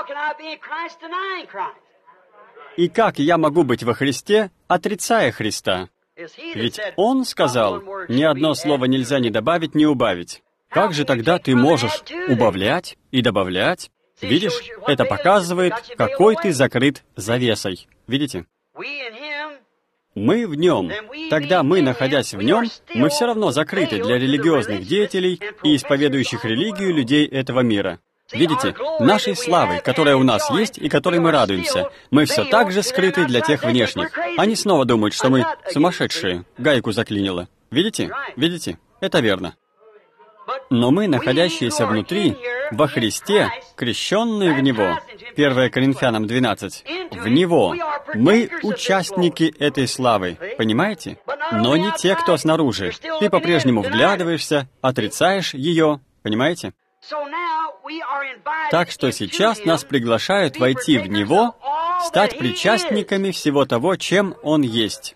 И как я могу быть во Христе, отрицая Христа? Ведь Он сказал, ни одно слово нельзя ни добавить, ни убавить. Как же тогда ты можешь убавлять и добавлять? Видишь, это показывает, какой ты закрыт завесой. Видите? Мы в Нем. Тогда мы, находясь в Нем, мы все равно закрыты для религиозных деятелей и исповедующих религию людей этого мира. Видите, нашей славой, которая у нас есть и которой мы радуемся, мы все так же скрыты для тех внешних. Они снова думают, что мы сумасшедшие, гайку заклинило. Видите? Видите? Это верно. Но мы, находящиеся внутри, во Христе, крещенные в Него, первое Коринфянам двенадцать, в Него, мы участники этой славы, понимаете? Но не те, кто снаружи. Ты по-прежнему вглядываешься, отрицаешь ее, понимаете? Так что сейчас нас приглашают войти в Него, стать причастниками всего того, чем Он есть.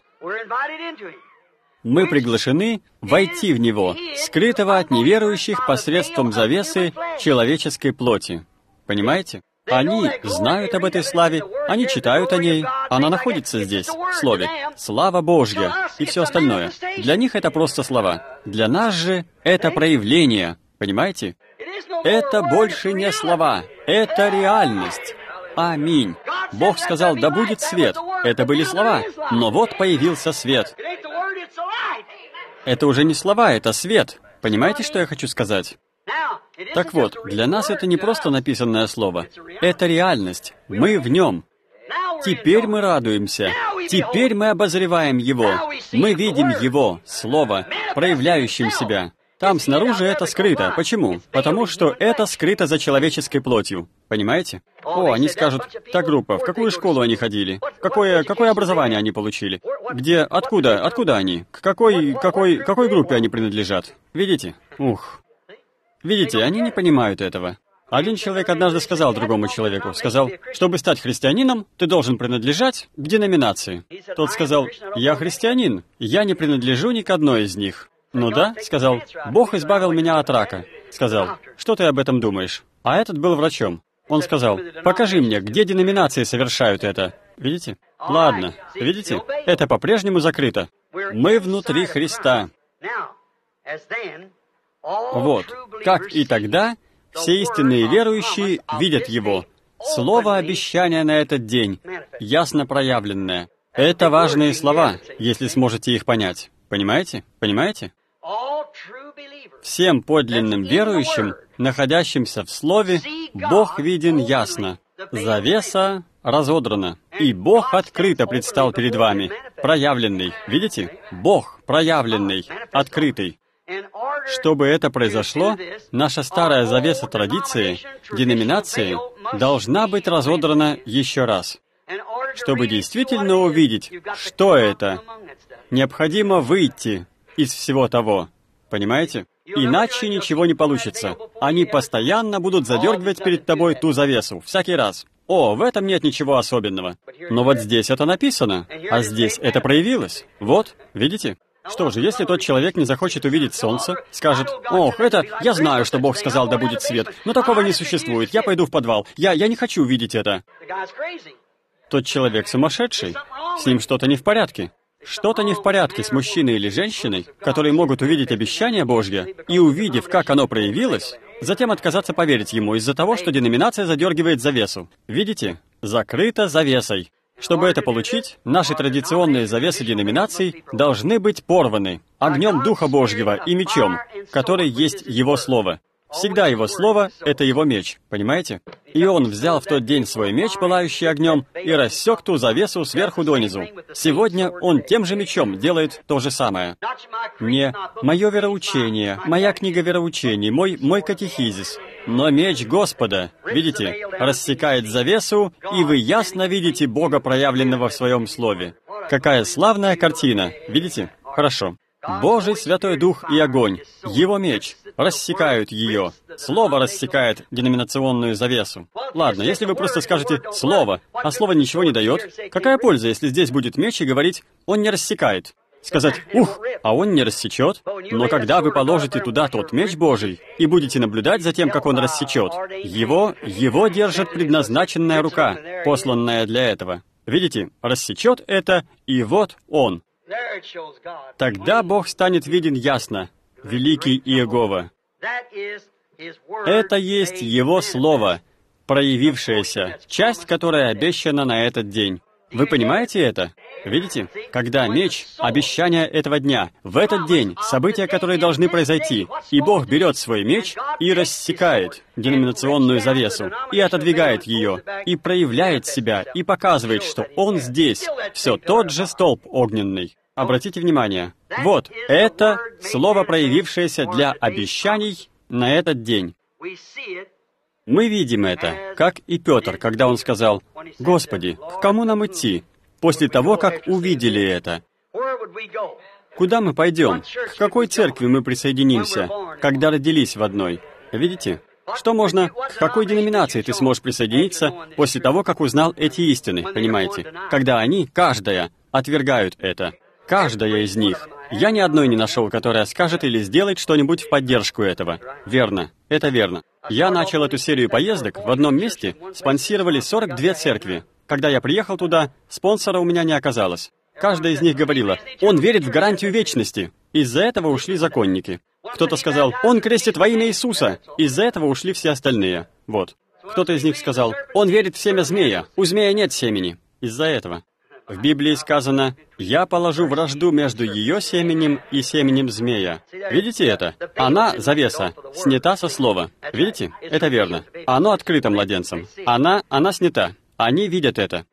Мы приглашены войти в Него, скрытого от неверующих посредством завесы человеческой плоти. Понимаете? Они знают об этой славе, они читают о ней, она находится здесь, в Слове. Слава Божья и все остальное. Для них это просто слова. Для нас же это проявление. Понимаете? Это больше не слова, это реальность. Аминь. Бог сказал, да будет свет. Это были слова, но вот появился свет. Это уже не слова, это свет. Понимаете, что я хочу сказать? Так вот, для нас это не просто написанное слово. Это реальность. Мы в нем. Теперь мы радуемся. Теперь мы обозреваем Его. Мы видим Его, Слово, проявляющим себя. Там снаружи это скрыто. Почему? Потому что это скрыто за человеческой плотью. Понимаете? О, они скажут, та группа, в какую школу они ходили? Какое, какое образование они получили? Где, откуда, откуда они? К какой, какой, какой группе они принадлежат? Видите? Ух. Видите, они не понимают этого. Один человек однажды сказал другому человеку, сказал, чтобы стать христианином, ты должен принадлежать к деноминации. Тот сказал, я христианин, я не принадлежу ни к одной из них. «Ну да», — сказал, — «Бог избавил меня от рака». Сказал, «Что ты об этом думаешь?» А этот был врачом. Он сказал, «Покажи мне, где деноминации совершают это». Видите? Ладно, видите? Это по-прежнему закрыто. Мы внутри Христа. Вот. Как и тогда, все истинные верующие видят Его. Слово обещания на этот день, ясно проявленное. Это важные слова, если сможете их понять. Понимаете? Понимаете? Всем подлинным верующим, находящимся в Слове, Бог виден ясно. Завеса разодрана, и Бог открыто предстал перед вами, проявленный. Видите? Бог проявленный, открытый. Чтобы это произошло, наша старая завеса традиции, деноминации, должна быть разодрана еще раз. Чтобы действительно увидеть, что это, необходимо выйти из всего того. Понимаете? Иначе ничего не получится. Они постоянно будут задергивать перед тобой ту завесу, всякий раз. О, в этом нет ничего особенного. Но вот здесь это написано, а здесь это проявилось. Вот, видите? Что же, если тот человек не захочет увидеть солнце, скажет, «Ох, это... Я знаю, что Бог сказал, да будет свет, но такого не существует, я пойду в подвал, я, я не хочу увидеть это». Тот человек сумасшедший, с ним что-то не в порядке. Что-то не в порядке с мужчиной или женщиной, которые могут увидеть обещание Божье, и увидев, как оно проявилось, затем отказаться поверить ему из-за того, что деноминация задергивает завесу. Видите? Закрыто завесой. Чтобы это получить, наши традиционные завесы деноминаций должны быть порваны огнем Духа Божьего и мечом, который есть Его Слово. Всегда Его Слово — это Его меч, понимаете? И Он взял в тот день свой меч, пылающий огнем, и рассек ту завесу сверху донизу. Сегодня Он тем же мечом делает то же самое. Не мое вероучение, моя книга вероучений, мой, мой катехизис, но меч Господа, видите, рассекает завесу, и вы ясно видите Бога, проявленного в Своем Слове. Какая славная картина, видите? Хорошо. Божий Святой Дух и огонь, Его меч, рассекают ее. Слово рассекает деноминационную завесу. Ладно, если вы просто скажете «слово», а слово ничего не дает, какая польза, если здесь будет меч и говорить «он не рассекает»? Сказать «ух», а он не рассечет. Но когда вы положите туда тот меч Божий и будете наблюдать за тем, как он рассечет, его, его держит предназначенная рука, посланная для этого. Видите, рассечет это, и вот он. Тогда Бог станет виден ясно, великий Иегова. Это есть Его Слово, проявившееся, часть, которая обещана на этот день. Вы понимаете это? Видите? Когда меч, обещание этого дня, в этот день, события, которые должны произойти, и Бог берет свой меч и рассекает деноминационную завесу, и отодвигает ее, и проявляет себя, и показывает, что Он здесь, все тот же столб огненный. Обратите внимание, вот, это слово, проявившееся для обещаний на этот день. Мы видим это, как и Петр, когда он сказал, «Господи, к кому нам идти?» После того, как увидели это. Куда мы пойдем? К какой церкви мы присоединимся, когда родились в одной? Видите? Что можно, к какой деноминации ты сможешь присоединиться после того, как узнал эти истины, понимаете? Когда они, каждая, отвергают это. Каждая из них. Я ни одной не нашел, которая скажет или сделает что-нибудь в поддержку этого. Верно. Это верно. Я начал эту серию поездок. В одном месте спонсировали сорок две церкви. Когда я приехал туда, спонсора у меня не оказалось. Каждая из них говорила, он верит в гарантию вечности. Из-за этого ушли законники. Кто-то сказал, он крестит во имя Иисуса. Из-за этого ушли все остальные. Вот. Кто-то из них сказал, он верит в семя змея. У змея нет семени. Из-за этого. В Библии сказано, «Я положу вражду между ее семенем и семенем змея». Видите это? Она, завеса, снята со слова. Видите? Это верно. Оно открыто младенцам. Она, она снята. Они видят это.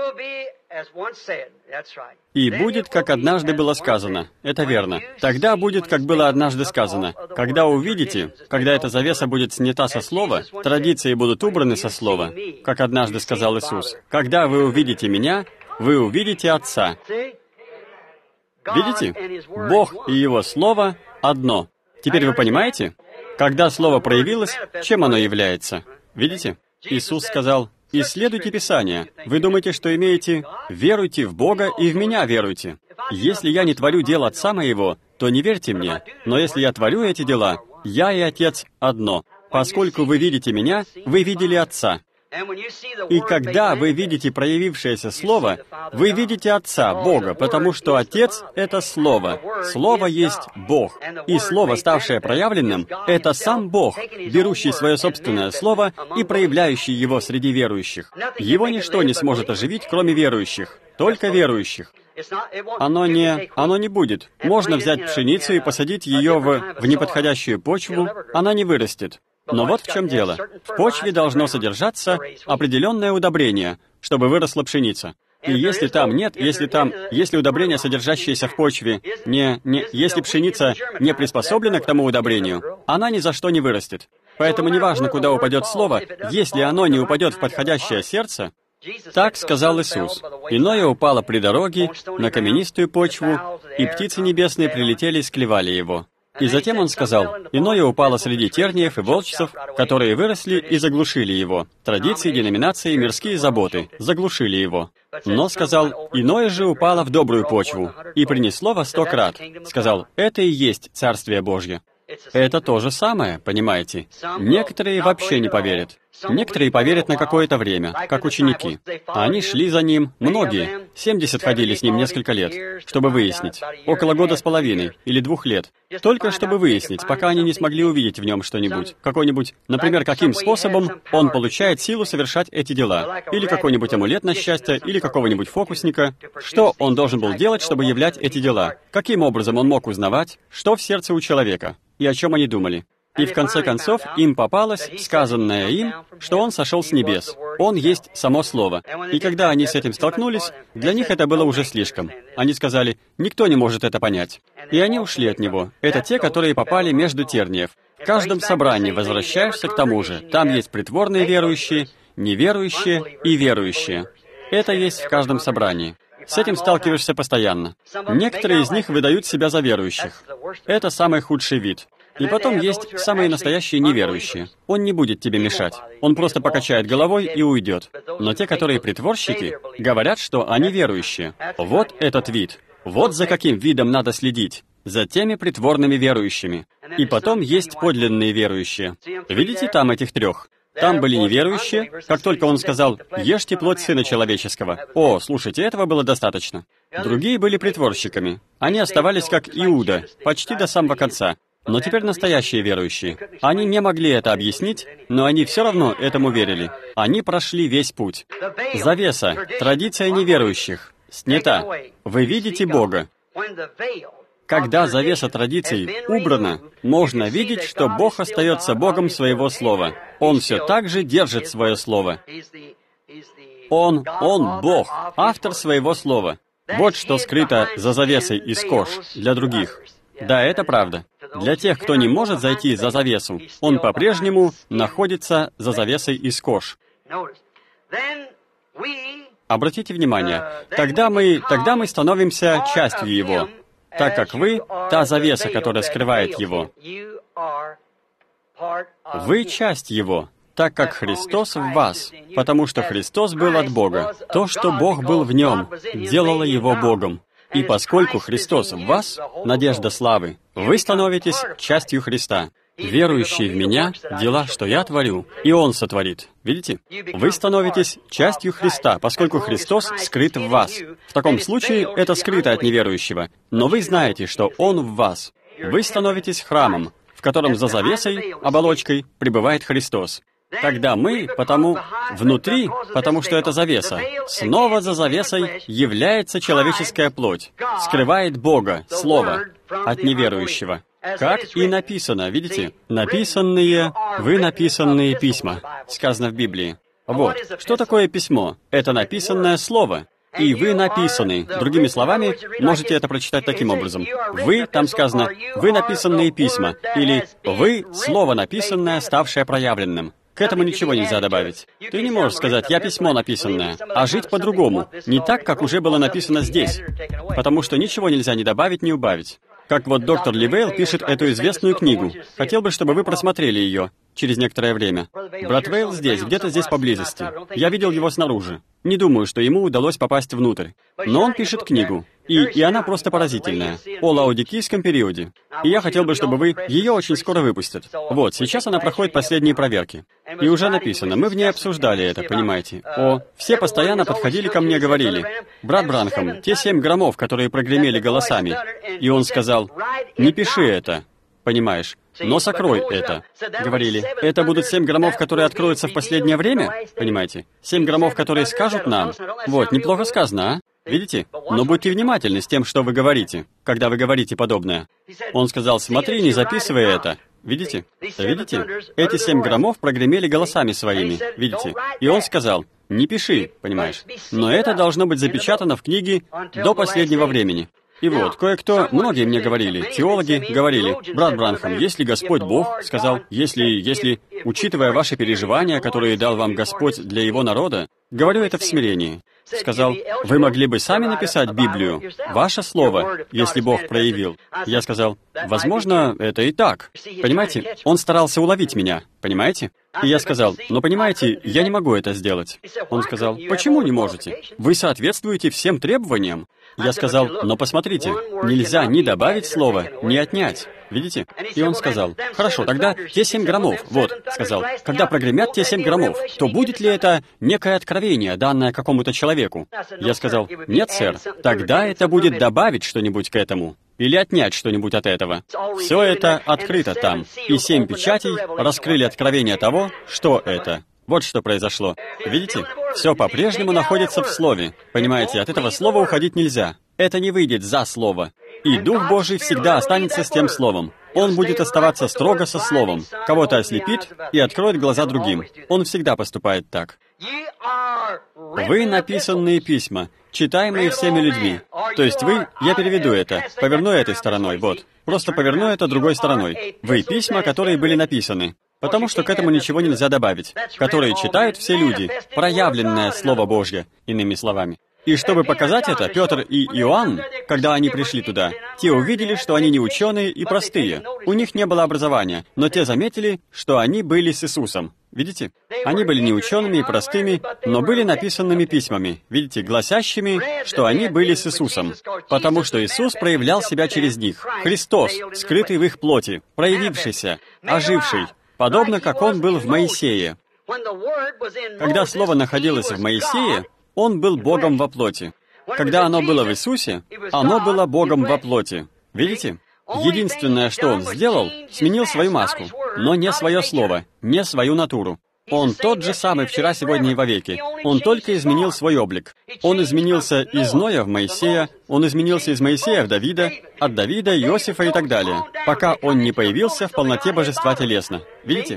И будет, как однажды было сказано. Это верно. Тогда будет, как было однажды сказано. Когда увидите, когда эта завеса будет снята со слова, традиции будут убраны со слова, как однажды сказал Иисус. Когда вы увидите Меня, вы увидите Отца. Видите? Бог и Его Слово одно. Теперь вы понимаете? Когда Слово проявилось, чем оно является? Видите? Иисус сказал, «Исследуйте Писание. Вы думаете, что имеете? Веруйте в Бога и в Меня веруйте. Если я не творю дел Отца Моего, то не верьте Мне. Но если я творю эти дела, я и Отец одно. Поскольку вы видите Меня, вы видели Отца». И когда вы видите проявившееся Слово, вы видите Отца, Бога, потому что Отец — это Слово. Слово есть Бог. И Слово, ставшее проявленным, — это сам Бог, берущий свое собственное Слово и проявляющий его среди верующих. Его ничто не сможет оживить, кроме верующих. Только верующих. Оно не... оно не будет. Можно взять пшеницу и посадить ее в, в неподходящую почву, она не вырастет. Но вот в чем дело. В почве должно содержаться определенное удобрение, чтобы выросла пшеница. И если там нет, если там, если удобрение, содержащееся в почве, не, не, если пшеница не приспособлена к тому удобрению, она ни за что не вырастет. Поэтому неважно, куда упадет слово, если оно не упадет в подходящее сердце, так сказал Иисус. Иное упало при дороге, на каменистую почву, и птицы небесные прилетели и склевали его. И затем он сказал, иное упало среди терниев и волчцев, которые выросли и заглушили его. Традиции, деноминации, мирские заботы заглушили его. Но, сказал, иное же упало в добрую почву и принесло во сто крат. Сказал, это и есть Царствие Божье. Это то же самое, понимаете? Некоторые вообще не поверят. Некоторые поверят на какое-то время, как ученики. А они шли за ним, многие, семьдесят ходили с ним несколько лет, чтобы выяснить, около года с половиной или двух лет, только чтобы выяснить, пока они не смогли увидеть в нем что-нибудь, какой-нибудь, например, каким способом он получает силу совершать эти дела, или какой-нибудь амулет на счастье, или какого-нибудь фокусника, что он должен был делать, чтобы являть эти дела, каким образом он мог узнавать, что в сердце у человека, и о чем они думали. И в конце концов им попалось сказанное им, что он сошел с небес. Он есть само Слово. И когда они с этим столкнулись, для них это было уже слишком. Они сказали, никто не может это понять. И они ушли от него. Это те, которые попали между терниев. В каждом собрании возвращаешься к тому же. Там есть притворные верующие, неверующие и верующие. Это есть в каждом собрании. С этим сталкиваешься постоянно. Некоторые из них выдают себя за верующих. Это самый худший вид. И потом есть самые настоящие неверующие. Он не будет тебе мешать. Он просто покачает головой и уйдет. Но те, которые притворщики, говорят, что они верующие. Вот этот вид. Вот за каким видом надо следить. За теми притворными верующими. И потом есть подлинные верующие. Видите там этих трех? Там были неверующие. Как только он сказал «Ешьте плоть Сына Человеческого». О, слушайте, этого было достаточно. Другие были притворщиками. Они оставались как Иуда, почти до самого конца. Но теперь настоящие верующие. Они не могли это объяснить, но они все равно этому верили. Они прошли весь путь. Завеса, традиция неверующих, снята. Вы видите Бога. Когда завеса традиций убрана, можно видеть, что Бог остается Богом своего слова. Он все так же держит свое слово. Он, Он Бог, автор своего слова. Вот что скрыто за завесой из кож для других. Да, это правда. Для тех, кто не может зайти за завесу, он по-прежнему находится за завесой из кож. Обратите внимание, тогда мы, тогда мы становимся частью Его, так как вы — та завеса, которая скрывает Его. Вы — часть Его, так как Христос в вас, потому что Христос был от Бога. То, что Бог был в Нем, делало Его Богом. И поскольку Христос в вас, надежда славы, вы становитесь частью Христа. Верующий в Меня, дела, что Я творю, и Он сотворит. Видите? Вы становитесь частью Христа, поскольку Христос скрыт в вас. В таком случае это скрыто от неверующего, но вы знаете, что Он в вас. Вы становитесь храмом, в котором за завесой, оболочкой, пребывает Христос. Тогда мы, потому внутри, потому что это завеса, снова за завесой является человеческая плоть, скрывает Бога, Слово, от неверующего. Как и написано, видите? Написанные, вы написанные письма, сказано в Библии. Вот, что такое письмо? Это написанное Слово. И вы написаны. Другими словами, можете это прочитать таким образом. Вы, там сказано, вы написанные письма, или вы, слово написанное, ставшее проявленным. К этому ничего нельзя добавить. Ты не можешь сказать «я письмо написанное», а жить по-другому, не так, как уже было написано здесь, потому что ничего нельзя ни добавить, ни убавить. Как вот доктор Ливейл пишет эту известную книгу. Хотел бы, чтобы вы просмотрели ее через некоторое время. Брат Вейл здесь, где-то здесь поблизости. Я видел его снаружи. Не думаю, что ему удалось попасть внутрь. Но он пишет книгу. И, и она просто поразительная. О лаодикийском периоде. И я хотел бы, чтобы вы... Ее очень скоро выпустят. Вот, сейчас она проходит последние проверки. И уже написано, мы в ней обсуждали это, понимаете. О, все постоянно подходили ко мне и говорили, «Брат Бранхам, те семь громов, которые прогремели голосами». И он сказал, «Не пиши это». Понимаешь? Но сокрой это. Говорили, это будут семь громов, которые откроются в последнее время? Понимаете? Семь громов, которые скажут нам. Вот, неплохо сказано, а? Видите? Но будьте внимательны с тем, что вы говорите, когда вы говорите подобное. Он сказал, смотри, не записывай это. Видите? Видите? Эти семь громов прогремели голосами своими. Видите? И он сказал, не пиши, понимаешь? Но это должно быть запечатано в книге до последнего времени. И вот, кое-кто, многие мне говорили, теологи говорили, «Брат Бранхам, если Господь Бог, сказал, если, если, учитывая ваши переживания, которые дал вам Господь для Его народа, говорю это в смирении». Сказал, «Вы могли бы сами написать Библию, ваше слово, если Бог проявил». Я сказал, «Возможно, это и так». Понимаете, он старался уловить меня, понимаете? И я сказал, «Но понимаете, я не могу это сделать». Он сказал, «Почему не можете? Вы соответствуете всем требованиям». Я сказал, «Но посмотрите, нельзя ни добавить слово, ни отнять. Видите? И он сказал, хорошо, тогда те семь громов, вот, сказал, когда прогремят те семь громов, то будет ли это некое откровение, данное какому-то человеку? Я сказал, нет, сэр, тогда это будет добавить что-нибудь к этому. Или отнять что-нибудь от этого. Все это открыто там. И семь печатей раскрыли откровение того, что это. Вот что произошло. Видите? Все по-прежнему находится в Слове. Понимаете, от этого слова уходить нельзя. Это не выйдет за Слово. И Дух Божий всегда останется с тем Словом. Он будет оставаться строго со Словом. Кого-то ослепит и откроет глаза другим. Он всегда поступает так. Вы написанные письма, читаемые всеми людьми. То есть вы, я переведу это, поверну этой стороной, вот. Просто поверну это другой стороной. Вы письма, которые были написаны. Потому что к этому ничего нельзя добавить. Которые читают все люди. Проявленное Слово Божье, иными словами. И чтобы показать это, Петр и Иоанн, когда они пришли туда, те увидели, что они не ученые и простые. У них не было образования, но те заметили, что они были с Иисусом. Видите? Они были не учеными и простыми, но были написанными письмами, видите, гласящими, что они были с Иисусом. Потому что Иисус проявлял себя через них. Христос, скрытый в их плоти, проявившийся, оживший, подобно как Он был в Моисее. Когда Слово находилось в Моисее, Он был Богом во плоти. Когда оно было в Иисусе, оно было Богом во плоти. Видите? Единственное, что Он сделал, сменил свою маску, но не свое слово, не свою натуру. Он тот же самый вчера, сегодня и вовеки. Он только изменил свой облик. Он изменился из Ноя в Моисея, Он изменился из Моисея в Давида, от Давида, Иосифа и так далее, пока Он не появился в полноте божества телесно. Видите?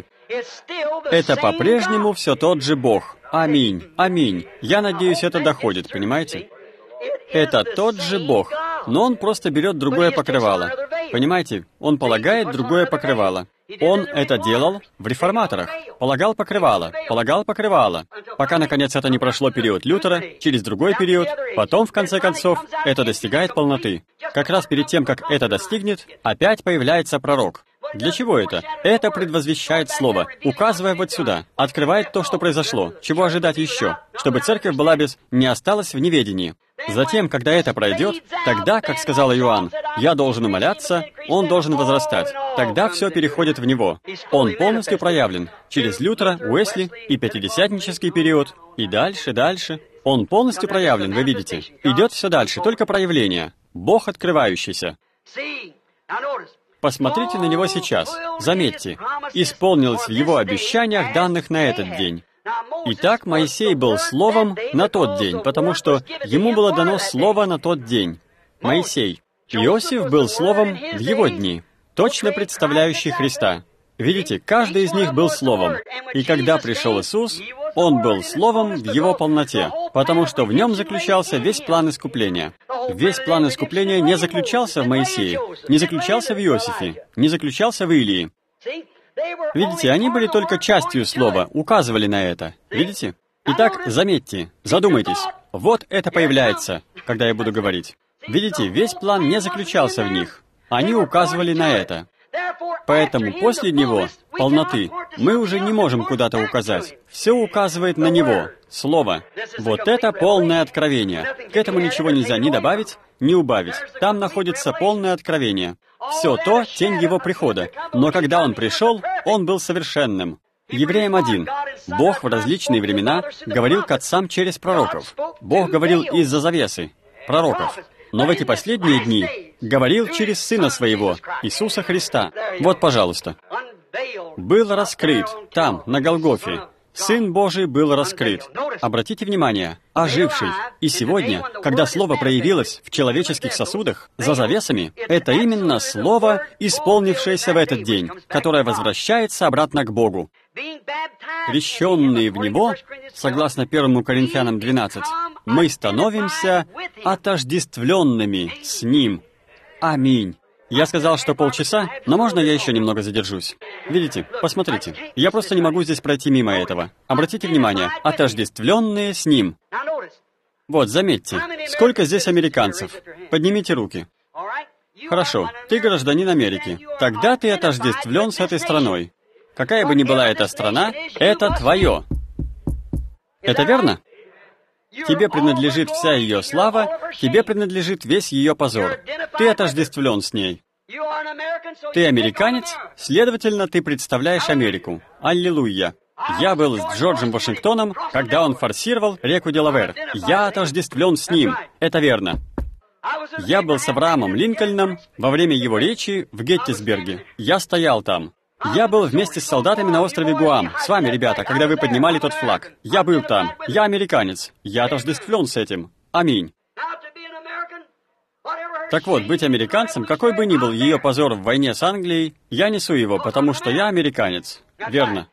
Это по-прежнему все тот же Бог. Аминь. Аминь. Я надеюсь, это доходит, понимаете? Это тот же Бог, но Он просто берет другое покрывало. Понимаете? Он полагает другое покрывало. Он это делал в реформаторах. Полагал покрывало, полагал покрывало. Пока, наконец, это не прошло период Лютера, через другой период, потом, в конце концов, это достигает полноты. Как раз перед тем, как это достигнет, опять появляется пророк. Для чего это? Это предвозвещает Слово, указывая вот сюда, открывает то, что произошло, чего ожидать еще, чтобы церковь была без, не осталась в неведении. Затем, когда это пройдет, тогда, как сказал Иоанн, «Я должен умоляться, он должен возрастать». Тогда все переходит в него. Он полностью проявлен через Лютера, Уэсли и пятидесятнический период. И дальше, дальше. Он полностью проявлен, вы видите. Идет все дальше, только проявление. Бог открывающийся. Посмотрите на него сейчас. Заметьте, исполнилось в его обещаниях, данных на этот день. Итак, Моисей был Словом на тот день, потому что ему было дано Слово на тот день. Моисей. Иосиф был Словом в его дни, точно представляющий Христа. Видите, каждый из них был Словом. И когда пришел Иисус, Он был Словом в Его полноте, потому что в Нем заключался весь план искупления. Весь план искупления не заключался в Моисее, не заключался в Иосифе, не заключался в Илии. Видите, они были только частью Слова, указывали на это. Видите? Итак, заметьте, задумайтесь. Вот это появляется, когда я буду говорить. Видите, весь план не заключался в них. Они указывали на это. Поэтому после Него, полноты, мы уже не можем куда-то указать. Все указывает на Него, Слово. Вот это полное откровение. К этому ничего нельзя ни добавить, ни убавить. Там находится полное откровение. Все то — тень Его прихода. Но когда Он пришел, Он был совершенным. Евреям один. Бог в различные времена говорил к отцам через пророков. Бог говорил из-за завесы, пророков. Но в эти последние дни говорил через Сына Своего, Иисуса Христа. Вот, пожалуйста. Был раскрыт там, на Голгофе. Сын Божий был раскрыт. Обратите внимание, оживший. И сегодня, когда Слово проявилось в человеческих сосудах, за завесами, это именно Слово, исполнившееся в этот день, которое возвращается обратно к Богу. Крещенные в Него, согласно первому Коринфянам двенадцать, мы становимся отождествленными с Ним. Аминь. Я сказал, что полчаса, но можно я еще немного задержусь? Видите, посмотрите, я просто не могу здесь пройти мимо этого. Обратите внимание, отождествленные с Ним. Вот, заметьте, сколько здесь американцев? Поднимите руки. Хорошо, ты гражданин Америки. Тогда ты отождествлен с этой страной. Какая бы ни была эта страна, это твое. Это верно? Тебе принадлежит вся ее слава, тебе принадлежит весь ее позор. Ты отождествлен с ней. Ты американец, следовательно, ты представляешь Америку. Аллилуйя. Я был с Джорджем Вашингтоном, когда он форсировал реку Делавэр. Я отождествлен с ним. Это верно. Я был с Авраамом Линкольном во время его речи в Геттисберге. Я стоял там. Я был вместе с солдатами на острове Гуам, с вами, ребята, когда вы поднимали тот флаг. Я был там. Я американец. Я отождествлен с этим. Аминь. Так вот, быть американцем, какой бы ни был ее позор в войне с Англией, я несу его, потому что я американец. Верно.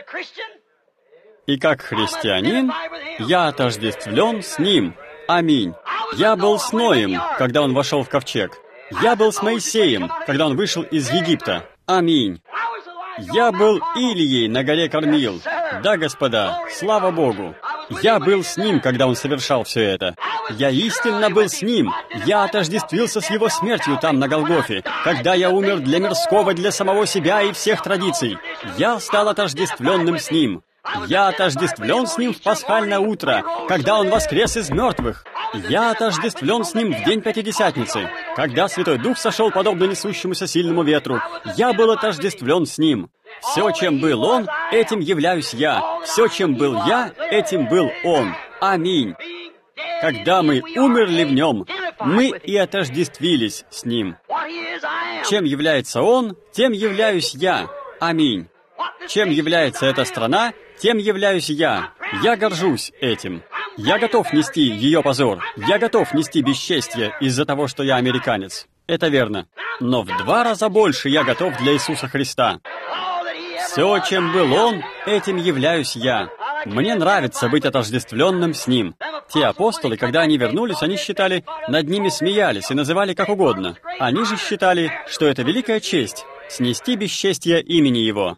И как христианин, я отождествлен с ним. Аминь. Я был с Ноем, когда он вошел в ковчег. Я был с Моисеем, когда он вышел из Египта. Аминь. Я был Илией на горе Кормил. Да, господа, слава Богу. Я был с ним, когда он совершал все это. Я истинно был с ним. Я отождествился с его смертью там, на Голгофе, когда я умер для мирского, для самого себя и всех традиций. Я стал отождествленным с ним. Я отождествлен с ним в пасхальное утро, когда он воскрес из мертвых. Я отождествлен с ним в день Пятидесятницы, когда Святой Дух сошел подобно несущемуся сильному ветру. Я был отождествлен с ним. Все, чем был он, этим являюсь я. Все, чем был я, этим был он. Аминь. Когда мы умерли в нем, мы и отождествились с ним. Чем является он, тем являюсь я. Аминь. Чем является эта страна, тем являюсь я. Я горжусь этим. Я готов нести ее позор. Я готов нести бесчестье из-за того, что я американец. Это верно. Но в два раза больше я готов для Иисуса Христа. Все, чем был Он, этим являюсь я. Мне нравится быть отождествленным с Ним. Те апостолы, когда они вернулись, они считали, над ними смеялись и называли как угодно. Они же считали, что это великая честь — снести бесчестие имени Его.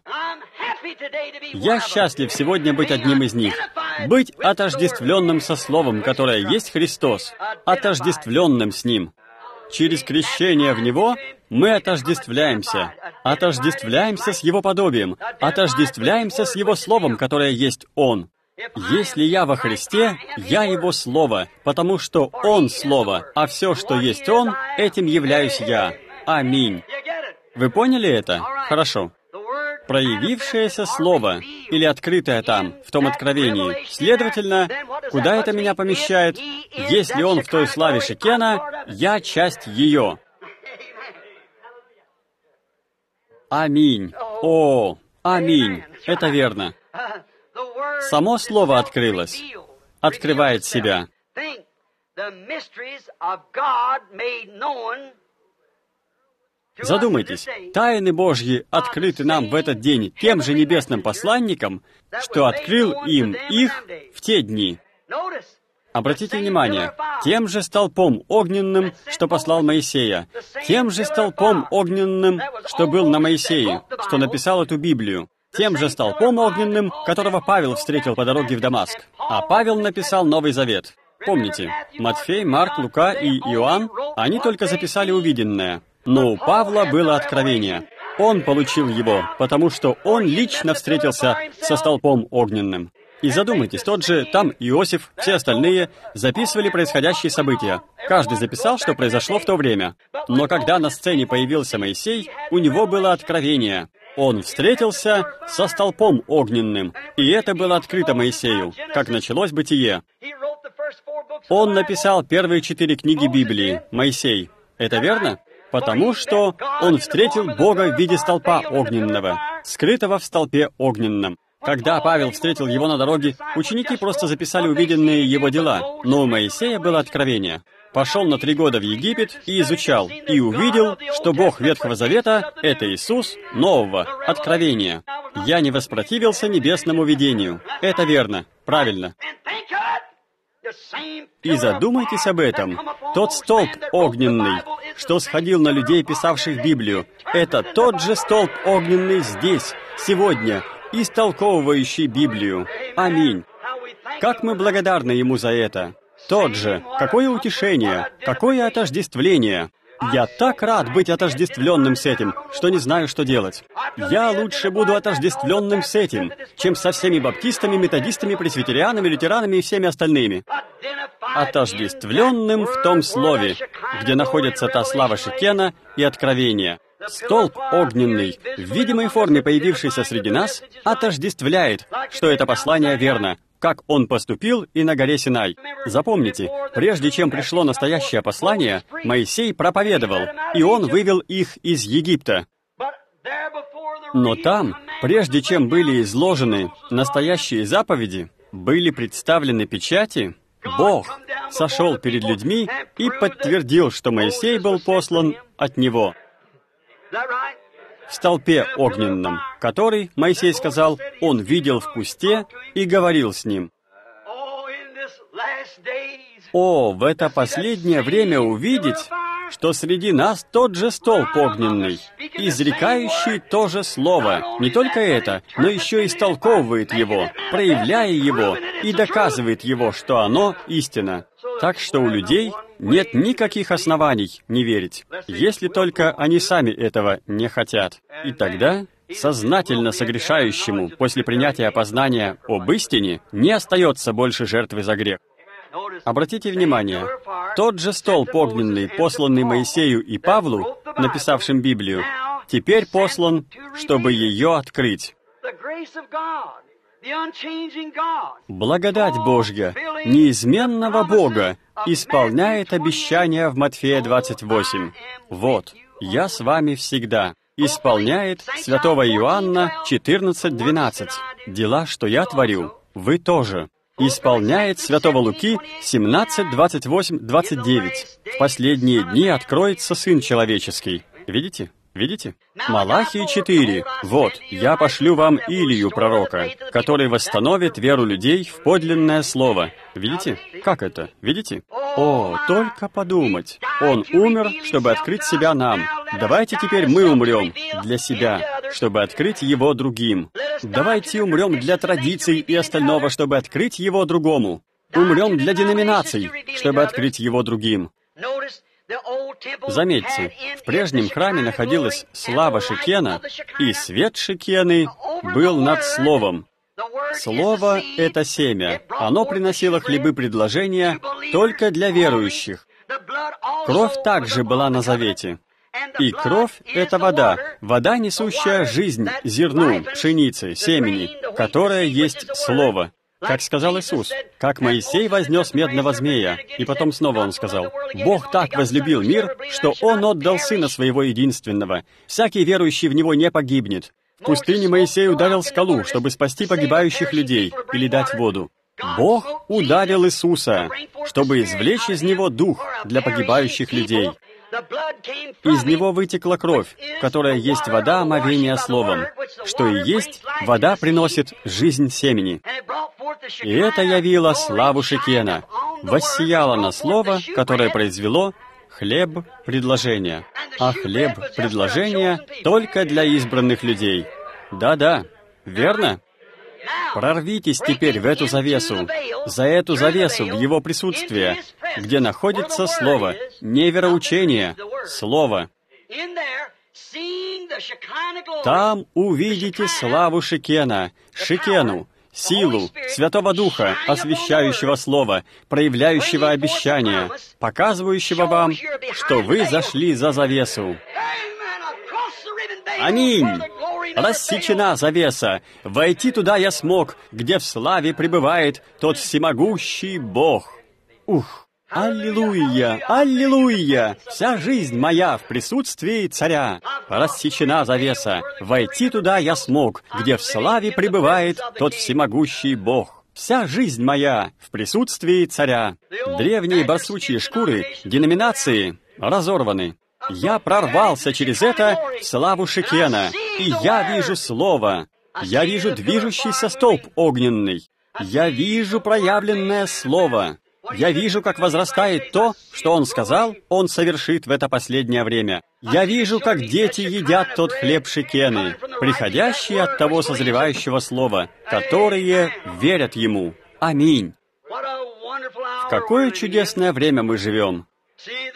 Я счастлив сегодня быть одним из них. Быть отождествленным со Словом, которое есть Христос. Отождествленным с Ним. Через крещение в Него мы отождествляемся. Отождествляемся с Его подобием. Отождествляемся с Его Словом, которое есть Он. Если я во Христе, я Его Слово, потому что Он Слово, а все, что есть Он, этим являюсь я. Аминь. Вы поняли это? Хорошо. Проявившееся Слово, или открытое там, в том откровении. Следовательно, куда это меня помещает? Если он в той славе Шекена, я часть ее. Аминь. О, аминь. Это верно. Само Слово открылось. Открывает себя. Задумайтесь, тайны Божьи открыты нам в этот день тем же небесным посланникам, что открыл им их в те дни. Обратите внимание, тем же столпом огненным, что послал Моисея, тем же столпом огненным, что был на Моисее, что написал эту Библию, тем же столпом огненным, которого Павел встретил по дороге в Дамаск. А Павел написал Новый Завет. Помните, Матфей, Марк, Лука и Иоанн, они только записали увиденное. Но у Павла было откровение. Он получил его, потому что он лично встретился со столпом огненным. И задумайтесь, тот же там Иосиф, все остальные записывали происходящие события. Каждый записал, что произошло в то время. Но когда на сцене появился Моисей, у него было откровение. Он встретился со столпом огненным, и это было открыто Моисею, как началось Бытие. Он написал первые четыре книги Библии, Моисей. Это верно? Потому что он встретил Бога в виде столпа огненного, скрытого в столпе огненном. Когда Павел встретил его на дороге, ученики просто записали увиденные его дела, но у Моисея было откровение. Пошел на три года в Египет и изучал, и увидел, что Бог Ветхого Завета — это Иисус Нового, откровения. Я не воспротивился небесному видению. Это верно, правильно. И задумайтесь об этом. Тот столб огненный, что сходил на людей, писавших Библию, это тот же столб огненный здесь, сегодня, истолковывающий Библию. Аминь. Как мы благодарны Ему за это. Тот же. Какое утешение, какое отождествление. Я так рад быть отождествленным с этим, что не знаю, что делать. Я лучше буду отождествленным с этим, чем со всеми баптистами, методистами, пресвитерианами, лютеранами и всеми остальными. Отождествленным в том слове, где находится та слава Шекена и откровения. Столб огненный, в видимой форме появившийся среди нас, отождествляет, что это послание верно, как он поступил и на горе Синай. Запомните, прежде чем пришло настоящее послание, Моисей проповедовал, и он вывел их из Египта. Но там, прежде чем были изложены настоящие заповеди, были представлены печати, Бог сошел перед людьми и подтвердил, что Моисей был послан от Него. В столпе огненном, который, Моисей сказал, он видел в кусте и говорил с ним. О, в это последнее время увидеть, что среди нас тот же столб огненный, изрекающий то же слово. Не только это, но еще и истолковывает его, проявляя его и доказывает его, что оно истина. Так что у людей нет никаких оснований не верить, если только они сами этого не хотят. И тогда сознательно согрешающему после принятия познания об истине не остается больше жертвы за грех. Обратите внимание, тот же столб огненный, посланный Моисею и Павлу, написавшим Библию, теперь послан, чтобы ее открыть. Благодать Божья, неизменного Бога, исполняет обещание в Матфея двадцать восемь. «Вот, я с вами всегда». Исполняет святого Иоанна четырнадцать двенадцать. «Дела, что я творю, вы тоже». Исполняет святого Луки семнадцать двадцать восемь двадцать девять. «В последние дни откроется Сын Человеческий». Видите? Видите? Малахии четыре. «Вот, я пошлю вам Илию, пророка, который восстановит веру людей в подлинное слово». Видите? Как это? Видите? О, только подумать. Он умер, чтобы открыть себя нам. Давайте теперь мы умрем для себя, чтобы открыть его другим. Давайте умрем для традиций и остального, чтобы открыть его другому. Умрем для деноминаций, чтобы открыть его другим. Заметьте, в прежнем храме находилась слава Шекена, и свет Шекены был над Словом. Слово — это семя. Оно приносило хлебы предложения только для верующих. Кровь также была на завете. И кровь — это вода, вода, несущая жизнь зерну, пшенице, семени, которая есть Слово. Как сказал Иисус, как Моисей вознес медного змея, и потом снова он сказал, «Бог так возлюбил мир, что Он отдал Сына Своего единственного. Всякий верующий в Него не погибнет». В пустыне Моисей ударил скалу, чтобы спасти погибающих людей или дать воду. Бог ударил Иисуса, чтобы извлечь из Него дух для погибающих людей. Из Него вытекла кровь, которая есть вода омовения Словом, что и есть вода приносит жизнь семени. И это явило славу Шекена, воссияло на Слово, которое произвело хлеб предложения. А хлеб предложения только для избранных людей. Да-да, верно? Прорвитесь теперь в эту завесу, за эту завесу в Его присутствие, где находится Слово, не вероучение, Слово. Там увидите славу Шекена, Шекену, силу Святого Духа, освящающего Слово, проявляющего обещания, показывающего вам, что вы зашли за завесу. Аминь! Рассечена завеса. Войти туда я смог, где в славе пребывает тот всемогущий Бог. Ух! Аллилуйя! Аллилуйя! Вся жизнь моя в присутствии Царя. Рассечена завеса. Войти туда я смог, где в славе пребывает тот всемогущий Бог. Вся жизнь моя в присутствии Царя. Древние барсучьи шкуры, деноминации разорваны. Я прорвался через это в славу Шекена, и я вижу Слово. Я вижу движущийся столб огненный. Я вижу проявленное Слово. Я вижу, как возрастает то, что Он сказал, Он совершит в это последнее время. Я вижу, как дети едят тот хлеб Шекены, приходящий от того созревающего Слова, которые верят Ему. Аминь. В какое чудесное время мы живем.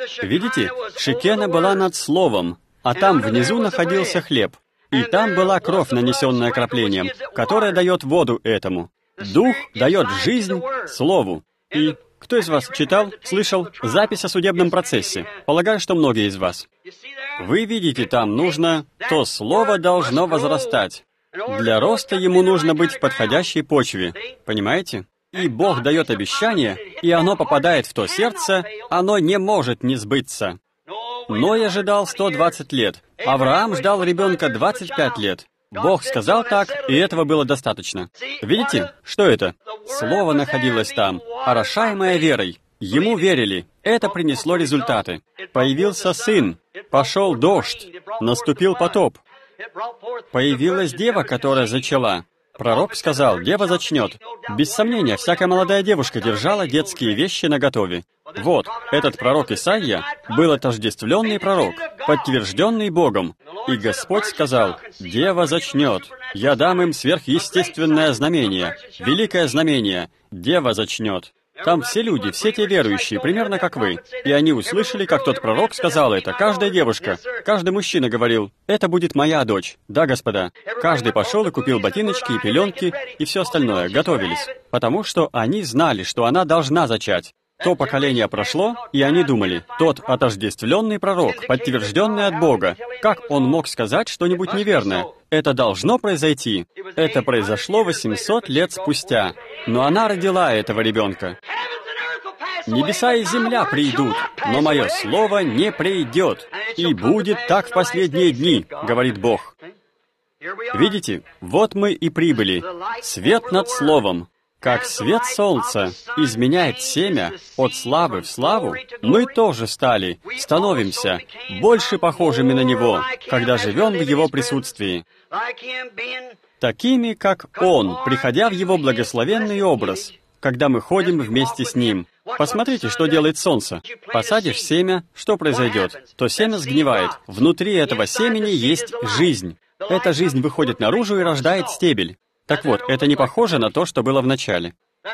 Видите, Шекена была над Словом, а там внизу находился хлеб. И там была кровь, нанесенная краплением, которая дает воду этому. Дух дает жизнь Слову. И кто из вас читал, слышал запись о судебном процессе? Полагаю, что многие из вас. Вы видите, там нужно... То Слово должно возрастать. Для роста ему нужно быть в подходящей почве. Понимаете? И Бог дает обещание, и оно попадает в то сердце, оно не может не сбыться. Ной ожидал сто двадцать лет. Авраам ждал ребенка двадцать пять лет. Бог сказал так, и этого было достаточно. Видите, что это? Слово находилось там, орошаемое верой. Ему верили. Это принесло результаты. Появился сын. Пошел дождь. Наступил потоп. Появилась дева, которая зачала. Пророк сказал, дева зачнет. Без сомнения, всякая молодая девушка держала детские вещи наготове. Вот, этот пророк Исаия был отождествленный пророк, подтвержденный Богом. И Господь сказал, дева зачнет. Я дам им сверхъестественное знамение, великое знамение. Дева зачнет. Там все люди, все те верующие, примерно как вы. И они услышали, как тот пророк сказал это. Каждая девушка, каждый мужчина говорил, «Это будет моя дочь». Да, господа. Каждый пошел и купил ботиночки и пеленки и все остальное, готовились. Потому что они знали, что она должна зачать. То поколение прошло, и они думали, тот отождествленный пророк, подтвержденный от Бога, как он мог сказать что-нибудь неверное? Это должно произойти. Это произошло восемьсот лет спустя. Но она родила этого ребенка. Небеса и земля придут, но мое слово не придет. И будет так в последние дни, говорит Бог. Видите, вот мы и прибыли. Свет над словом. Как свет солнца изменяет семя от славы в славу, мы тоже стали, становимся больше похожими на Него, когда живем в Его присутствии. Такими, как Он, приходя в Его благословенный образ, когда мы ходим вместе с Ним. Посмотрите, что делает солнце. Посадишь семя, что произойдет? То семя сгнивает. Внутри этого семени есть жизнь. Эта жизнь выходит наружу и рождает стебель. Так вот, это не похоже на то, что было в начале.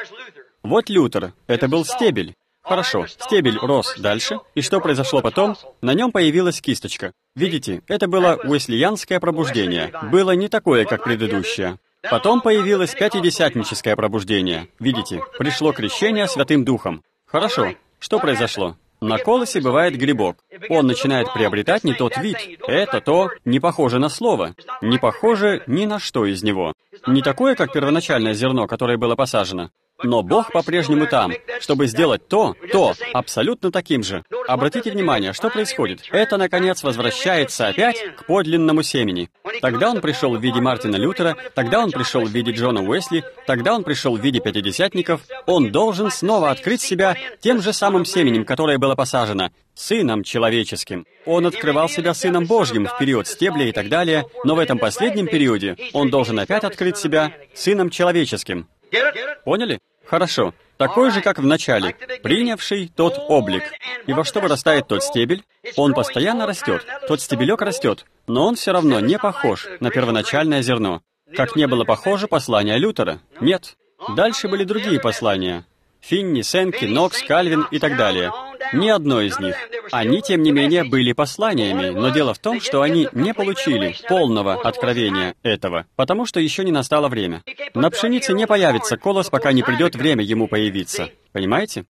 Вот Лютер. Это был стебель. Хорошо, стебель рос дальше, и что произошло потом? На нем появилась кисточка. Видите, это было уэслиянское пробуждение. Было не такое, как предыдущее. Потом появилось пятидесятническое пробуждение. Видите, пришло крещение Святым Духом. Хорошо, что произошло? На колосе бывает грибок. Он начинает приобретать не тот вид. Это то не похоже на слово. Не похоже ни на что из него. Не такое, как первоначальное зерно, которое было посажено. Но Бог по-прежнему там, чтобы сделать то, то, абсолютно таким же. Обратите внимание, что происходит. Это, наконец, возвращается опять к подлинному семени. Тогда он пришел в виде Мартина Лютера, тогда он пришел в виде Джона Уэсли, тогда он пришел в виде пятидесятников. Он должен снова открыть себя тем же самым семенем, которое было посажено, Сыном Человеческим. Он открывал себя Сыном Божьим в период стебля и так далее, но в этом последнем периоде он должен опять открыть себя Сыном Человеческим. Поняли? Хорошо. Такой же, как в начале, принявший тот облик. И во что вырастает тот стебель? Он постоянно растет, тот стебелек растет, но он все равно не похож на первоначальное зерно. Как не было похоже послание Лютера? Нет. Дальше были другие послания. Финни, Сенки, Нокс, Кальвин и так далее. Ни одно из них. Они, тем не менее, были посланиями, но дело в том, что они не получили полного откровения этого, потому что еще не настало время. На пшенице не появится колос, пока не придет время ему появиться. Понимаете?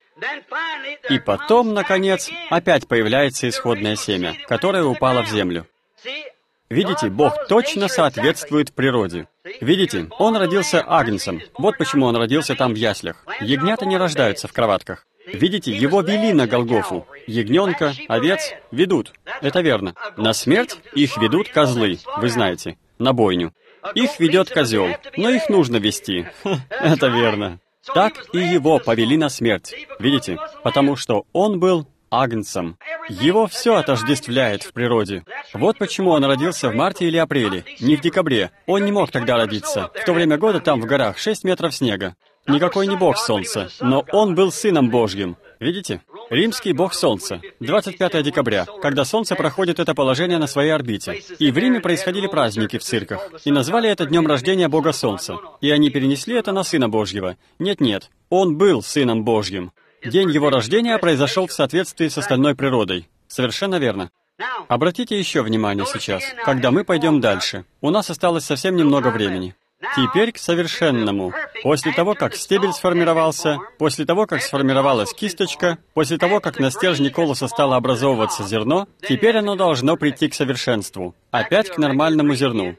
И потом, наконец, опять появляется исходное семя, которое упало в землю. Видите, Бог точно соответствует природе. Видите, Он родился агнцем. Вот почему Он родился там в яслях. Ягнята не рождаются в кроватках. Видите, Его вели на Голгофу. Ягненка, овец ведут. Это верно. На смерть их ведут козлы, вы знаете, на бойню. Их ведет козел, но их нужно вести. Ха, это верно. Так и Его повели на смерть. Видите, потому что Он был агнцем. Его все отождествляет в природе. Вот почему он родился в марте или апреле, не в декабре. Он не мог тогда родиться. В то время года там в горах шесть метров снега. Никакой не бог солнца, но он был Сыном Божьим. Видите? Римский бог солнца. двадцать пятого декабря, когда солнце проходит это положение на своей орбите. И в Риме происходили праздники в цирках. И назвали это днем рождения бога солнца. И они перенесли это на Сына Божьего. Нет-нет, он был Сыном Божьим. День его рождения произошел в соответствии с остальной природой. Совершенно верно. Обратите еще внимание сейчас, когда мы пойдем дальше. У нас осталось совсем немного времени. Теперь к совершенному. После того, как стебель сформировался, после того, как сформировалась кисточка, после того, как на стержне колоса стало образовываться зерно, теперь оно должно прийти к совершенству. Опять к нормальному зерну.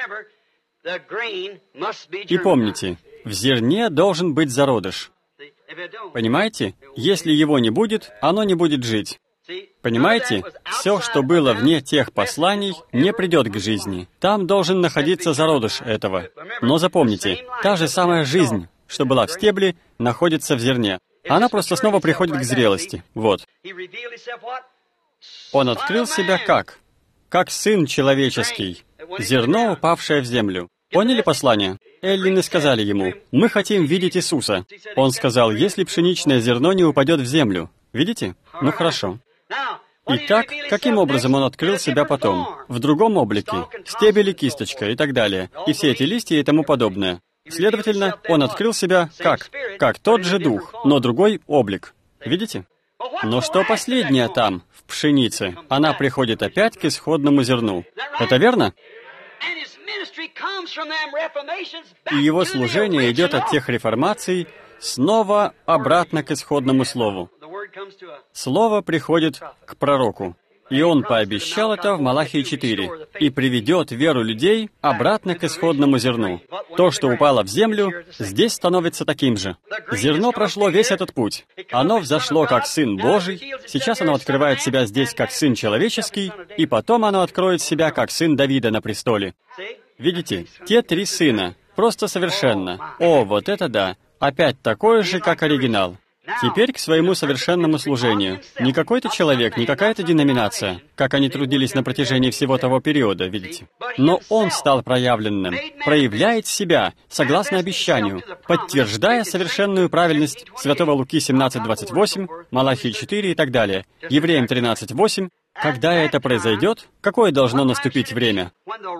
И помните, в зерне должен быть зародыш. Понимаете? Если его не будет, оно не будет жить. Понимаете? Все, что было вне тех посланий, не придет к жизни. Там должен находиться зародыш этого. Но запомните, та же самая жизнь, что была в стебле, находится в зерне. Она просто снова приходит к зрелости. Вот. Он открыл себя как? Как Сын Человеческий. Зерно, упавшее в землю. Поняли послание? Эллины сказали ему: «Мы хотим видеть Иисуса». Он сказал: «Если пшеничное зерно не упадет в землю». Видите? Ну хорошо. Итак, каким образом он открыл себя потом? В другом облике. Стебель и кисточка и так далее. И все эти листья и тому подобное. Следовательно, он открыл себя как? Как тот же дух, но другой облик. Видите? Но что последнее там, в пшенице? Она приходит опять к исходному зерну. Это верно? И его служение идет от тех реформаций снова обратно к исходному слову. Слово приходит к пророку, и он пообещал это в Малахии четыре, и приведет веру людей обратно к исходному зерну. То, что упало в землю, здесь становится таким же. Зерно прошло весь этот путь. Оно взошло как Сын Божий, сейчас оно открывает себя здесь как Сын Человеческий, и потом оно откроет себя как Сын Давида на престоле. Видите, те три сына, просто совершенно. О, вот это да, опять такое же, как оригинал. Теперь к своему совершенному служению. Не какой-то человек, не какая-то деноминация, как они трудились на протяжении всего того периода, видите. Но он стал проявленным, проявляет себя, согласно обещанию, подтверждая совершенную правильность Святого Луки семнадцать двадцать восемь, Малахии четыре и так далее, Евреям тринадцать восемь. Когда это произойдет, какое должно наступить время?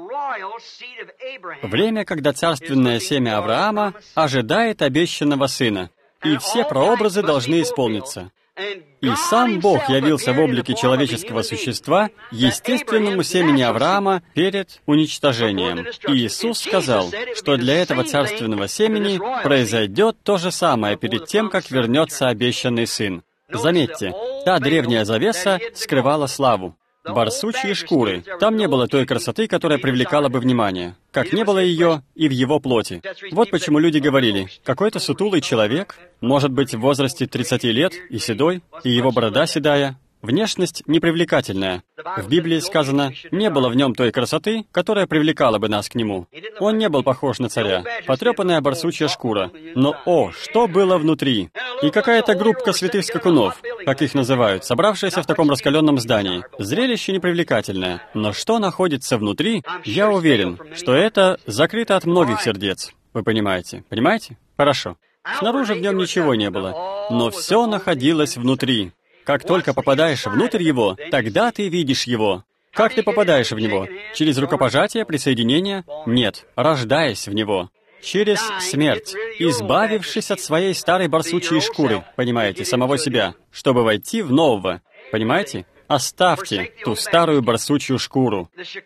Время, когда царственное семя Авраама ожидает обещанного сына. И все прообразы должны исполниться. И сам Бог явился в облике человеческого существа, естественному семени Авраама, перед уничтожением. И Иисус сказал, что для этого царственного семени произойдет то же самое перед тем, как вернется обещанный Сын. Заметьте, та древняя завеса скрывала славу. Барсучьи шкуры. Там не было той красоты, которая привлекала бы внимание, как не было ее и в его плоти. Вот почему люди говорили: какой-то сутулый человек, может быть, в возрасте тридцати лет, и седой, и его борода седая. Внешность непривлекательная. В Библии сказано, не было в нем той красоты, которая привлекала бы нас к нему. Он не был похож на царя. Потрепанная барсучья шкура. Но, о, что было внутри? И какая-то группка святых скакунов, как их называют, собравшаяся в таком раскаленном здании. Зрелище непривлекательное. Но что находится внутри, я уверен, что это закрыто от многих сердец. Вы понимаете? Понимаете? Хорошо. Снаружи в нем ничего не было, но все находилось внутри. Как только попадаешь внутрь его, тогда ты видишь его. Как ты попадаешь в него? Через рукопожатие, присоединение? Нет, рождаясь в него. Через смерть, избавившись от своей старой барсучьей шкуры, понимаете, самого себя, чтобы войти в нового. Понимаете? Оставьте ту старую барсучью шкуру.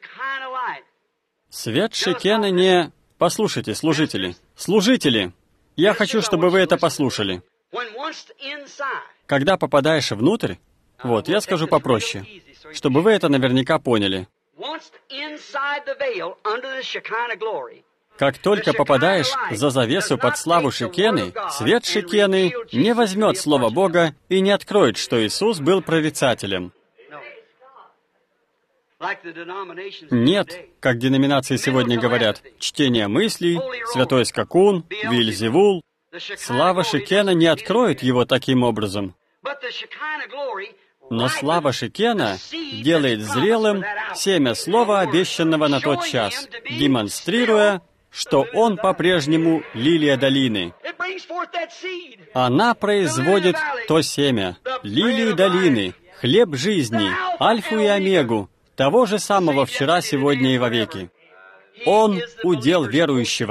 Свет Шекена не... Послушайте, служители. Служители! Я хочу, чтобы вы это послушали. Когда попадаешь внутрь, вот, я скажу попроще, чтобы вы это наверняка поняли. Как только попадаешь за завесу под славу Шекены, свет Шекены не возьмет Слово Бога и не откроет, что Иисус был прорицателем. Нет, как деноминации сегодня говорят, чтение мыслей, святой скакун, Вельзевул. Слава Шекена не откроет его таким образом. Но слава Шекена делает зрелым семя слова, обещанного на тот час, демонстрируя, что он по-прежнему лилия долины. Она производит то семя, лилию долины, хлеб жизни, альфу и омегу, того же самого вчера, сегодня и вовеки. Он удел верующего.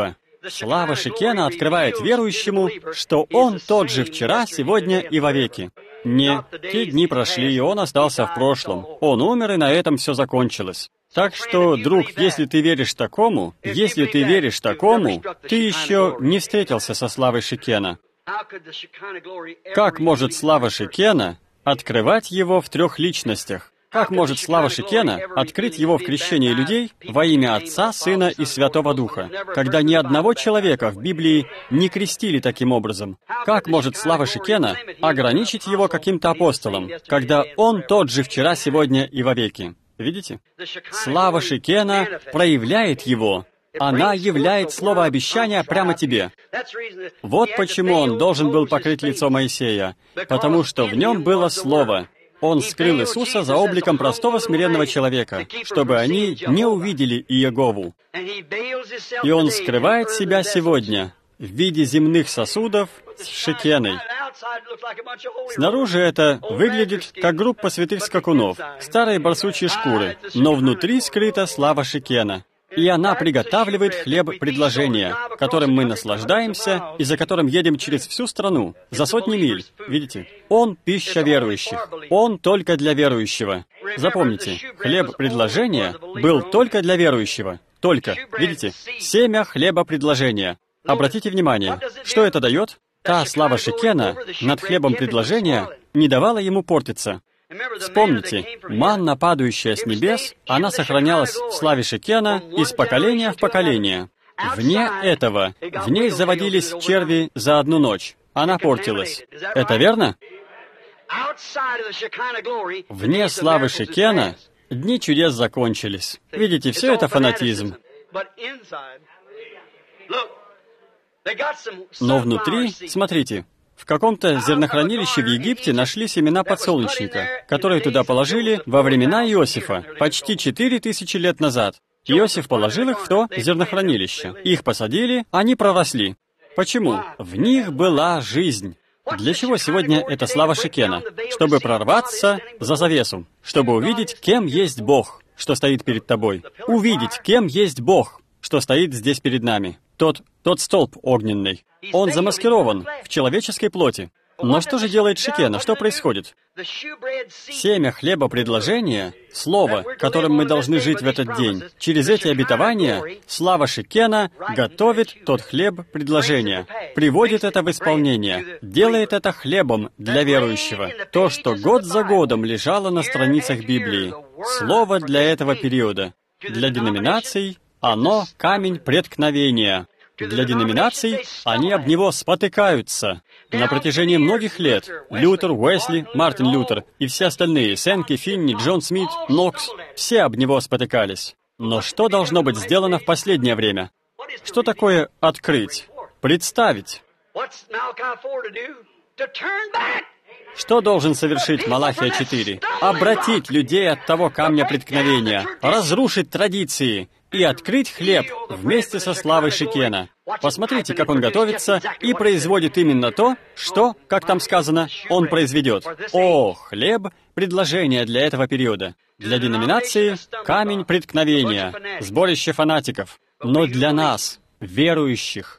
Слава Шекена открывает верующему, что он тот же вчера, сегодня и вовеки. Не, те дни прошли, и он остался в прошлом. Он умер, и на этом все закончилось. Так что, друг, если ты веришь такому, если ты веришь такому, ты еще не встретился со славой Шекена. Как может слава Шекена открывать его в трех личностях? Как может слава Шекена открыть его в крещении людей во имя Отца, Сына и Святого Духа, когда ни одного человека в Библии не крестили таким образом? Как может слава Шекена ограничить его каким-то апостолом, когда он тот же вчера, сегодня и вовеки? Видите? Слава Шекена проявляет его. Она являет слово обещания прямо тебе. Вот почему он должен был покрыть лицо Моисея, потому что в нем было слово. Он скрыл Иисуса за обликом простого смиренного человека, чтобы они не увидели Иегову. И он скрывает себя сегодня в виде земных сосудов с Шекеной. Снаружи это выглядит как группа святых скакунов, старые барсучьи шкуры, но внутри скрыта слава Шекена. И она приготавливает хлеб предложения, которым мы наслаждаемся и за которым едем через всю страну, за сотни миль. Видите? Он пища верующих. Он только для верующего. Запомните, хлеб предложения был только для верующего. Только. Видите? Семя хлеба предложения. Обратите внимание, что это дает? Та слава Шекена над хлебом предложения не давала ему портиться. Вспомните, манна, падающая с небес, она сохранялась в славе Шекена из поколения в поколение. Вне этого, в ней заводились черви за одну ночь. Она портилась. Это верно? Вне славы Шекена дни чудес закончились. Видите, все это фанатизм. Но внутри, смотрите, в каком-то зернохранилище в Египте нашли семена подсолнечника, которые туда положили во времена Иосифа, почти четыре тысячи лет назад. Иосиф положил их в то зернохранилище. Их посадили, они проросли. Почему? В них была жизнь. Для чего сегодня эта слава Шекена? Чтобы прорваться за завесу, чтобы увидеть, кем есть Бог, что стоит перед тобой. Увидеть, кем есть Бог, что стоит здесь перед нами. Тот, тот столб огненный. Он замаскирован в человеческой плоти. Но что же делает Шекена? Что происходит? Семя хлеба предложения, слово, которым мы должны жить в этот день, через эти обетования, слава Шекена готовит тот хлеб предложения, приводит это в исполнение, делает это хлебом для верующего. То, что год за годом лежало на страницах Библии. Слово для этого периода. Для деноминаций оно камень преткновения. Для деноминаций они об него спотыкаются. На протяжении многих лет Лютер, Уэсли, Мартин Лютер и все остальные, Сенки, Финни, Джон Смит, Нокс, все об него спотыкались. Но что должно быть сделано в последнее время? Что такое открыть? Представить? Что должен совершить Малахия четыре? Обратить людей от того камня преткновения, разрушить традиции и открыть хлеб вместе со славой Шекена. Посмотрите, как он готовится и производит именно то, что, как там сказано, он произведет. О, хлеб — предложение для этого периода. Для деноминации — камень преткновения, сборище фанатиков. Но для нас, верующих.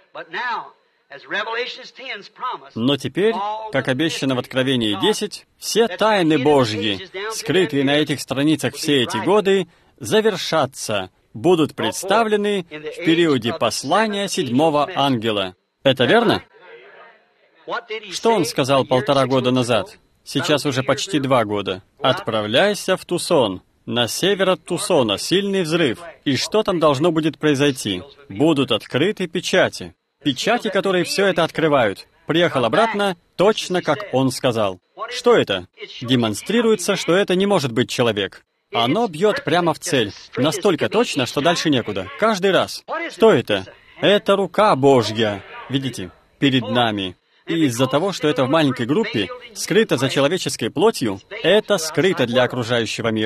Но теперь, как обещано в Откровении десять, все тайны Божьи, скрытые на этих страницах все эти годы, завершатся, будут представлены в периоде послания седьмого ангела. Это верно? Что он сказал полтора года назад? Сейчас уже почти два года. «Отправляйся в Тусон». На север от Тусона сильный взрыв. И что там должно будет произойти? Будут открыты печати. Печати, которые все это открывают. Приехал обратно, точно как он сказал. Что это? Демонстрируется, что это не может быть человек. Оно бьет прямо в цель. Настолько точно, что дальше некуда. Каждый раз. Что это? Это рука Божья. Видите? Перед нами. И из-за того, что это в маленькой группе, скрыто за человеческой плотью, это скрыто для окружающего мира.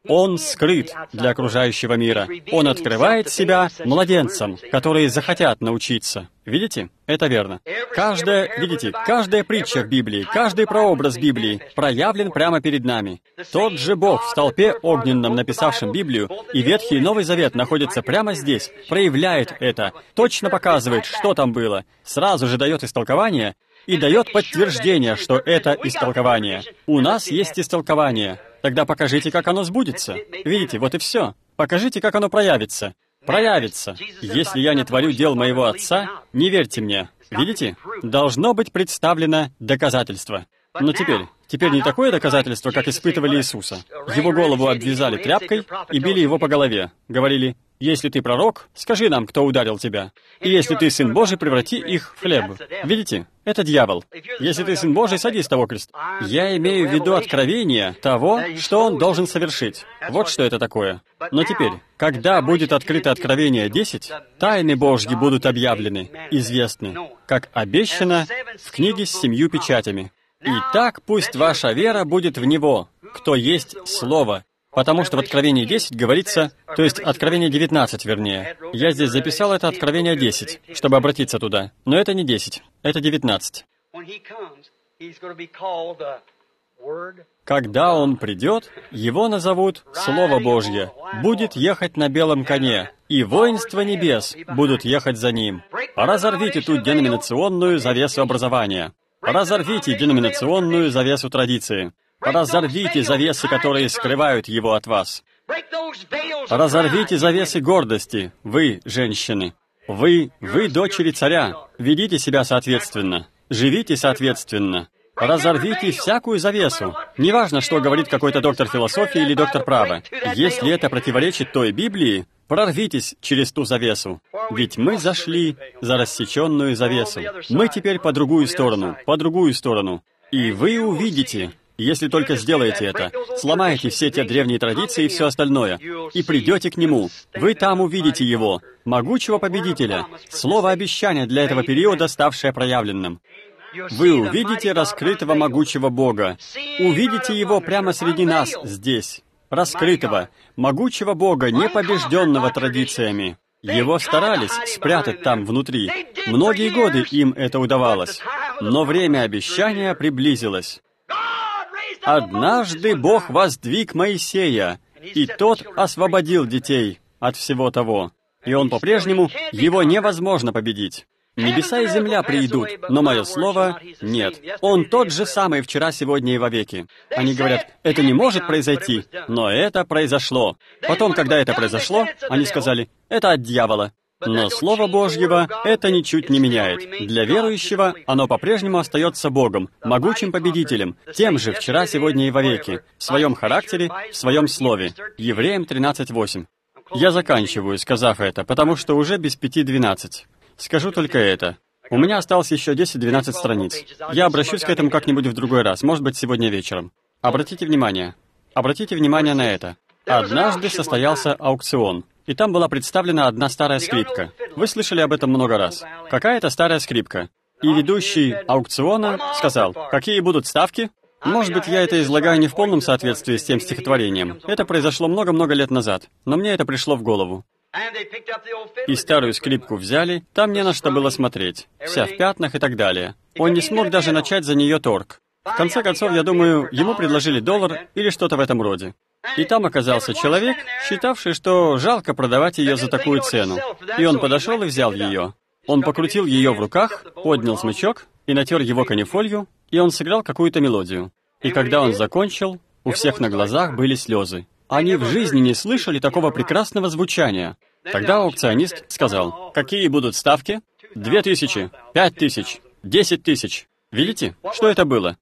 Он скрыт для окружающего мира. Он открывает себя младенцам, которые захотят научиться. Видите? Это верно. Каждая, видите, каждая притча в Библии, каждый прообраз Библии проявлен прямо перед нами. Тот же Бог в столпе огненном, написавшем Библию, и Ветхий и Новый Завет находятся прямо здесь, проявляет это, точно показывает, что там было, сразу же дает истолкование и дает подтверждение, что это истолкование. У нас есть истолкование. Тогда покажите, как оно сбудется. Видите, вот и все. Покажите, как оно проявится. Проявится. Если я не творю дел моего Отца, не верьте мне. Видите? Должно быть представлено доказательство. Но теперь, теперь не такое доказательство, как испытывали Иисуса. Его голову обвязали тряпкой и били его по голове. Говорили: «Если ты пророк, скажи нам, кто ударил тебя. И если ты Сын Божий, преврати их в хлеб». Видите? Это дьявол. Если ты Сын Божий, садись с того креста. Я имею в виду откровение того, что он должен совершить. Вот что это такое. Но теперь, когда будет открыто Откровение десять, тайны Божьи будут объявлены, известны, как обещано в книге с семью печатями. «Итак, пусть ваша вера будет в Него, кто есть Слово». Потому что в Откровении десять говорится, то есть Откровение девятнадцать, вернее. Я здесь записал это Откровение десять, чтобы обратиться туда. Но это не десять, это девятнадцать. Когда Он придет, Его назовут Слово Божье, будет ехать на белом коне, и воинства небес будут ехать за Ним. Разорвите ту деноминационную завесу образования. Разорвите деноминационную завесу традиции. Разорвите завесы, которые скрывают его от вас. Разорвите завесы гордости, вы, женщины. Вы, вы дочери царя. Ведите себя соответственно. Живите соответственно. Разорвите всякую завесу. Неважно, что говорит какой-то доктор философии или доктор права. Если это противоречит той Библии, прорвитесь через ту завесу. Ведь мы зашли за рассеченную завесу. Мы теперь по другую сторону, по другую сторону. И вы увидите, если только сделаете это, сломаете все те древние традиции и все остальное, и придете к Нему. Вы там увидите Его, могучего победителя, слово обещания для этого периода, ставшее проявленным. Вы увидите раскрытого могучего Бога. Увидите Его прямо среди нас здесь. Раскрытого, могучего Бога, не побежденного традициями. Его старались спрятать там внутри. Многие годы им это удавалось. Но время обещания приблизилось. «Однажды Бог воздвиг Моисея, и тот освободил детей от всего того. И он по-прежнему, его невозможно победить. Небеса и земля приидут, но мое слово нет. Он тот же самый вчера, сегодня и вовеки». Они говорят: «Это не может произойти», но это произошло. Потом, когда это произошло, они сказали: «Это от дьявола». Но Слово Божьего это ничуть не меняет. Для верующего оно по-прежнему остается Богом, могучим победителем, тем же вчера, сегодня и вовеки, в своем характере, в своем слове. Евреям тринадцать восемь. Я заканчиваю, сказав это, потому что уже без пяти двенадцать. Скажу только это. У меня осталось еще десять-двенадцать страниц. Я обращусь к этому как-нибудь в другой раз, может быть, сегодня вечером. Обратите внимание. Обратите внимание на это. Однажды состоялся аукцион, и там была представлена одна старая скрипка. Вы слышали об этом много раз. Какая-то старая скрипка. И ведущий аукциона сказал: «Какие будут ставки?» Может быть, я это излагаю не в полном соответствии с тем стихотворением. Это произошло много-много лет назад, но мне это пришло в голову. И старую скрипку взяли, там не на что было смотреть, вся в пятнах и так далее. Он не смог даже начать за нее торг. В конце концов, я думаю, ему предложили доллар или что-то в этом роде. И там оказался человек, считавший, что жалко продавать ее за такую цену. И он подошел и взял ее. Он покрутил ее в руках, поднял смычок и натер его канифолью, и он сыграл какую-то мелодию. И когда он закончил, у всех на глазах были слезы. Они в жизни не слышали такого прекрасного звучания. Тогда аукционист сказал: «Какие будут ставки? Две тысячи, пять тысяч, десять тысяч». Видите, что это было?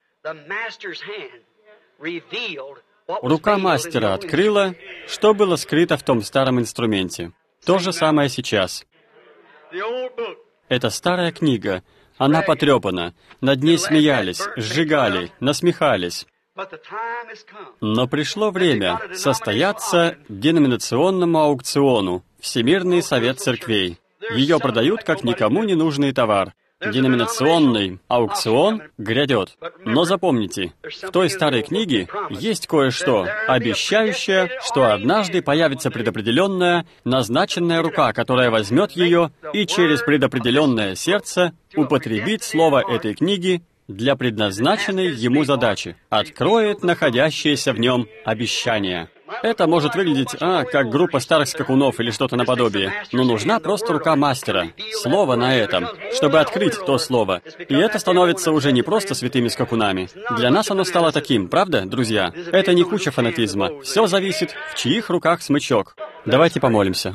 Рука мастера открыла, что было скрыто в том старом инструменте. То же самое сейчас. Это старая книга. Она потрепана. Над ней смеялись, сжигали, насмехались. Но пришло время состояться деноминационному аукциону, Всемирный совет церквей. Ее продают как никому не нужный товар. Деноминационный аукцион грядет. Но запомните, в той старой книге есть кое-что, обещающее, что однажды появится предопределенная, назначенная рука, которая возьмет ее и через предопределенное сердце употребит слово этой книги для предназначенной ему задачи, откроет находящееся в нем обещание. Это может выглядеть, а, как группа старых скакунов или что-то наподобие, но нужна просто рука мастера, слово на этом, чтобы открыть то слово. И это становится уже не просто святыми скакунами. Для нас оно стало таким, правда, друзья? Это не куча фанатизма. Все зависит, в чьих руках смычок. Давайте помолимся.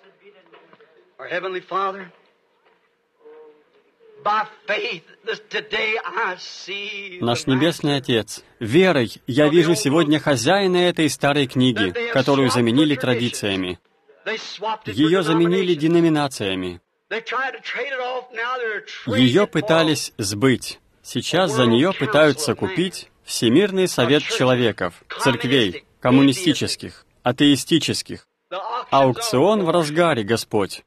Наш Небесный Отец, верой я вижу сегодня хозяина этой старой книги, которую заменили традициями. Ее заменили деноминациями. Ее пытались сбыть. Сейчас за нее пытаются купить Всемирный Совет Человеков, церквей, коммунистических, атеистических. Аукцион в разгаре, Господь.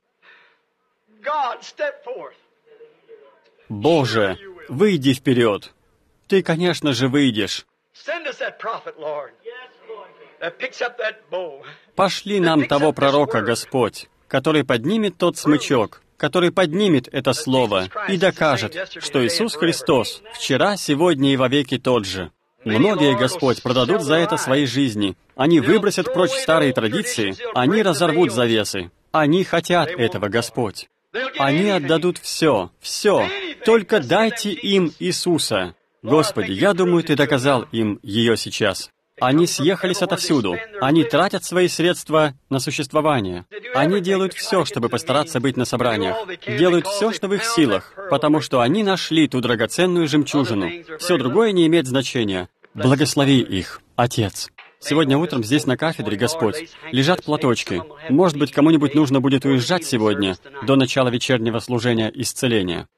Боже, выйди вперед. Ты, конечно же, выйдешь. Пошли нам того пророка, Господь, который поднимет тот смычок, который поднимет это слово и докажет, что Иисус Христос вчера, сегодня и вовеки тот же. Многие, Господь, продадут за это свои жизни. Они выбросят прочь старые традиции, они разорвут завесы. Они хотят этого, Господь. Они отдадут все, все. Только дайте им Иисуса. Господи, я думаю, Ты доказал им ее сейчас. Они съехались отовсюду. Они тратят свои средства на существование. Они делают все, чтобы постараться быть на собраниях. Делают все, что в их силах, потому что они нашли ту драгоценную жемчужину. Все другое не имеет значения. Благослови их, Отец. Сегодня утром здесь на кафедре, Господь, лежат платочки. Может быть, кому-нибудь нужно будет уезжать сегодня, до начала вечернего служения исцеления.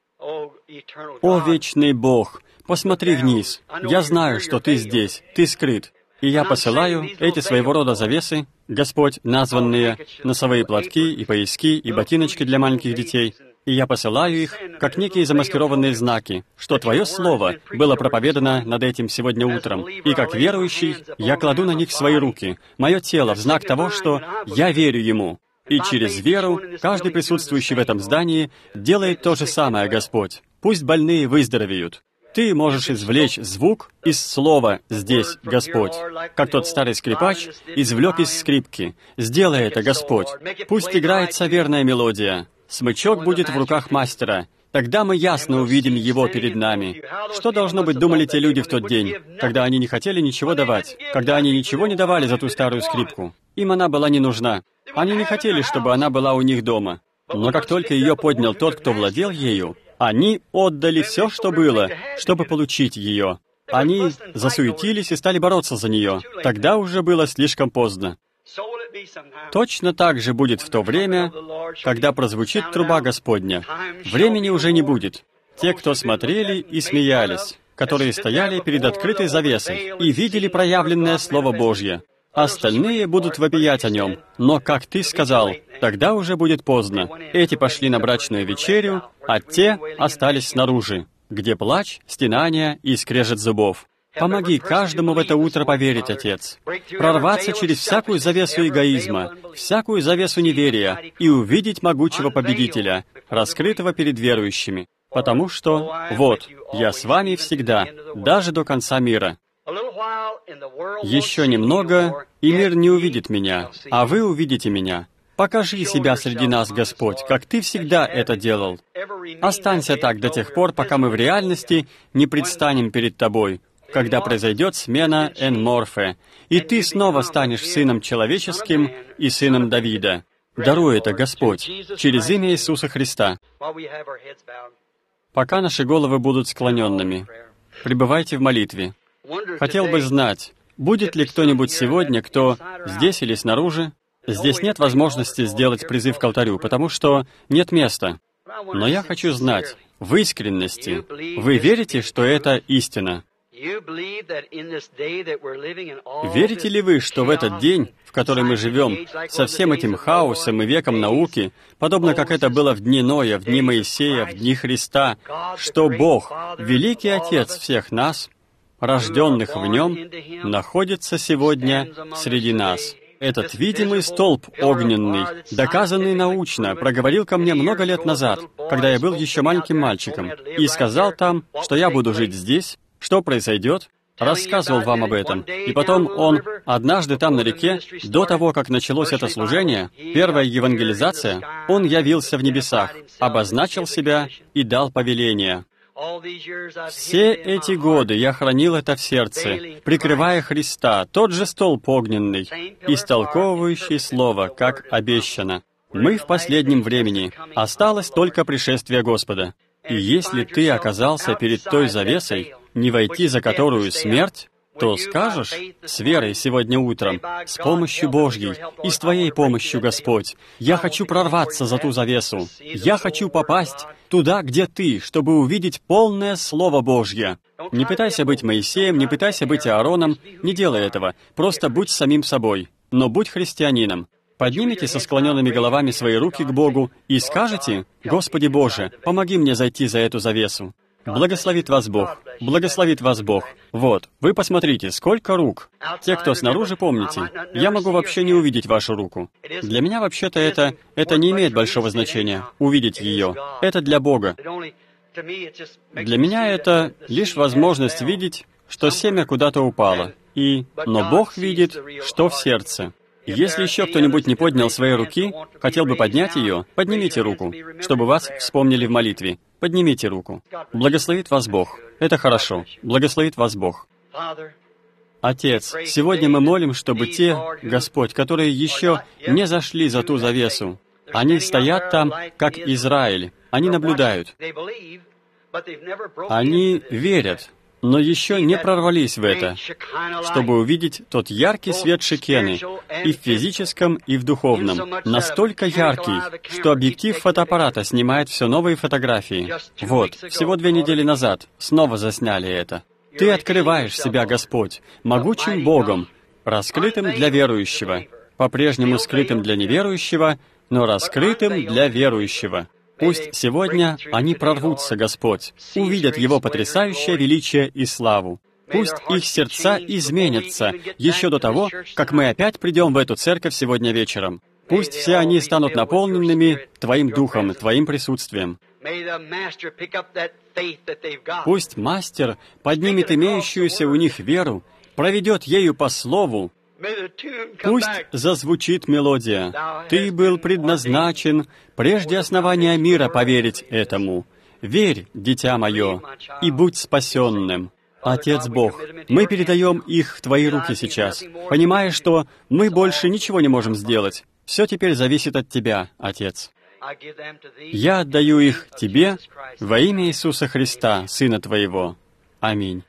О, вечный Бог, посмотри вниз. Я знаю, что Ты здесь, Ты скрыт. И я посылаю эти своего рода завесы, Господь, названные носовые платки и пояски и ботиночки для маленьких детей, и я посылаю их, как некие замаскированные знаки, что Твое Слово было проповедано над этим сегодня утром. И как верующий, я кладу на них свои руки, мое тело, в знак того, что я верю Ему. И через веру каждый присутствующий в этом здании делает то же самое, Господь. Пусть больные выздоровеют. Ты можешь извлечь звук из слова здесь, Господь, как тот старый скрипач извлек из скрипки. Сделай это, Господь. Пусть играется верная мелодия. Смычок будет в руках мастера. Тогда мы ясно увидим его перед нами. Что, должно быть, думали те люди в тот день, когда они не хотели ничего давать, когда они ничего не давали за ту старую скрипку? Им она была не нужна. Они не хотели, чтобы она была у них дома. Но как только ее поднял тот, кто владел ею, они отдали все, что было, чтобы получить ее. Они засуетились и стали бороться за нее. Тогда уже было слишком поздно. Точно так же будет в то время, когда прозвучит труба Господня. Времени уже не будет. Те, кто смотрели и смеялись, которые стояли перед открытой завесой и видели проявленное Слово Божье. Остальные будут вопиять о нем. Но, как Ты сказал, тогда уже будет поздно. Эти пошли на брачную вечерю, а те остались снаружи, где плач, стенание и скрежет зубов. Помоги каждому в это утро поверить, Отец, прорваться через всякую завесу эгоизма, всякую завесу неверия и увидеть могучего победителя, раскрытого перед верующими. Потому что, вот, я с вами всегда, даже до конца мира. Еще немного, и мир не увидит меня, а вы увидите меня. Покажи себя среди нас, Господь, как Ты всегда это делал. Останься так до тех пор, пока мы в реальности не предстанем перед Тобой, когда произойдет смена Эн-Морфе, и Ты снова станешь Сыном Человеческим и Сыном Давида. Даруй это, Господь, через имя Иисуса Христа. Пока наши головы будут склоненными, пребывайте в молитве. Хотел бы знать, будет ли кто-нибудь сегодня, кто здесь или снаружи. Здесь нет возможности сделать призыв к алтарю, потому что нет места. Но я хочу знать, в искренности, вы верите, что это истина? Верите ли вы, что в этот день, в который мы живем, со всем этим хаосом и веком науки, подобно как это было в дни Ноя, в дни Моисея, в дни Христа, что Бог, великий Отец всех нас, рожденных в Нем, находится сегодня среди нас? Этот видимый столб огненный, доказанный научно, проговорил ко мне много лет назад, когда я был еще маленьким мальчиком, и сказал там, что я буду жить здесь, что произойдет, рассказывал вам об этом. И потом он однажды там на реке, до того, как началось это служение, первая евангелизация, он явился в небесах, обозначил себя и дал повеление. Все эти годы я хранил это в сердце, прикрывая Христа, тот же столб огненный, истолковывающий Слово, как обещано. Мы в последнем времени, осталось только пришествие Господа. И если ты оказался перед той завесой, не войти за которую смерть, то скажешь с верой сегодня утром, с помощью Божьей и с Твоей помощью, Господь, я хочу прорваться за ту завесу. Я хочу попасть туда, где Ты, чтобы увидеть полное Слово Божье. Не пытайся быть Моисеем, не пытайся быть Аароном, не делай этого. Просто будь самим собой, но будь христианином. Поднимите со склоненными головами свои руки к Богу и скажете: «Господи Боже, помоги мне зайти за эту завесу». Благословит вас Бог. Благословит вас Бог. Вот, вы посмотрите, сколько рук. Те, кто снаружи, помните, я могу вообще не увидеть вашу руку. Для меня вообще-то это, это не имеет большого значения, увидеть ее. Это для Бога. Для меня это лишь возможность видеть, что семя куда-то упало. И, но Бог видит, что в сердце. Если еще кто-нибудь не поднял своей руки, хотел бы поднять ее, поднимите руку, чтобы вас вспомнили в молитве. Поднимите руку. Благословит вас Бог. Это хорошо. Благословит вас Бог. Отец, сегодня мы молим, чтобы те, Господь, которые еще не зашли за ту завесу, они стоят там, как Израиль. Они наблюдают. Они верят, но еще не прорвались в это, чтобы увидеть тот яркий свет Шекены и в физическом, и в духовном, настолько яркий, что объектив фотоаппарата снимает все новые фотографии. Вот, всего две недели назад снова засняли это. Ты открываешь себя, Господь, могучим Богом, раскрытым для верующего, по-прежнему скрытым для неверующего, но раскрытым для верующего. Пусть сегодня они прорвутся, Господь, увидят Его потрясающее величие и славу. Пусть их сердца изменятся еще до того, как мы опять придем в эту церковь сегодня вечером. Пусть все они станут наполненными Твоим Духом, Твоим присутствием. Пусть Мастер поднимет имеющуюся у них веру, проведет ею по Слову. Пусть зазвучит мелодия. Ты был предназначен прежде основания мира поверить этому. Верь, дитя мое, и будь спасенным. Отец Бог, мы передаем их в Твои руки сейчас, понимая, что мы больше ничего не можем сделать. Все теперь зависит от Тебя, Отец. Я отдаю их Тебе во имя Иисуса Христа, Сына Твоего. Аминь.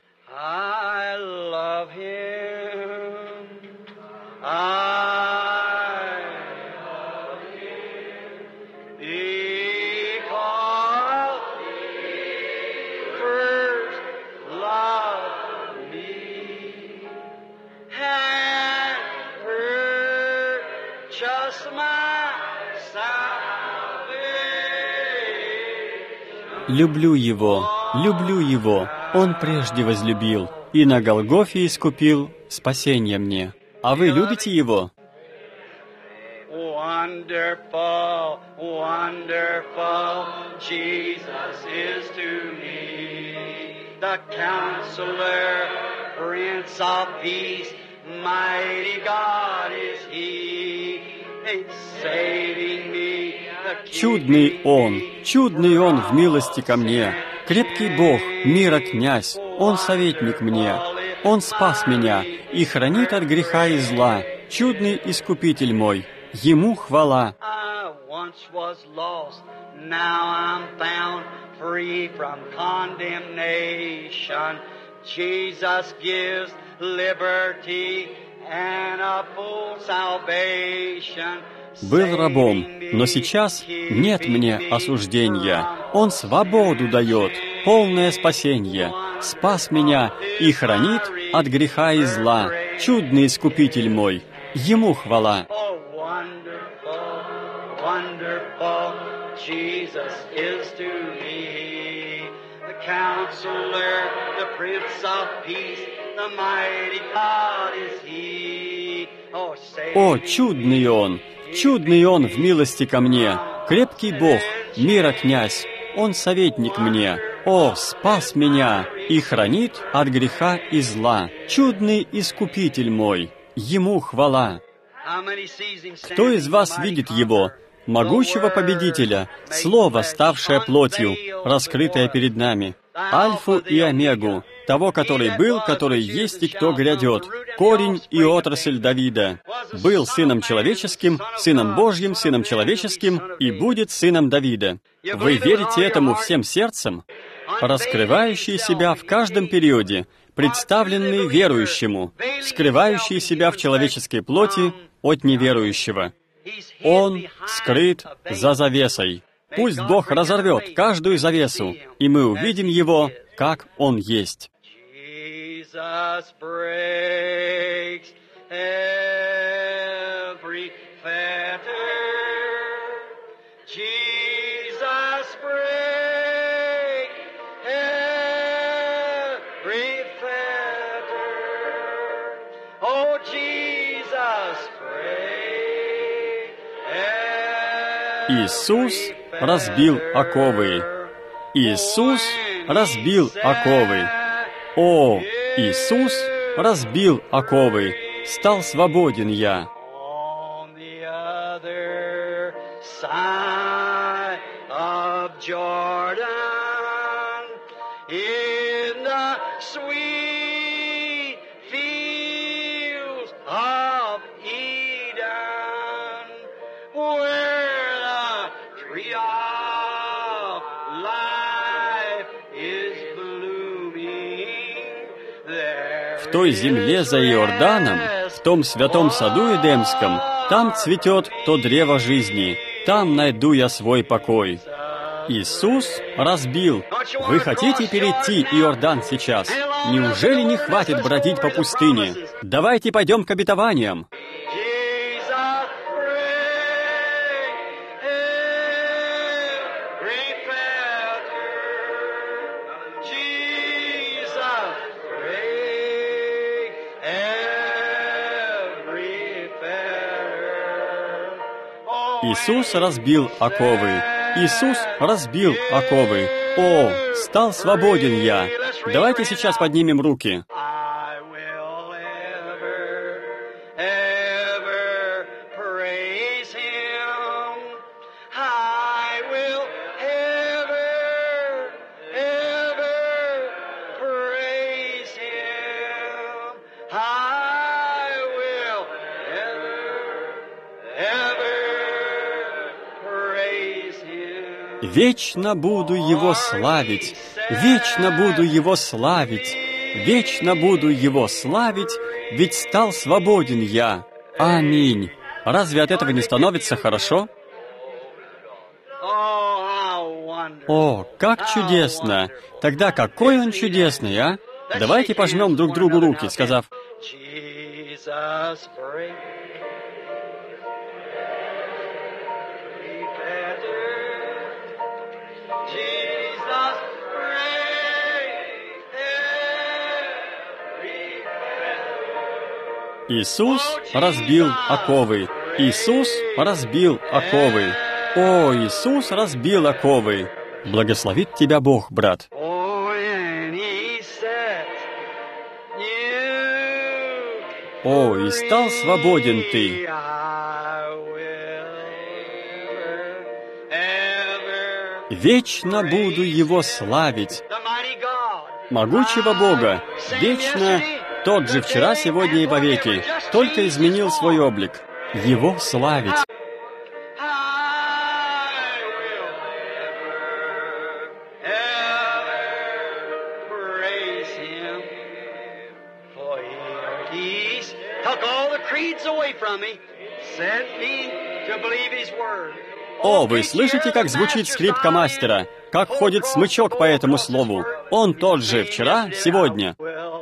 Люблю Его, люблю Его, Он прежде возлюбил, и на Голгофе искупил спасение мне. А вы любите Его? Wonderful, wonderful, Jesus is to me, the Counselor, Prince of Peace, mighty God is He, saving me. Чудный Он, чудный Он в милости ко мне, крепкий Бог, мира князь, Он советник мне, Он спас меня и хранит от греха и зла, чудный Искупитель мой, Ему хвала. Был рабом, но сейчас нет мне осуждения. Он свободу дает, полное спасение. спас меня и хранит от греха и зла. Чудный Искупитель мой, Ему хвала. О, чудный Он, чудный Он в милости ко мне, крепкий Бог, мира князь, Он советник мне. О, спас меня и хранит от греха и зла. Чудный Искупитель мой, Ему хвала. Кто из вас видит Его, могучего победителя, Слово, ставшее плотью, раскрытое перед нами, Альфу и Омегу, того, который был, который есть и кто грядет, корень и отрасль Давида, был Сыном Человеческим, Сыном Божьим, Сыном Человеческим и будет Сыном Давида. Вы верите этому всем сердцем? Раскрывающий себя в каждом периоде, представленный верующему, скрывающий себя в человеческой плоти от неверующего. Он скрыт за завесой. Пусть Бог разорвет каждую завесу, и мы увидим Его, как Он есть. Иисус разбил оковы. Иисус разбил оковы. О, Иисус разбил оковы. Стал свободен я. В той земле за Иорданом, в том святом саду Эдемском, там цветет то древо жизни, там найду я свой покой. Иисус разбил. Вы хотите перейти Иордан сейчас? Неужели не хватит бродить по пустыне? Давайте пойдем к обетованиям. Иисус разбил оковы. Иисус разбил оковы. О, стал свободен я. Давайте сейчас поднимем руки. Вечно буду Его славить, вечно буду Его славить, вечно буду Его славить, ведь стал свободен я. Аминь. Разве от этого не становится хорошо? О, как чудесно! Тогда какой Он чудесный, а? Давайте пожмем друг другу руки, сказав: Иисус разбил оковы. Иисус разбил оковы. О, Иисус разбил оковы. Благословит тебя Бог, брат. О, и стал свободен ты. Вечно буду Его славить. Могучего Бога, вечно тот же вчера, сегодня и вовеки, только изменил свой облик. Его славить. О, вы слышите, как звучит скрипка мастера? Как ходит смычок по этому слову? Он тот же вчера, сегодня.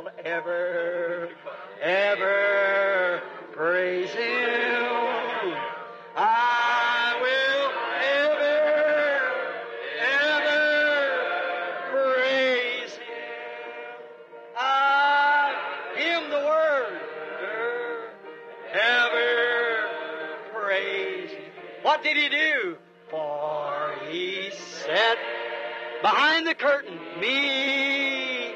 What did he do? For he said, behind the curtain, me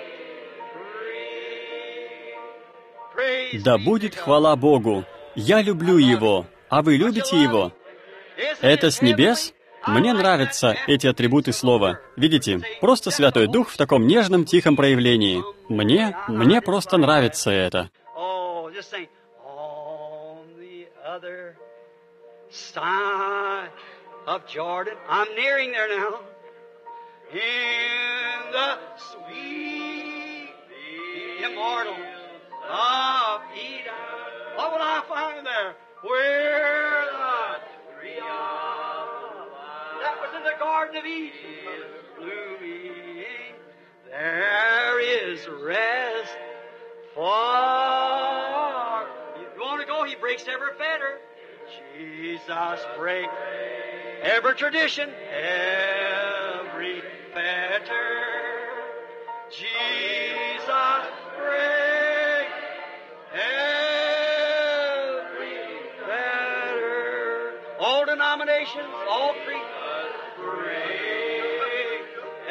free. Да будет хвала Богу. Я люблю Его. А вы любите Его? Это с небес? Мне нравятся эти атрибуты слова. Видите, просто Святой Дух в таком нежном, тихом проявлении. Мне, мне просто нравится это. Side of Jordan, I'm nearing there now. In the sweet immortal of Eden, what will I find there? Where the tree of life that was in the Garden of Eden is blooming, there is rest for. You want to go? He breaks every fetter. Jesus break every tradition, every fetter. Jesus break every fetter. All denominations, all creeds, break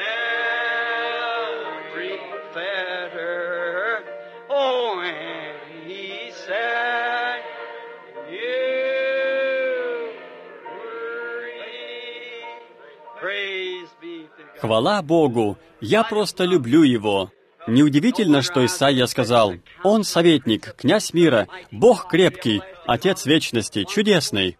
every fetter. Oh, and he said, Хвала Богу! Я просто люблю Его. Неудивительно, что Исаия сказал, «Он советник, князь мира, Бог крепкий, Отец вечности, чудесный».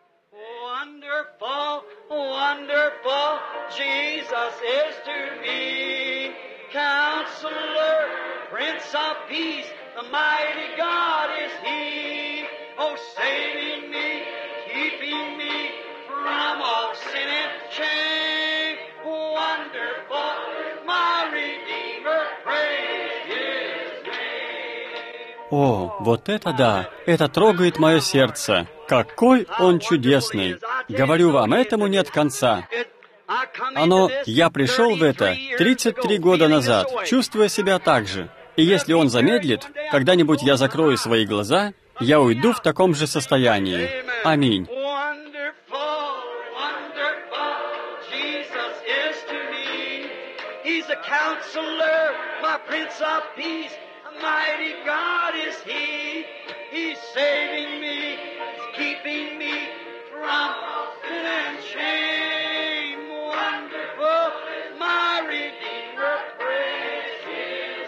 О, вот это да! Это трогает мое сердце. Какой он чудесный! Говорю вам, этому нет конца. Оно, я пришел в это тридцать три года назад, чувствуя себя так же. И если он замедлит, когда-нибудь я закрою свои глаза, я уйду в таком же состоянии. Аминь. Mighty God is He. He's saving me. He's keeping me from sin and shame. Wonderful, my Redeemer, praise His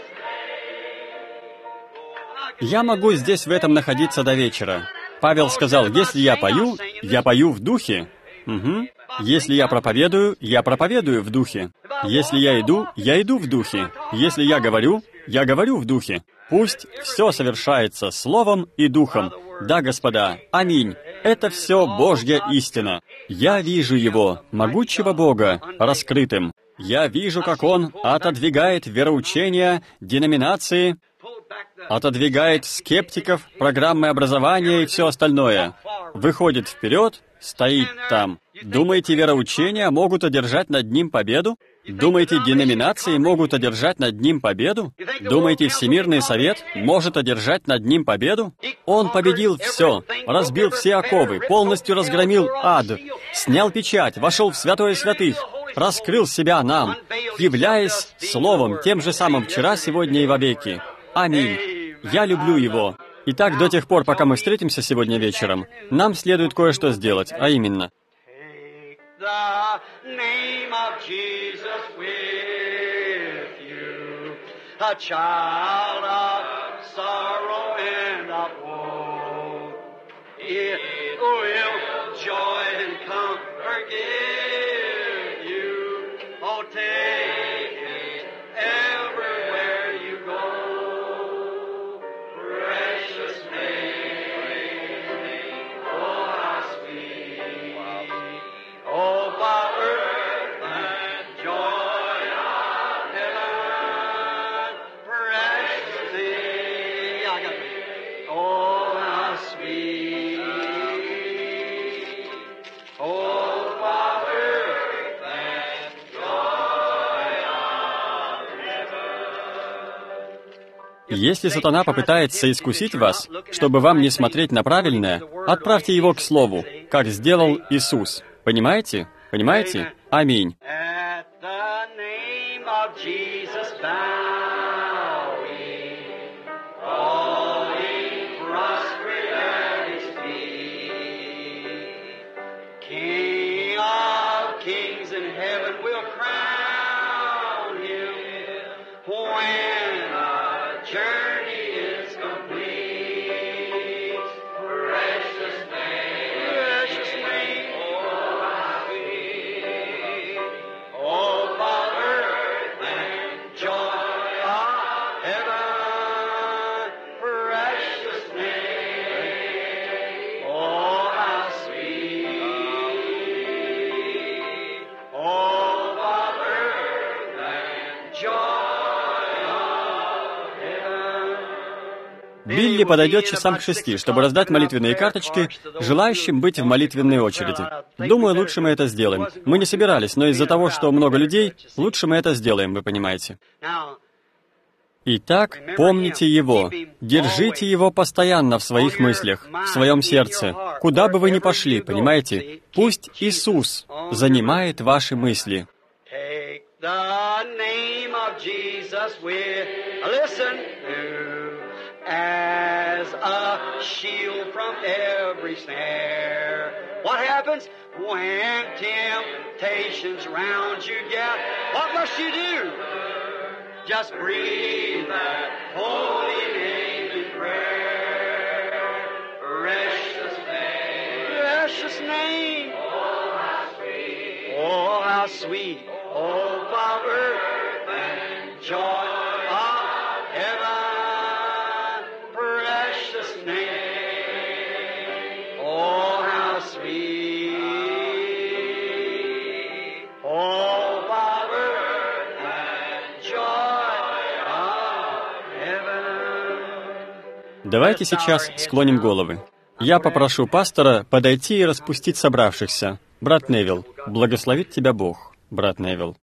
name. Я могу здесь в этом находиться до вечера. Павел сказал, если я пою, я пою в духе. Угу. Если я проповедую, я проповедую в духе. Если я иду, я иду в духе. Если я говорю, я говорю в духе. Пусть все совершается словом и духом. Да, господа, аминь. Это все Божья истина. Я вижу Его, могучего Бога, раскрытым. Я вижу, как Он отодвигает вероучения, деноминации, отодвигает скептиков, программы образования и все остальное. Выходит вперед, стоит там. Думаете, вероучения могут одержать над ним победу? Думаете, деноминации могут одержать над ним победу? Думаете, Всемирный Совет может одержать над ним победу? Он победил все, разбил все оковы, полностью разгромил ад, снял печать, вошел в святое святых, раскрыл себя нам, являясь Словом, тем же самым вчера, сегодня и вовеки. Аминь. Я люблю Его. Итак, до тех пор, пока мы встретимся сегодня вечером, нам следует кое-что сделать, а именно... The name of Jesus with you, a child of sorrow and of woe. It will joy and comfort give you. Oh, take it everywhere you go. Precious name, oh, how sweet. Oh, for earth and joy of heaven. Если сатана попытается искусить вас, чтобы вам не смотреть на правильное, отправьте его к Слову, как сделал Иисус. Понимаете? Понимаете? Аминь. Билли подойдет часам к шести, чтобы раздать молитвенные карточки желающим быть в молитвенной очереди. Думаю, лучше мы это сделаем. Мы не собирались, но из-за того, что много людей, лучше мы это сделаем, вы понимаете. Итак, помните Его. Держите Его постоянно в своих мыслях, в своем сердце. Куда бы вы ни пошли, понимаете? Пусть Иисус занимает ваши мысли. As a shield from every snare. What happens when temptations round you get? What must you do? Just breathe that holy name in prayer. Precious name. Precious name. Oh, how sweet. Oh, how sweet. Oh, Father, and joy. Давайте сейчас склоним головы. Я попрошу пастора подойти и распустить собравшихся. Брат Невилл, благословит тебя Бог, брат Невилл.